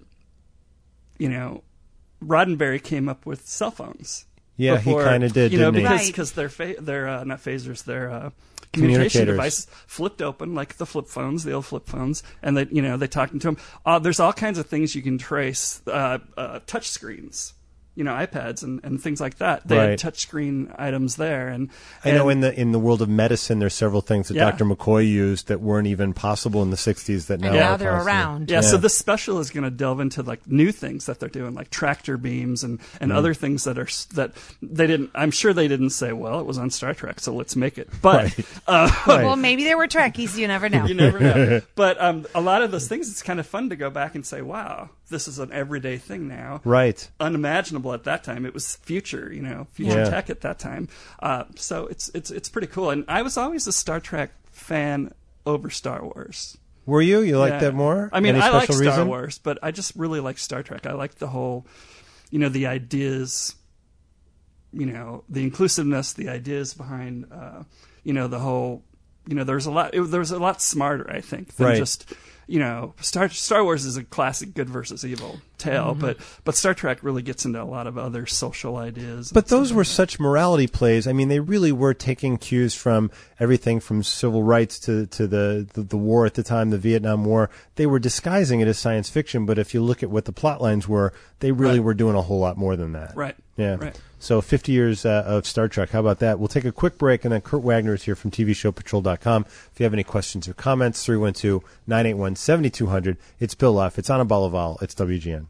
Roddenberry came up with cell phones. Yeah, before, he kind of did, didn't he? Because they're not phasers, they're communication devices flipped open like the flip phones, the old flip phones, and they talked into them. There's all kinds of things you can trace. Touch screens. iPads and things like that. They had touchscreen items there, and I know in the world of medicine, there's several things that Dr. McCoy used that weren't even possible in the '60s that now they're around. Yeah, so this special is going to delve into like new things that they're doing, like tractor beams and other things that they didn't. I'm sure they didn't say, well, it was on Star Trek, so let's make it. But well, maybe they were Trekkies. You never know. You never know. But a lot of those things, it's kind of fun to go back and say, wow, this is an everyday thing now. Right. Unimaginable at that time. It was future tech at that time. So it's pretty cool. And I was always a Star Trek fan over Star Wars. Were you? You liked that more? I mean, Any I like special Star reason? Wars, but I just really like Star Trek. I like the whole, the ideas, the inclusiveness, the ideas behind, the whole, there's a lot smarter, I think, than just... Star Wars is a classic good versus evil tale, but Star Trek really gets into a lot of other social ideas. But those were such morality plays. I mean, they really were taking cues from everything from civil rights to the war at the time, the Vietnam War. They were disguising it as science fiction, but if you look at what the plot lines were, they really were doing a whole lot more than that. Right. Yeah. Right. So 50 years of Star Trek. How about that? We'll take a quick break, and then Kurt Wagner is here from TVShowPatrol.com. If you have any questions or comments, 312-981-7200. It's Bill Luff. It's Anna Balaval. It's WGN.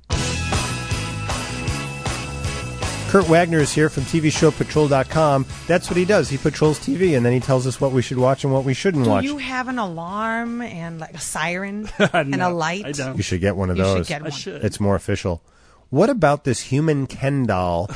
Kurt Wagner is here from TVShowPatrol.com. That's what he does. He patrols TV, and then he tells us what we should watch and what we shouldn't watch. Do you have an alarm and like a siren and a light? I don't. You should get one of those. You should get one. I should. It's more official. What about this human Ken doll?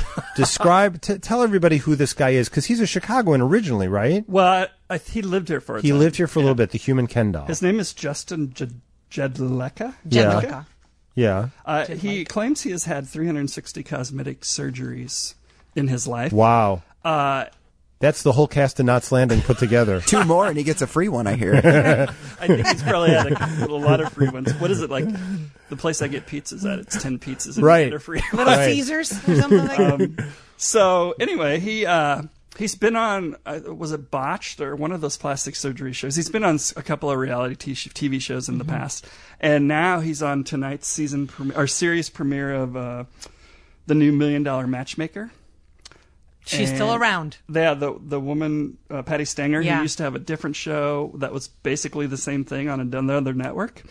Tell everybody who this guy is, because he's a Chicagoan originally, right? Well, he lived here for a time. He lived here for a little bit, the human Ken doll. His name is Justin Jedlicka. Jedlicka. Yeah. He claims he has had 360 cosmetic surgeries in his life. Wow. That's the whole cast of Knots Landing put together. 2 more and he gets a free one, I hear. I think he's probably had a lot of free ones. What is it, like the place I get pizzas at? It's 10 pizzas and right. you get a free Little Caesars or something like that. So anyway, he's been on, was it Botched or one of those plastic surgery shows? He's been on a couple of reality TV shows in the past. And now he's on tonight's series premiere of the new $1 Million Matchmaker. She's still around. Yeah, the woman, Patty Stanger, who used to have a different show that was basically the same thing on another network,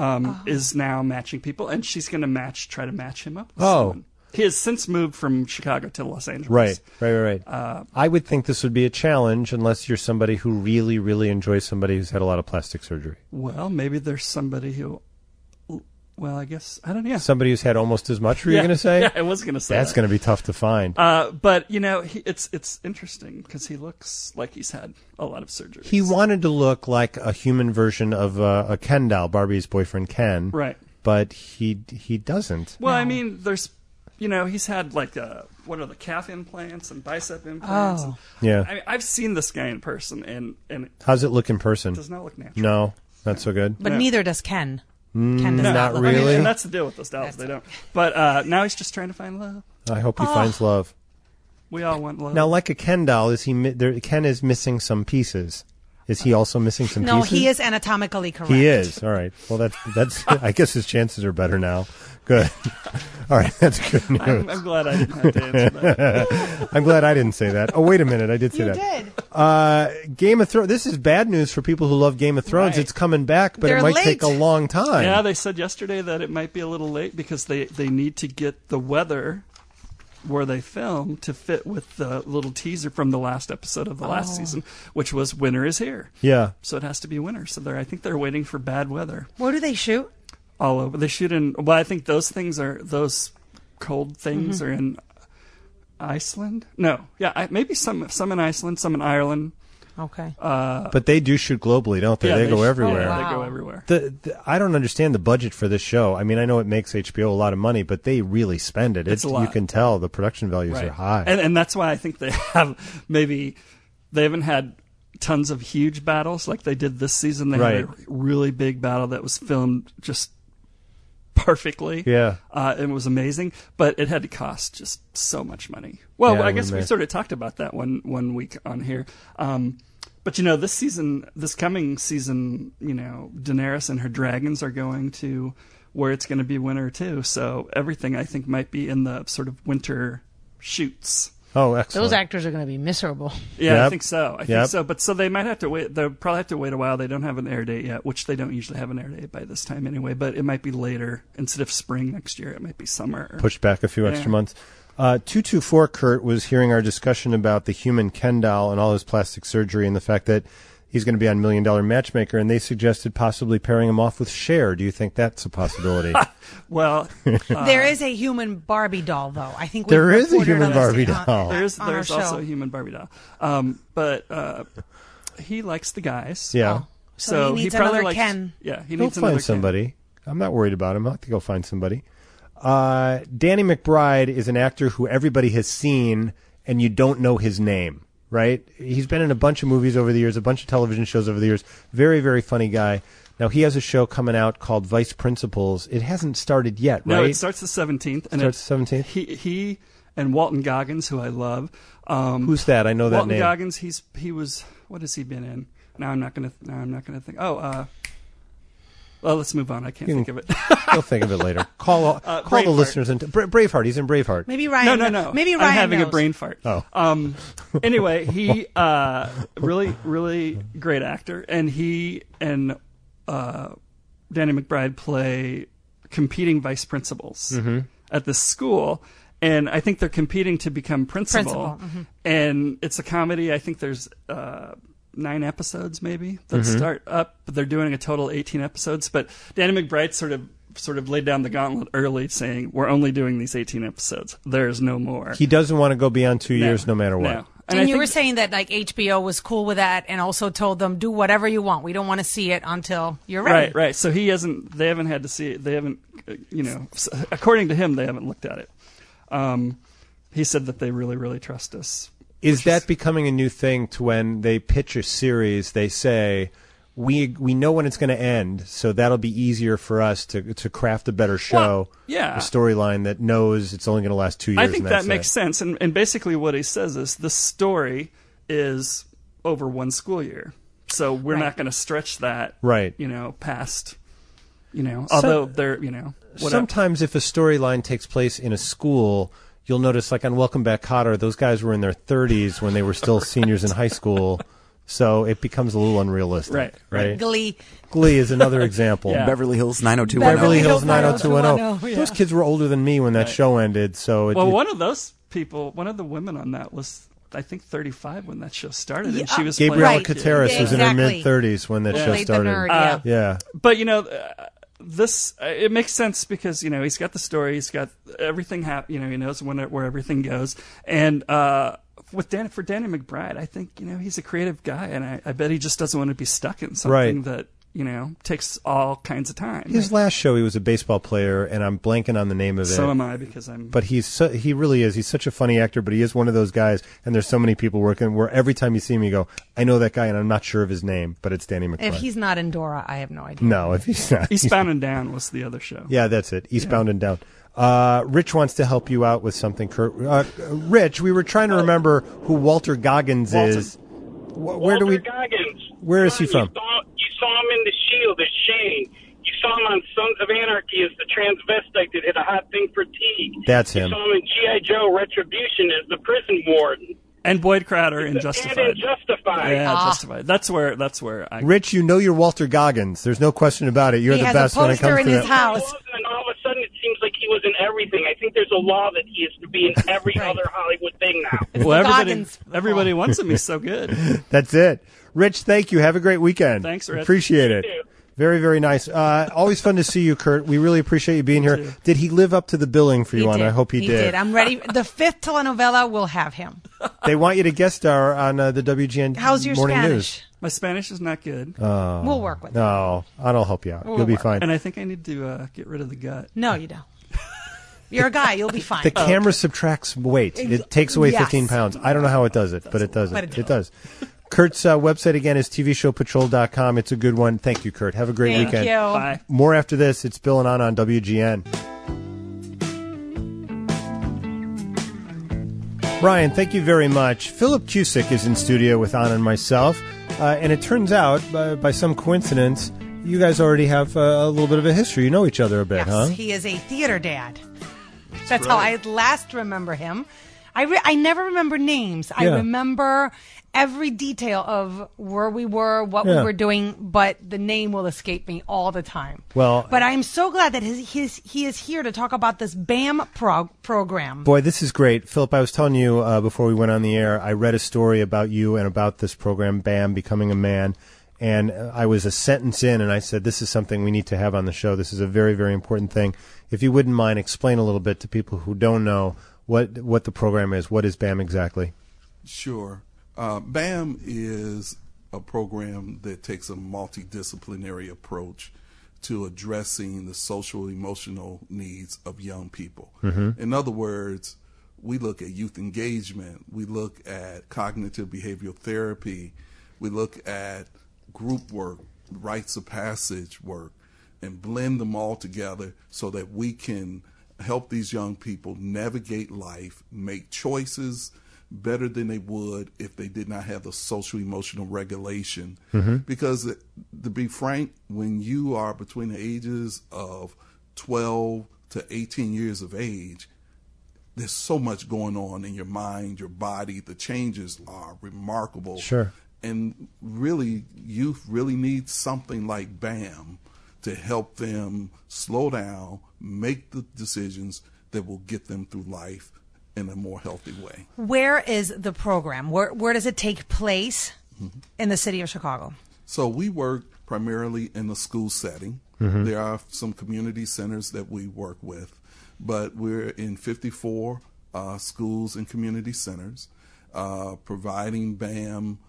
is now matching people, and she's going to try to match him up with someone. He has since moved from Chicago to Los Angeles. Right. I would think this would be a challenge unless you're somebody who really, really enjoys somebody who's had a lot of plastic surgery. Well, maybe there's somebody who... Well, I guess, I don't know. Yeah. Somebody who's had almost as much, were you going to say? Yeah, I was going to say That's going to be tough to find. But, it's interesting because he looks like he's had a lot of surgeries. He wanted to look like a human version of a Ken doll, Barbie's boyfriend Ken. Right. But he doesn't. Well, I mean, there's, he's had like, what are the calf implants and bicep implants? Oh. Yeah. I mean, I've seen this guy in person, and how's it look in person? It does not look natural. No, not so good. But neither does Ken. Ken does not look really. And that's the deal with those dolls. They don't. But now he's just trying to find love. I hope he finds love. We all want love. Now, like a Ken doll, Ken is missing some pieces. Is he also missing some pieces? No, he is anatomically correct. He is. All right. Well, that's. I guess his chances are better now. Good. All right. That's good news. I'm glad I didn't have to answer that. I'm glad I didn't say that. Oh, wait a minute. I did say you that. Did. Game of Thrones. This is bad news for people who love Game of Thrones. Right. It's coming back, but They're it might late. take a long time. Yeah, they said yesterday that it might be a little late because they need to get the weather where they film to fit with the little teaser from the last episode of the last season, which was winter is here. Yeah. So it has to be winter. So I think they're waiting for bad weather. Where do they shoot? All over. They shoot in. Well, I think those cold things are in Iceland. No, yeah, maybe some in Iceland, some in Ireland. Okay. But they do shoot globally, don't they? Yeah, they go everywhere. Oh, wow. They go everywhere. I don't understand the budget for this show. I mean, I know it makes HBO a lot of money, but they really spend it. It's a lot. You can tell the production values are high. And that's why I think they haven't had tons of huge battles like they did this season. They had a really big battle that was filmed just perfectly. Yeah. It was amazing, but it had to cost just so much money. Well, Yeah, I guess we sort of talked about that one week on here. But this coming season, Daenerys and her dragons are going to where it's going to be winter too. So everything I think might be in the sort of winter shoots. Oh, excellent. Those actors are going to be miserable. Yeah, Yep. I think so. I think so. But so they might have to wait. They'll probably have to wait a while. They don't have an air date yet, which they don't usually have an air date by this time anyway. But it might be later. Instead of spring next year, it might be summer. Pushed back a few extra months. 224 Kurt was hearing our discussion about the human Ken doll and all his plastic surgery and the fact that he's going to be on $1 Million Matchmaker, and they suggested possibly pairing him off with Cher. Do you think that's a possibility? Well, there is a human Barbie doll, though. I think there is a human Barbie doll. There's also a human Barbie doll. But he likes the guys. Yeah. So he needs probably another Ken. Yeah, he'll find somebody. I'm not worried about him. I think he'll find somebody. Danny McBride is an actor who everybody has seen, and you don't know his name. Right? He's been in a bunch of movies over the years, a bunch of television shows over the years. Very, very funny guy. Now, he has a show coming out called Vice Principals. It hasn't started yet, right? No, it starts the 17th. And starts the 17th? He and Walton Goggins, who I love. Who's that? I know that name. Walton Goggins, he was, what has he been in? Now I'm not going to think. Well, let's move on. I can't think of it. You'll think of it later. Call the listeners into Braveheart. He's in Braveheart. Maybe Ryan. No. Maybe Ryan I'm having knows. a brain fart. Oh. Anyway, he really, really great actor, and he and Danny McBride play competing vice principals at this school. And I think they're competing to become principal. And it's a comedy. I think there's 9 episodes maybe that start up, but they're doing a total 18 episodes. But Danny McBride sort of laid down the gauntlet early, saying we're only doing these 18 episodes. There's no more. He doesn't want to go beyond 2 years, no matter what. No. And you were saying that like HBO was cool with that, and also told them do whatever you want. We don't want to see it until you're ready. Right. So they haven't had to see it. They haven't, according to him, they haven't looked at it. He said that they really, really trust us. Is that becoming a new thing to when they pitch a series, they say, we know when it's going to end, so that'll be easier for us to craft a better show, a storyline that knows it's only going to last 2 years. I think that makes sense. And basically what he says is the story is over one school year. So we're not going to stretch that, past, although they're, whatever. Sometimes if a storyline takes place in a school, you'll notice, like on Welcome Back, Kotter, those guys were in their 30s when they were still seniors in high school, so it becomes a little unrealistic. Right. Glee is another example. Beverly Hills 90210. Beverly Hills 90210. Those kids were older than me when that show ended. So one of those people, one of the women on that was, I think, 35 when that show started, and she was Gabriella Kateris was in her mid-30s when that show started. The nerd, But this it makes sense because he's got the story, he's got everything he knows where everything goes, and for Danny McBride, I think he's a creative guy, and I bet he just doesn't want to be stuck in something that takes all kinds of time. His last show, he was a baseball player, and I'm blanking on the name of it. So am I, because I'm. But he really is. He's such a funny actor, but he is one of those guys, and there's so many people working where every time you see him, you go, I know that guy, and I'm not sure of his name, but it's Danny McBride. If he's not in Dora, I have no idea. No, if he's not. Eastbound and Down was the other show. Yeah, that's it. Eastbound and Down. Rich wants to help you out with something, Kurt. Rich, we were trying to remember who Walter Goggins is. Goggins. Where is he from? You saw him in The Shield as Shane. You saw him on Sons of Anarchy as the transvestite that had a hot thing for Teague. That's him. You saw him in G.I. Joe Retribution as the prison warden. And Boyd Crowder in Justified. And in Justified. Yeah, Justified. That's where I... Rich, you know you're Walter Goggins. There's no question about it. You're the best when it comes to that. He has a poster in his house. And all of a sudden it seems like he was in everything. I think there's a law that he is to be in every other Hollywood thing now. Well, everybody wants him. He's so good. That's it. Rich, thank you. Have a great weekend. Thanks, Rich. Appreciate it. Very, very nice. Always fun to see you, Kurt. We really appreciate you being here. Did he live up to the billing for you, Anna? I hope he did. I'm ready. The 5th telenovela will have him. They want you to guest star on the WGN How's your Morning Spanish? News. My Spanish is not good. We'll work with it. No, I'll help you out. You'll be fine. And I think I need to get rid of the gut. No, you don't. You're a guy. You'll be fine. The camera subtracts weight. It takes away 15 pounds. I don't know how it does it, but it does it. It does. Kurt's website, again, is tvshowpatrol.com. It's a good one. Thank you, Kurt. Have a great weekend. Thank you. Bye. More after this. It's Bill and Anna on WGN. Brian, thank you very much. Philip Cusick is in studio with Anna and myself. And it turns out, by some coincidence, you guys already have a little bit of a history. You know each other a bit, huh? He is a theater dad. That's how I last remember him. I never remember names. I remember every detail of where we were, what we were doing, but the name will escape me all the time. Well, but I'm so glad that he is here to talk about this BAM program. Boy, this is great. Philip, I was telling you before we went on the air, I read a story about you and about this program, BAM, Becoming a Man. And I was a sentence in, and I said, this is something we need to have on the show. This is a very, very important thing. If you wouldn't mind, explain a little bit to people who don't know what the program is. What is BAM exactly? Sure. BAM is a program that takes a multidisciplinary approach to addressing the social emotional needs of young people. Mm-hmm. In other words, we look at youth engagement, we look at cognitive behavioral therapy, we look at group work, rites of passage work, and blend them all together so that we can help these young people navigate life, make choices better than they would if they did not have the social emotional regulation. Mm-hmm. Because to be frank, when you are between the ages of 12 to 18 years of age, there's so much going on in your mind, your body. The changes are remarkable. Sure. And really, youth really needs something like BAM to help them slow down, make the decisions that will get them through life in a more healthy way. Where is the program? Where does it take place in the city of Chicago? So we work primarily in the school setting. Mm-hmm. There are some community centers that we work with, but we're in 54 schools and community centers, providing BAM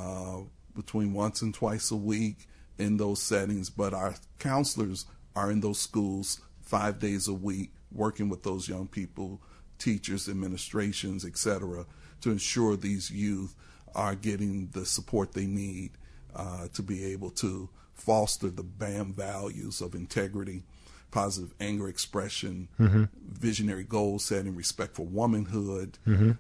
between once and twice a week in those settings. But our counselors are in those schools 5 days a week, working with those young people, teachers, administrations, etc., to ensure these youth are getting the support they need to be able to foster the BAM values of integrity, positive anger expression, mm-hmm. visionary goal setting, respect for womanhood, mm-hmm.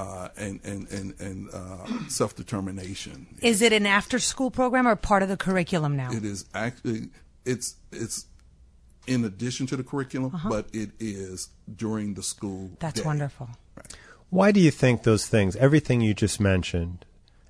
and self-determination. Is it an after-school program or part of the curriculum now? It is actually it's in addition to the curriculum, but it is during the school That's day. Wonderful. Right. Why do you think those things, everything you just mentioned,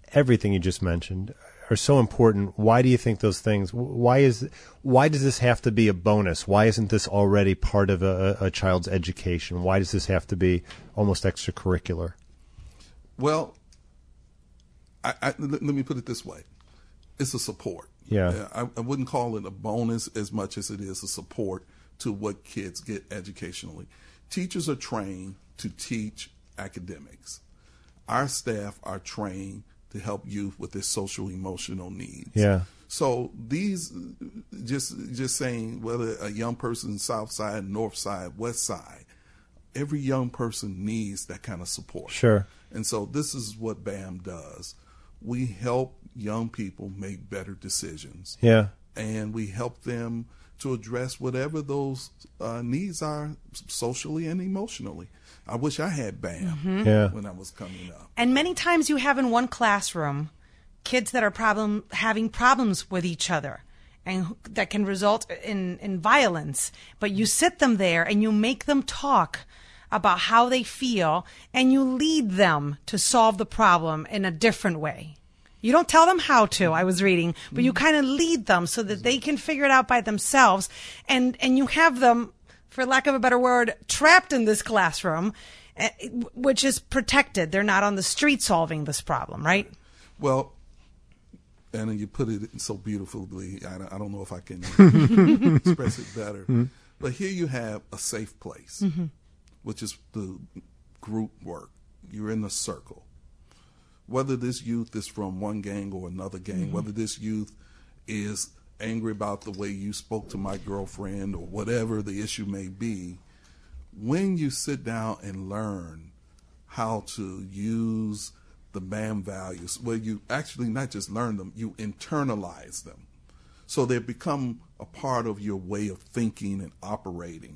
are so important? Why do you think those things, why does this have to be a bonus? Why isn't this already part of a child's education? Why does this have to be almost extracurricular? Well, let me put it this way. It's a support. Yeah. I wouldn't call it a bonus as much as it is a support to what kids get educationally. Teachers are trained to teach academics. Our staff are trained to help youth with their social emotional needs. Yeah. So these, just saying whether a young person south side, north side, west side, every young person needs that kind of support. Sure. And so this is what BAM does. We help young people make better decisions. Yeah. And we help them to address whatever those needs are socially and emotionally. I wish I had BAM when I was coming up. And many times you have in one classroom kids that are having problems with each other, and that can result in violence. But you sit them there and you make them talk about how they feel, and you lead them to solve the problem in a different way. You don't tell them how to, I was reading, but you kind of lead them so that they can figure it out by themselves. And you have them, for lack of a better word, trapped in this classroom, which is protected. They're not on the street solving this problem, right? Well, And you put it so beautifully. I don't know if I can express it better. Mm-hmm. But here you have a safe place, which is the group work. You're in a circle. Whether this youth is from one gang or another gang, whether this youth is angry about the way you spoke to my girlfriend or whatever the issue may be, when you sit down and learn how to use the BAM values, where you actually not just learn them, you internalize them. So they become a part of your way of thinking and operating.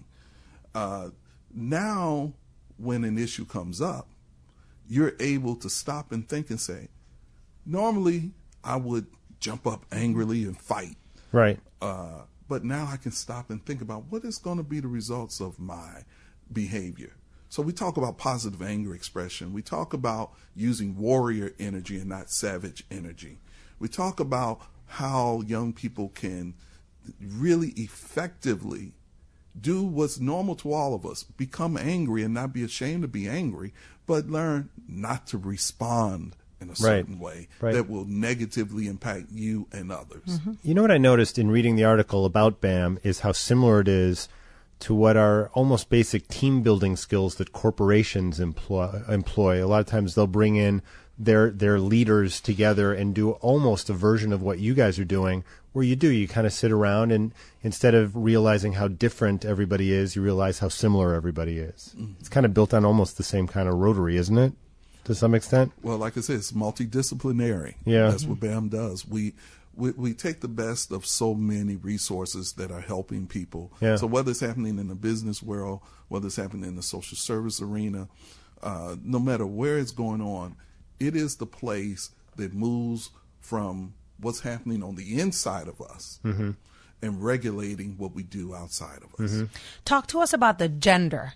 Now, when an issue comes up, you're able to stop and think and say, normally I would jump up angrily and fight. Right. But now I can stop and think about what is going to be the results of my behavior. So we talk about positive anger expression. We talk about using warrior energy and not savage energy. We talk about how young people can really effectively do what's normal to all of us, become angry and not be ashamed to be angry, but learn not to respond in a certain way that will negatively impact you and others. You know what I noticed in reading the article about BAM is how similar it is to what are almost basic team building skills that corporations employ. A lot of times they'll bring in their leaders together and do almost a version of what you guys are doing, where you kind of sit around and instead of realizing how different everybody is, you realize how similar everybody is. It's kind of built on almost the same kind of rotary, isn't it, to some extent? Well, like I said, it's multidisciplinary. Yeah. That's what BAM does. We take the best of so many resources that are helping people. Yeah. So whether it's happening in the business world, whether it's happening in the social service arena, no matter where it's going on, it is the place that moves from what's happening on the inside of us and regulating what we do outside of us. Talk to us about the gender.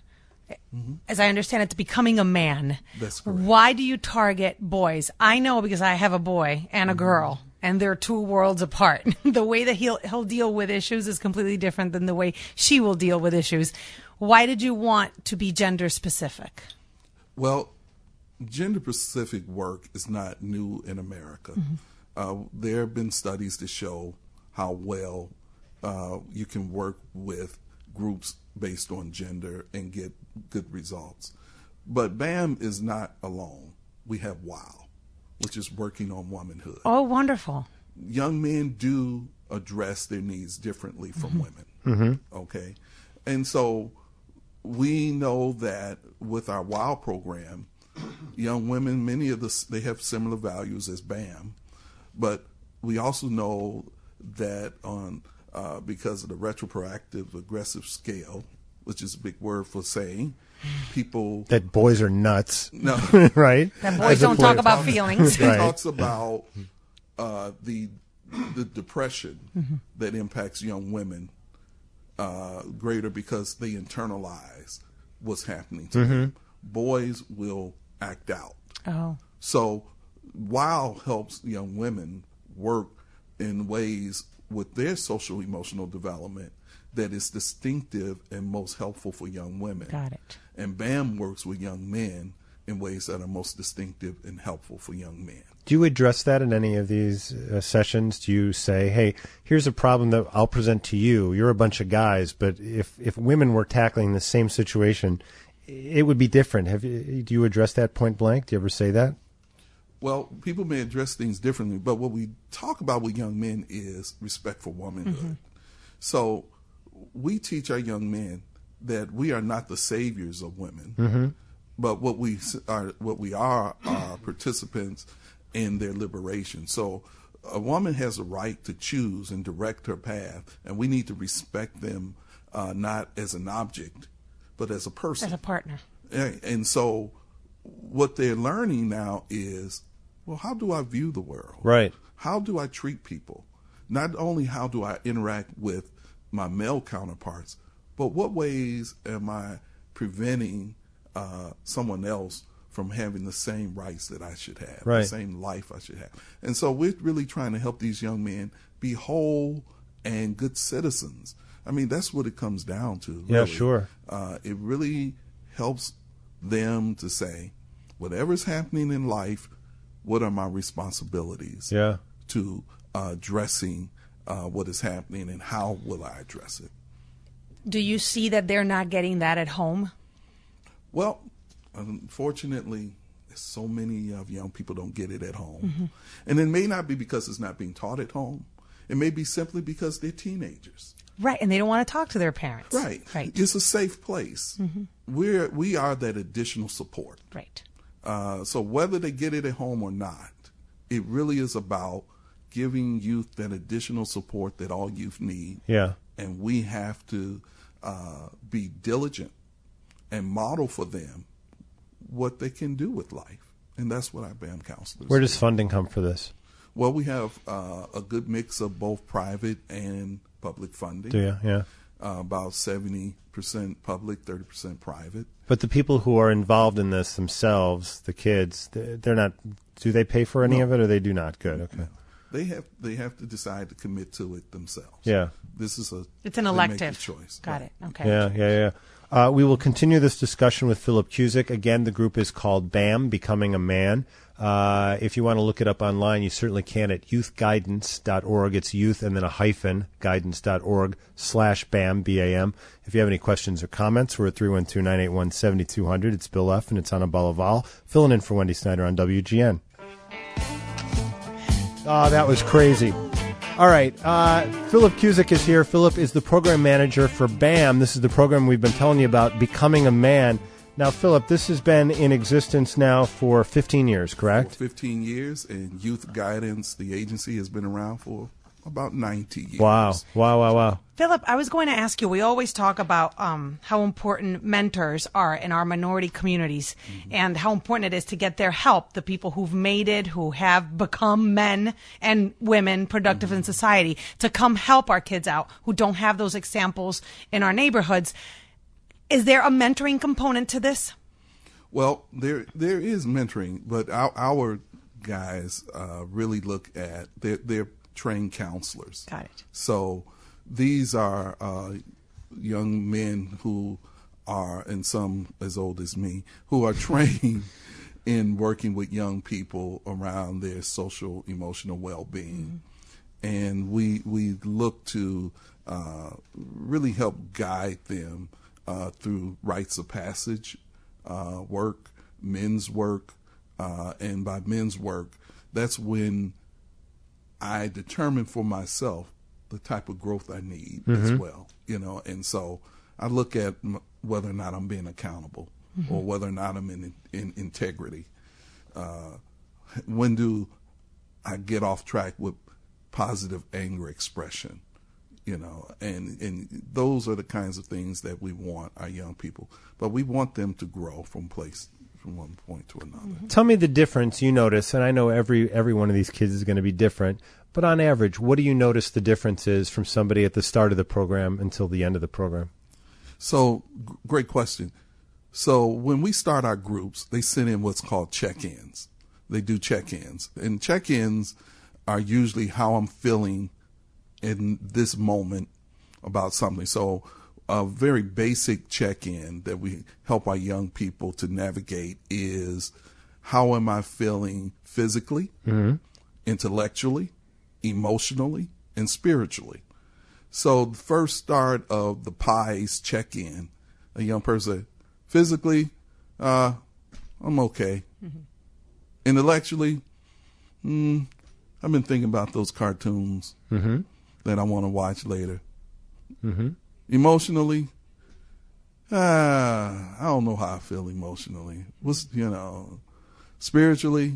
As I understand, it's becoming a man. That's correct. Why do you target boys? I know because I have a boy and a girl, and they're two worlds apart. The way that he'll deal with issues is completely different than the way she will deal with issues. Why did you want to be gender specific? Well, gender-specific work is not new in America. There have been studies to show how well you can work with groups based on gender and get good results. But BAM is not alone. We have WOW, which is working on womanhood. Oh, wonderful. Young men do address their needs differently from women. Okay? And so we know that with our WOW program, young women, many of they have similar values as BAM, but we also know that on because of the retroproactive aggressive scale, which is a big word for saying people that boys are nuts. No, right? That boys don't talk about feelings. It talks about the depression that impacts young women greater because they internalize what's happening to them. Boys will act out. Oh. So WOW helps young women work in ways with their social emotional development that is distinctive and most helpful for young women. Got it. And BAM works with young men in ways that are most distinctive and helpful for young men. Do you address that in any of these sessions? Do you say, hey, here's a problem that I'll present to you. You're a bunch of guys, but if women were tackling the same situation, it would be different. Do you address that point blank? Do you ever say that? Well, people may address things differently, but what we talk about with young men is respect for womanhood. So we teach our young men that we are not the saviors of women, but what we are participants in their liberation. So a woman has a right to choose and direct her path, and we need to respect them not as an object, but as a person. As a partner. And so what they're learning now is, well, how do I view the world? Right. How do I treat people? Not only how do I interact with my male counterparts, but what ways am I preventing someone else from having the same rights that I should have, the same life I should have? And so we're really trying to help these young men be whole and good citizens. I mean, that's what it comes down to. Yeah, really. sure. It really helps them to say, whatever's happening in life, what are my responsibilities? Yeah. to addressing what is happening, and how will I address it. Do you see that they're not getting that at home? Well, unfortunately, so many of young people don't get it at home. Mm-hmm. And it may not be because it's not being taught at home. It may be simply because they're teenagers. Right, and they don't want to talk to their parents. Right. It's a safe place. Mm-hmm. We are that additional support. Right. So whether they get it at home or not, it really is about giving youth that additional support that all youth need. Yeah. And we have to be diligent and model for them what they can do with life. And that's what our BAM counselors Where does funding come for this? Well, we have a good mix of both private and public funding. Do you? Yeah. About 70% public, 30% private. But the people who are involved in this themselves, the kids, they're not. Do they pay for any of it, or they do not? Good. Okay. No. They have to decide to commit to it themselves. Yeah. This is it's an elective make a choice. Got right. it. Okay. Yeah. We will continue this discussion with Philip Cusick. Again, the group is called BAM, Becoming a Man. If you want to look it up online, you certainly can at youthguidance.org. It's youth and then a hyphen, guidance.org/BAM, B-A-M. If you have any questions or comments, we're at 312-981-7200. It's Bill F., and it's Ana Balaval, filling in for Wendy Snyder on WGN. Oh, that was crazy. All right. Philip Cusick is here. Philip is the program manager for BAM. This is the program we've been telling you about, Becoming a Man. Now, Philip, this has been in existence now for 15 years, correct? 15 years, and Youth Guidance, the agency, has been around for about 90 years. Wow. Philip, I was going to ask you, we always talk about how important mentors are in our minority communities, and how important it is to get their help, the people who've made it, who have become men and women productive in society, to come help our kids out who don't have those examples in our neighborhoods. Is there a mentoring component to this? Well, there is mentoring, but our guys really look at, they're trained counselors. Got it. So these are young men who are, and some as old as me, who are trained in working with young people around their social, emotional well-being. And we look to really help guide them through rites of passage work, men's work, and by men's work, that's when I determine for myself the type of growth I need as well, and so I look at whether or not I'm being accountable or whether or not I'm in integrity. When do I get off track with positive anger expression? And those are the kinds of things that we want our young people, but we want them to grow from one point to another. Tell me the difference you notice, and I know every one of these kids is going to be different, but on average, what do you notice the difference is from somebody at the start of the program until the end of the program? So, great question. So when we start our groups, they send in what's called check-ins. They do check-ins, and check-ins are usually how I'm feeling in this moment about something. So a very basic check-in that we help our young people to navigate is, how am I feeling physically, intellectually, emotionally, and spiritually? So the first start of the PIES check-in, a young person, physically, I'm okay. Intellectually, I've been thinking about those cartoons that I want to watch later. Emotionally, I don't know how I feel emotionally. Spiritually,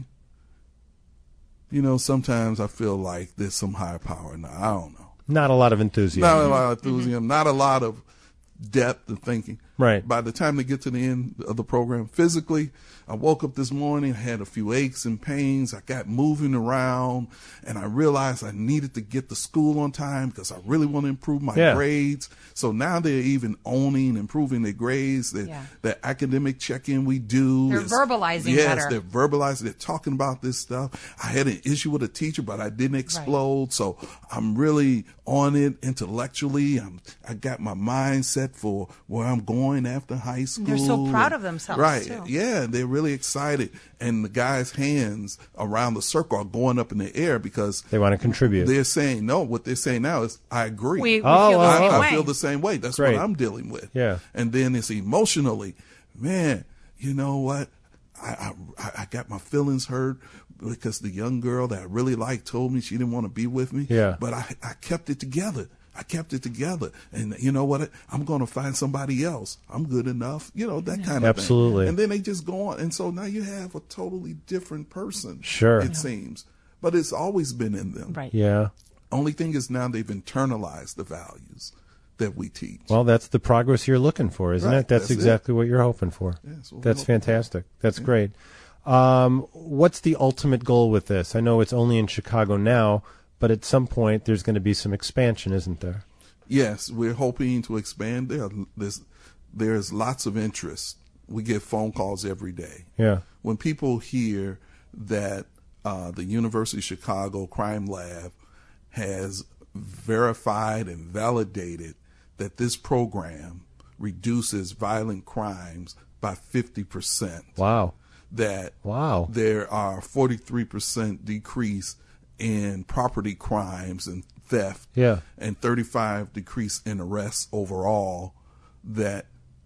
sometimes I feel like there's some higher power. Now, I don't know. Not a lot of enthusiasm. Not a lot of enthusiasm. Not a lot of depth of thinking. Right. By the time they get to the end of the program, physically, I woke up this morning, I had a few aches and pains. I got moving around, and I realized I needed to get to school on time because I really want to improve my grades. So now they're even owning, improving their grades. The academic check-in we do. They're verbalizing better. Yes, they're verbalizing. They're talking about this stuff. I had an issue with a teacher, but I didn't explode. Right. So I'm really on it intellectually. I got my mind set for where I'm going going after high school. They're so proud of themselves, right? too. Yeah, they're really excited, and the guys' hands around the circle are going up in the air because they want to contribute. They're saying no. What they're saying now is, I agree. We feel the same way. I feel the same way. That's Great. what I'm dealing with. Yeah. And then it's emotionally, man. You know what? I got my feelings hurt because the young girl that I really liked told me she didn't want to be with me. Yeah. But I kept it together. And you know what? I'm going to find somebody else. I'm good enough. You know, that kind of Absolutely. thing. And then they just go on. And so now you have a totally different person. Sure. It seems. But it's always been in them. Right. Yeah. Only thing is now they've internalized the values that we teach. Well, that's the progress you're looking for, isn't Right. it? That's exactly what you're hoping for. That's fantastic. That's great. What's the ultimate goal with this? I know it's only in Chicago now, but at some point there's going to be some expansion, isn't there? Yes, we're hoping to expand. There's lots of interest. We get phone calls every day. Yeah. When people hear that the University of Chicago Crime Lab has verified and validated that this program reduces violent crimes by 50%. Wow. That wow. There are 43% decrease in property crimes and theft. Yeah. And 35% decrease in arrests overall. That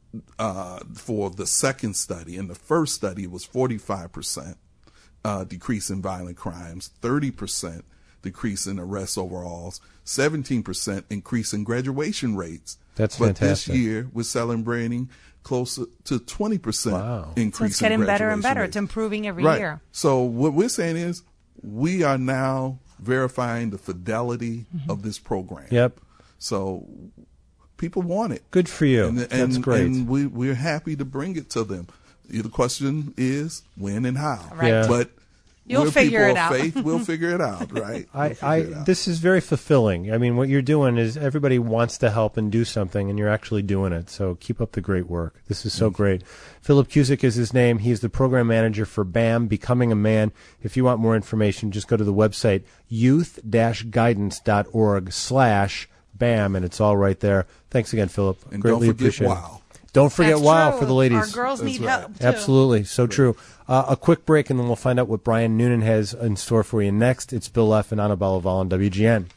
for the second study. In the first study, it was 45% decrease in violent crimes, 30% decrease in arrests overall, 17% increase in graduation rates. That's but fantastic. This year, we're celebrating closer to 20% increase So it's getting in better and better. rates. It's improving every Right. year. So what we're saying is we are now verifying the fidelity of this program. Yep. So people want it. Good for you. And That's great. And we're happy to bring it to them. The question is when and how. Right. Yeah. But You'll we're figure people it out. of faith. We'll figure it out, right? This is very fulfilling. I mean, what you're doing is everybody wants to help and do something, and you're actually doing it. So keep up the great work. This is so great. Philip Cusick is his name. He's the program manager for BAM, Becoming a Man. If you want more information, just go to the website youth-guidance.org/BAM, and it's all right there. Thanks again, Philip. And Greatly don't forget appreciate WOW. it. Don't forget That's WOW true. for the ladies. Our girls need help, too. Absolutely. So true. A quick break, and then we'll find out what Brian Noonan has in store for you next. It's Bill F. and Annabelle Val on WGN.